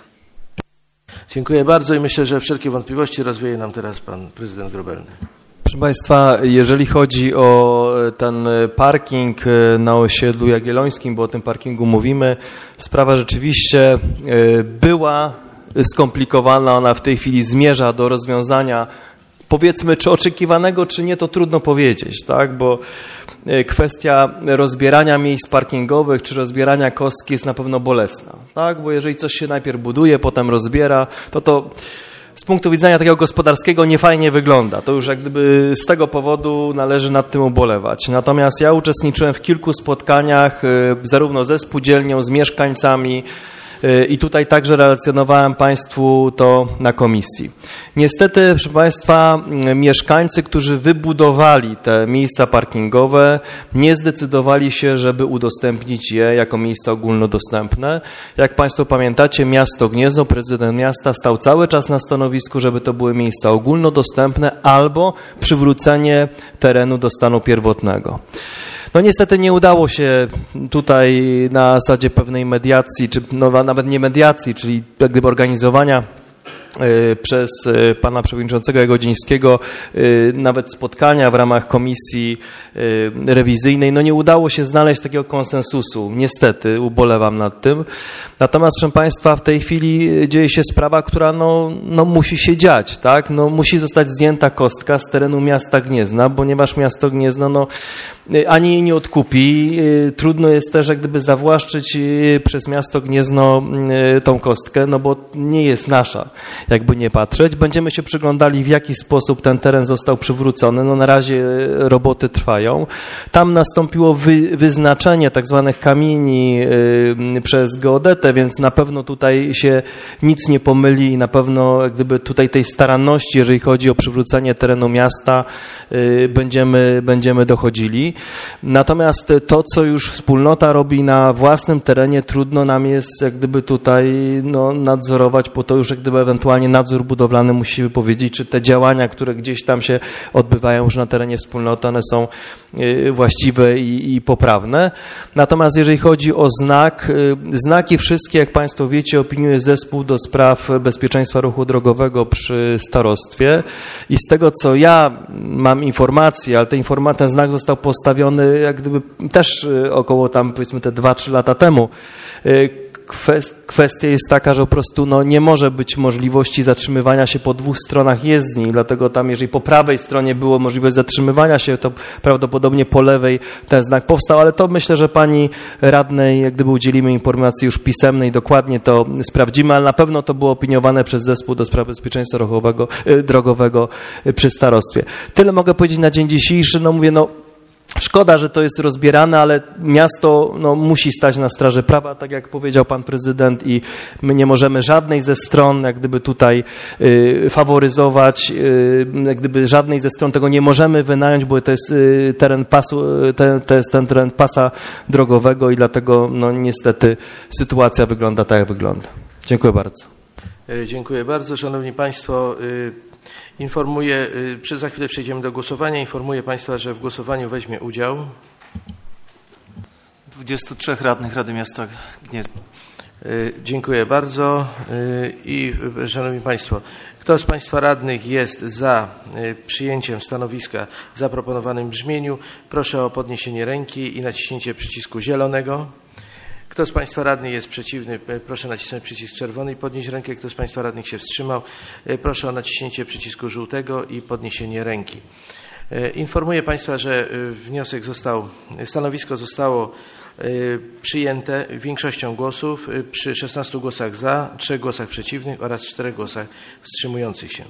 Dziękuję bardzo i myślę, że wszelkie wątpliwości rozwieje nam teraz pan prezydent Grobelny. Proszę Państwa, jeżeli chodzi o ten parking na osiedlu Jagiellońskim, bo o tym parkingu mówimy, sprawa rzeczywiście była skomplikowana, ona w tej chwili zmierza do rozwiązania, powiedzmy, czy oczekiwanego, czy nie, to trudno powiedzieć, tak, bo kwestia rozbierania miejsc parkingowych, czy rozbierania kostki jest na pewno bolesna, tak, bo jeżeli coś się najpierw buduje, potem rozbiera, to to z punktu widzenia takiego gospodarskiego niefajnie wygląda. To już jak gdyby z tego powodu należy nad tym ubolewać. Natomiast ja uczestniczyłem w kilku spotkaniach, zarówno ze spółdzielnią, z mieszkańcami, i tutaj także relacjonowałem Państwu to na komisji. Niestety, proszę Państwa, mieszkańcy, którzy wybudowali te miejsca parkingowe, nie zdecydowali się, żeby udostępnić je jako miejsca ogólnodostępne. Jak Państwo pamiętacie, miasto Gniezno, prezydent miasta stał cały czas na stanowisku, żeby to były miejsca ogólnodostępne albo przywrócenie terenu do stanu pierwotnego. No niestety nie udało się tutaj na zasadzie pewnej mediacji, czy no, nawet nie mediacji, czyli jak gdyby organizowania przez pana przewodniczącego Jagodzińskiego nawet spotkania w ramach komisji rewizyjnej. No nie udało się znaleźć takiego konsensusu. Niestety, ubolewam nad tym. Natomiast, proszę Państwa, w tej chwili dzieje się sprawa, która no, no musi się dziać, tak? No musi zostać zdjęta kostka z terenu miasta Gniezna, ponieważ miasto Gniezno no, ani jej nie odkupi. Trudno jest też jak gdyby zawłaszczyć przez miasto Gniezno tą kostkę, no bo nie jest nasza. Jakby nie patrzeć. Będziemy się przyglądali, w jaki sposób ten teren został przywrócony. No na razie roboty trwają. Tam nastąpiło wy, wyznaczenie tak zwanych kamieni y, przez geodetę, więc na pewno tutaj się nic nie pomyli i na pewno jak gdyby tutaj tej staranności, jeżeli chodzi o przywrócenie terenu miasta, y, będziemy, będziemy dochodzili. Natomiast to, co już wspólnota robi na własnym terenie, trudno nam jest jak gdyby tutaj no, nadzorować, bo to już jak gdyby ewentualnie nadzór budowlany musi wypowiedzieć, czy te działania, które gdzieś tam się odbywają już na terenie wspólnoty, one są właściwe i, i poprawne. Natomiast jeżeli chodzi o znak, znaki wszystkie, jak Państwo wiecie, opiniuje zespół do spraw bezpieczeństwa ruchu drogowego przy starostwie i z tego, co ja mam informacje, ale ten, informa- ten znak został postawiony jak gdyby też około tam powiedzmy te dwa trzy lata temu. kwestia jest taka, że po prostu no, nie może być możliwości zatrzymywania się po dwóch stronach jezdni, dlatego tam, jeżeli po prawej stronie było możliwość zatrzymywania się, to prawdopodobnie po lewej ten znak powstał, ale to myślę, że pani radnej, jak gdyby udzielimy informacji już pisemnej, dokładnie to sprawdzimy, ale na pewno to było opiniowane przez Zespół do Spraw Bezpieczeństwa Ruchowego, Drogowego przy starostwie. Tyle mogę powiedzieć na dzień dzisiejszy, no mówię, no szkoda, że to jest rozbierane, ale miasto no, musi stać na straży prawa, tak jak powiedział pan prezydent, i my nie możemy żadnej ze stron jak gdyby tutaj y, faworyzować, y, jak gdyby żadnej ze stron tego nie możemy wynająć, bo to jest y, teren pasu, y, ten, to jest ten teren pasa drogowego i dlatego no, niestety sytuacja wygląda tak, jak wygląda. Dziękuję bardzo. Dziękuję bardzo. Szanowni Państwo, informuję, za chwilę przejdziemy do głosowania. Informuję Państwa, że w głosowaniu weźmie udział dwudziestu trzech radnych Rady Miasta Gniezna. Dziękuję bardzo. I Szanowni Państwo, kto z Państwa radnych jest za przyjęciem stanowiska w zaproponowanym brzmieniu, proszę o podniesienie ręki i naciśnięcie przycisku zielonego. Kto z Państwa radnych jest przeciwny, proszę nacisnąć przycisk czerwony i podnieść rękę. Kto z Państwa radnych się wstrzymał, proszę o naciśnięcie przycisku żółtego i podniesienie ręki. Informuję Państwa, że wniosek został, stanowisko zostało przyjęte większością głosów przy szesnastu głosach za, trzech głosach przeciwnych oraz czterech głosach wstrzymujących się.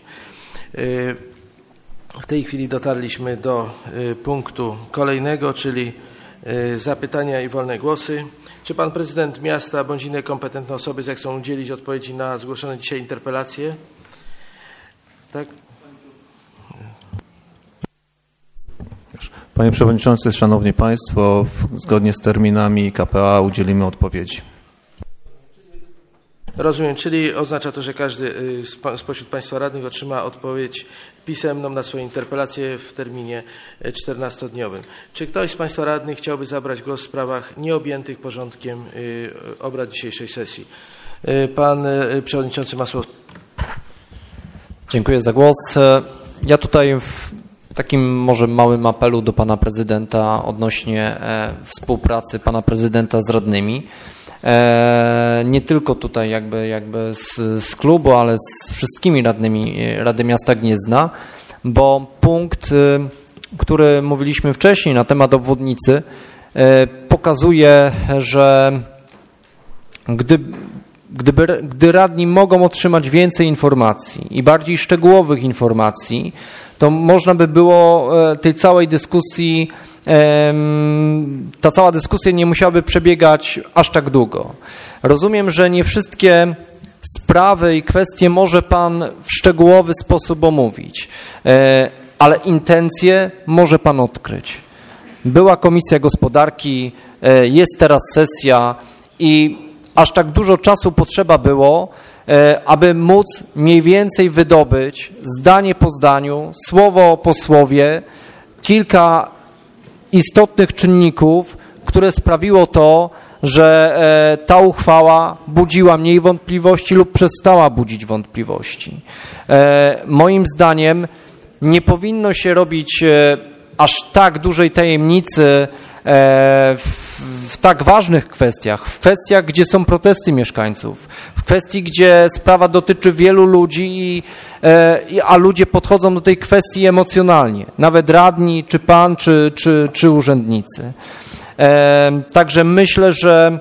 W tej chwili dotarliśmy do punktu kolejnego, czyli zapytania i wolne głosy. Czy pan prezydent miasta bądź inne kompetentne osoby zechcą udzielić odpowiedzi na zgłoszone dzisiaj interpelacje? Tak? Panie Przewodniczący, Szanowni Państwo, zgodnie z terminami K P A udzielimy odpowiedzi. Rozumiem, czyli oznacza to, że każdy spośród Państwa radnych otrzyma odpowiedź pisemną na swoje interpelacje w terminie czternastodniowym. Czy ktoś z Państwa radnych chciałby zabrać głos w sprawach nieobjętych porządkiem obrad dzisiejszej sesji? Pan Przewodniczący ma słowo. Dziękuję za głos. Ja tutaj w takim może małym apelu do Pana Prezydenta odnośnie współpracy Pana Prezydenta z radnymi. Nie tylko tutaj jakby, jakby z, z klubu, ale z wszystkimi radnymi Rady Miasta Gniezna, bo punkt, który mówiliśmy wcześniej na temat obwodnicy, pokazuje, że gdy, gdyby, gdy radni mogą otrzymać więcej informacji i bardziej szczegółowych informacji, to można by było tej całej dyskusji ta cała dyskusja nie musiałaby przebiegać aż tak długo. Rozumiem, że nie wszystkie sprawy i kwestie może Pan w szczegółowy sposób omówić, ale intencje może Pan odkryć. Była Komisja Gospodarki, jest teraz sesja i aż tak dużo czasu potrzeba było, aby móc mniej więcej wydobyć zdanie po zdaniu, słowo po słowie, kilka istotnych czynników, które sprawiło to, że ta uchwała budziła mniej wątpliwości lub przestała budzić wątpliwości. Moim zdaniem nie powinno się robić aż tak dużej tajemnicy w, w tak ważnych kwestiach, w kwestiach, gdzie są protesty mieszkańców, w kwestii, gdzie sprawa dotyczy wielu ludzi, i, i, a ludzie podchodzą do tej kwestii emocjonalnie, nawet radni, czy pan, czy, czy, czy urzędnicy. E, także myślę, że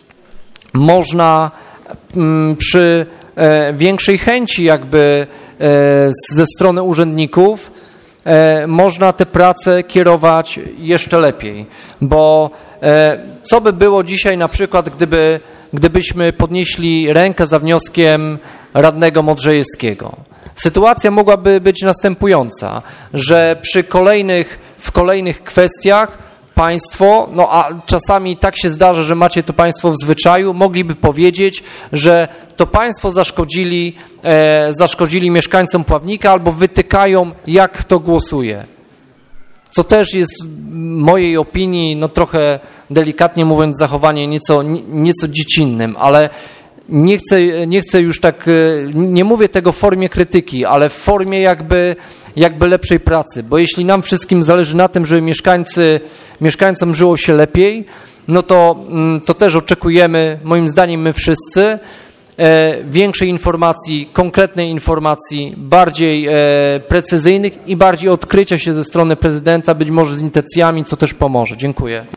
można m, przy e, większej chęci jakby e, ze strony urzędników e, można te prace kierować jeszcze lepiej, bo e, co by było dzisiaj na przykład, gdyby, gdybyśmy podnieśli rękę za wnioskiem radnego Modrzejewskiego? Sytuacja mogłaby być następująca, że przy kolejnych, w kolejnych kwestiach państwo, no a czasami tak się zdarza, że macie to państwo w zwyczaju, mogliby powiedzieć, że to państwo zaszkodzili, e, zaszkodzili mieszkańcom Pławnika albo wytykają, jak kto głosuje. Co też jest w mojej opinii, no trochę delikatnie mówiąc, zachowanie nieco, nieco dziecinnym, ale nie chcę, nie chcę już tak, nie mówię tego w formie krytyki, ale w formie jakby, jakby lepszej pracy, bo jeśli nam wszystkim zależy na tym, żeby mieszkańcy, mieszkańcom żyło się lepiej, no to, to też oczekujemy, moim zdaniem my wszyscy, większej informacji, konkretnej informacji, bardziej precyzyjnych i bardziej odkrycia się ze strony prezydenta, być może z intencjami, co też pomoże. Dziękuję.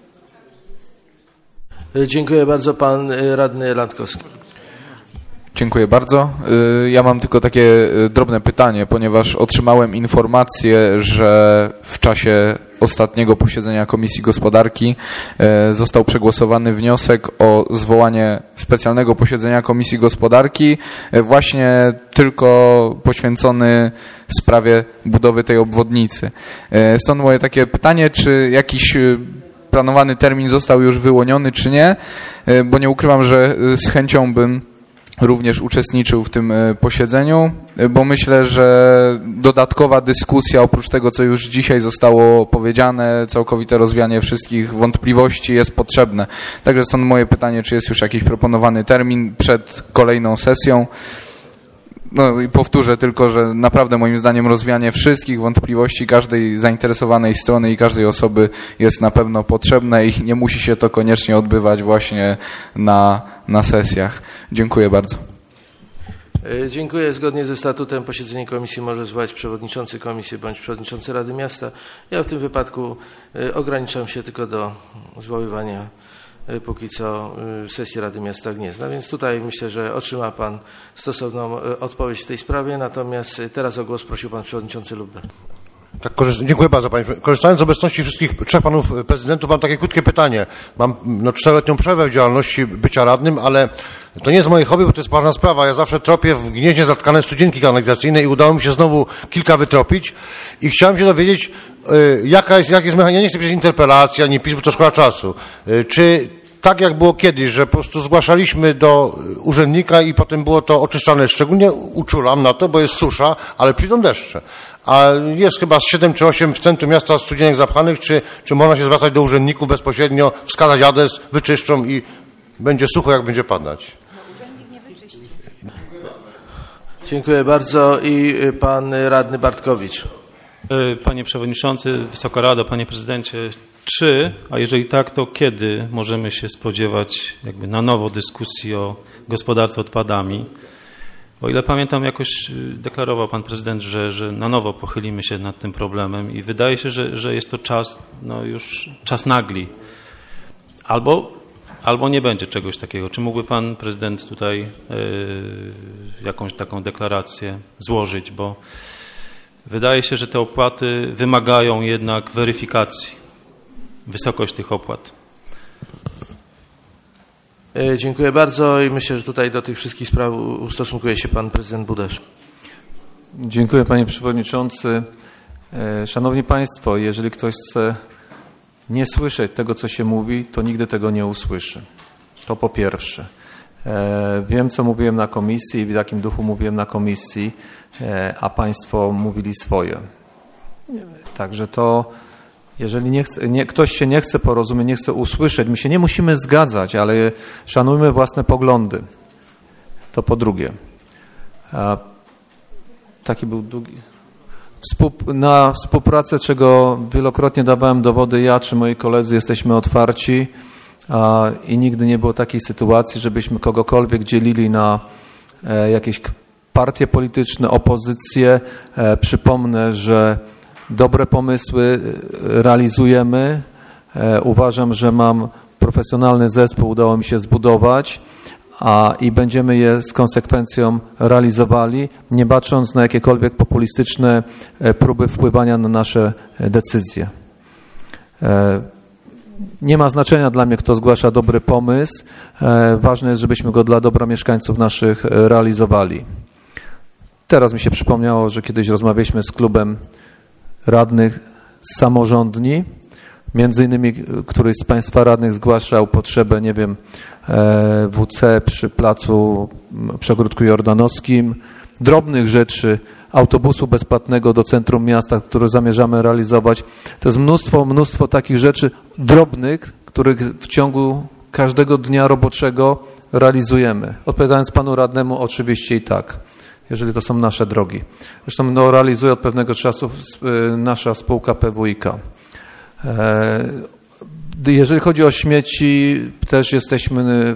Dziękuję bardzo. Pan radny Landkowski. Dziękuję bardzo. Ja mam tylko takie drobne pytanie, ponieważ otrzymałem informację, że w czasie ostatniego posiedzenia Komisji Gospodarki został przegłosowany wniosek o zwołanie specjalnego posiedzenia Komisji Gospodarki, właśnie tylko poświęcony sprawie budowy tej obwodnicy. Stąd moje takie pytanie, czy jakiś planowany termin został już wyłoniony, czy nie, bo nie ukrywam, że z chęcią bym również uczestniczył w tym posiedzeniu, bo myślę, że dodatkowa dyskusja, oprócz tego, co już dzisiaj zostało powiedziane, całkowite rozwianie wszystkich wątpliwości jest potrzebne. Także stąd moje pytanie, czy jest już jakiś proponowany termin przed kolejną sesją. No i powtórzę tylko, że naprawdę moim zdaniem rozwianie wszystkich wątpliwości każdej zainteresowanej strony i każdej osoby jest na pewno potrzebne i nie musi się to koniecznie odbywać właśnie na, na sesjach. Dziękuję bardzo. Dziękuję. Zgodnie ze statutem posiedzenie komisji może zwołać przewodniczący komisji bądź przewodniczący Rady Miasta. Ja w tym wypadku ograniczam się tylko do zwoływania póki co sesji Rady Miasta Gniezna, więc tutaj myślę, że otrzyma Pan stosowną odpowiedź w tej sprawie, natomiast teraz o głos prosił Pan Przewodniczący Lubbe. Tak, korzyst- dziękuję bardzo Panie. Korzystając z obecności wszystkich trzech Panów Prezydentów, mam takie krótkie pytanie. Mam no, czteroletnią przerwę w działalności bycia radnym, ale to nie jest moje hobby, bo to jest ważna sprawa. Ja zawsze tropię w Gnieźnie zatkane studzienki kanalizacyjne i udało mi się znowu kilka wytropić i chciałem się dowiedzieć, y, jaka jest, jaki jest mechanizm. Ja nie chcę pisać interpelacji, ani pism, bo to szkoda czasu. Y, czy tak jak było kiedyś, że po prostu zgłaszaliśmy do urzędnika i potem było to oczyszczane, szczególnie uczulam na to, bo jest susza, ale przyjdą deszcze. A jest chyba z siedem czy osiem w centrum miasta studzienek zapchanych, czy, czy można się zwracać do urzędników bezpośrednio, wskazać adres, wyczyszczą i będzie sucho, jak będzie padać. Dziękuję bardzo. I Pan Radny Bartkowicz. Panie Przewodniczący, Wysoka Rado, Panie Prezydencie, czy, a jeżeli tak, to kiedy możemy się spodziewać jakby na nowo dyskusji o gospodarce odpadami? O ile pamiętam, jakoś deklarował Pan Prezydent, że, że na nowo pochylimy się nad tym problemem i wydaje się, że, że jest to czas, no już czas nagli. Albo, albo nie będzie czegoś takiego. Czy mógłby Pan Prezydent tutaj yy, jakąś taką deklarację złożyć, bo wydaje się, że te opłaty wymagają jednak weryfikacji, wysokość tych opłat. Dziękuję bardzo i myślę, że tutaj do tych wszystkich spraw ustosunkuje się Pan Prezydent Budasz. Dziękuję Panie Przewodniczący. Szanowni Państwo, jeżeli ktoś chce nie słyszeć tego, co się mówi, to nigdy tego nie usłyszy. To po pierwsze. Wiem, co mówiłem na komisji i w jakim duchu mówiłem na komisji, a Państwo mówili swoje. Także to, jeżeli nie chce, nie, ktoś się nie chce porozumieć, nie chce usłyszeć, my się nie musimy zgadzać, ale szanujmy własne poglądy. To po drugie. Taki był długi... Na współpracę, czego wielokrotnie dawałem dowody ja czy moi koledzy, jesteśmy otwarci i nigdy nie było takiej sytuacji, żebyśmy kogokolwiek dzielili na jakieś partie polityczne, opozycje. Przypomnę, że dobre pomysły realizujemy. Uważam, że mam profesjonalny zespół, udało mi się zbudować a i będziemy je z konsekwencją realizowali, nie bacząc na jakiekolwiek populistyczne próby wpływania na nasze decyzje. Nie ma znaczenia dla mnie, kto zgłasza dobry pomysł. Ważne jest, żebyśmy go dla dobra mieszkańców naszych realizowali. Teraz mi się przypomniało, że kiedyś rozmawialiśmy z klubem radnych samorządni. Między innymi któryś z Państwa radnych zgłaszał potrzebę, nie wiem, W C przy placu, przy Ogródku Jordanowskim, drobnych rzeczy, autobusu bezpłatnego do centrum miasta, który zamierzamy realizować. To jest mnóstwo, mnóstwo takich rzeczy drobnych, których w ciągu każdego dnia roboczego realizujemy. Odpowiadając Panu radnemu, oczywiście i tak, jeżeli to są nasze drogi. Zresztą no, realizuje od pewnego czasu nasza spółka P W I K. Jeżeli chodzi o śmieci, też jesteśmy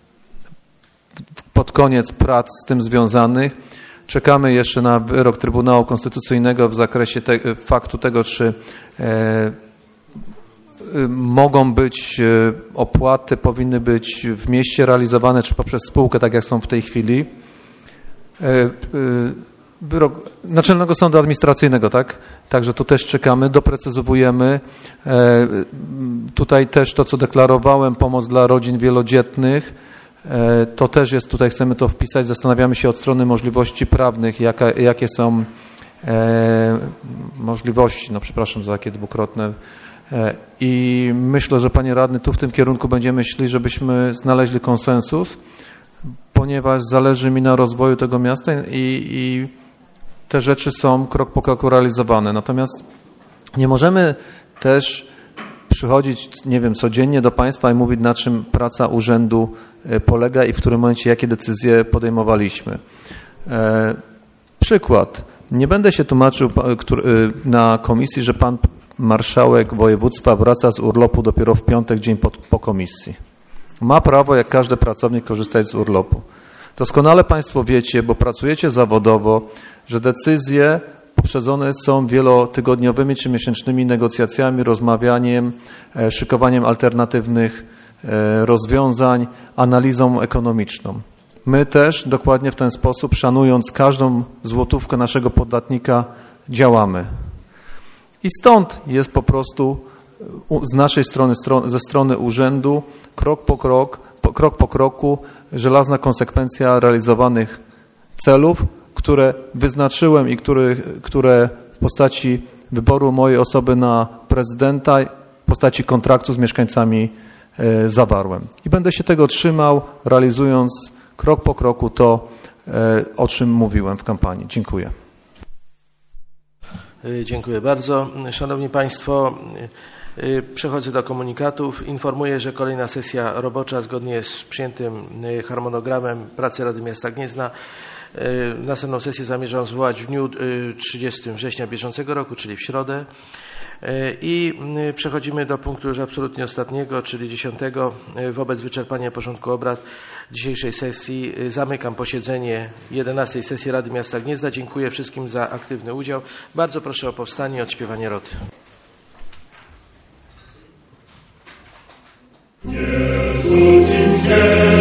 pod koniec prac z tym związanych. Czekamy jeszcze na wyrok Trybunału Konstytucyjnego w zakresie te, faktu tego, czy e, mogą być e, opłaty, powinny być w mieście realizowane, czy poprzez spółkę, tak jak są w tej chwili. E, e, wyrok Naczelnego Sądu Administracyjnego, tak? Także tu też czekamy, doprecyzowujemy. E, tutaj też to, co deklarowałem, pomoc dla rodzin wielodzietnych. To też jest, tutaj chcemy to wpisać, zastanawiamy się od strony możliwości prawnych, jaka, jakie są e, możliwości, no przepraszam za takie dwukrotne e, i myślę, że panie radny, tu w tym kierunku będziemy szli, żebyśmy znaleźli konsensus, ponieważ zależy mi na rozwoju tego miasta i, i te rzeczy są krok po kroku realizowane, natomiast nie możemy też przychodzić, nie wiem, codziennie do państwa i mówić, na czym praca urzędu polega i w którym momencie jakie decyzje podejmowaliśmy. E, przykład. Nie będę się tłumaczył na komisji, że pan marszałek województwa wraca z urlopu dopiero w piątek, dzień po, po komisji. Ma prawo, jak każdy pracownik, korzystać z urlopu. Doskonale państwo wiecie, bo pracujecie zawodowo, że decyzje poprzedzone są wielotygodniowymi czy miesięcznymi negocjacjami, rozmawianiem, szykowaniem alternatywnych rozwiązań, analizą ekonomiczną. My też dokładnie w ten sposób, szanując każdą złotówkę naszego podatnika, działamy. I stąd jest po prostu z naszej strony, ze strony urzędu, krok po krok, po, krok po kroku, żelazna konsekwencja realizowanych celów, które wyznaczyłem i które, które w postaci wyboru mojej osoby na prezydenta, w postaci kontraktu z mieszkańcami e, zawarłem. I będę się tego trzymał, realizując krok po kroku to, e, o czym mówiłem w kampanii. Dziękuję. Dziękuję bardzo. Szanowni Państwo, przechodzę do komunikatów. Informuję, że kolejna sesja robocza zgodnie z przyjętym harmonogramem pracy Rady Miasta Gniezna. Następną sesję zamierzam zwołać w dniu trzydziestego września bieżącego roku, czyli w środę. I przechodzimy do punktu już absolutnie ostatniego, czyli dziesiątego. Wobec wyczerpania porządku obrad dzisiejszej sesji zamykam posiedzenie jedenastej sesji Rady Miasta Gniezna. Dziękuję wszystkim za aktywny udział. Bardzo proszę o powstanie i odśpiewanie roty. Nie rzucim się.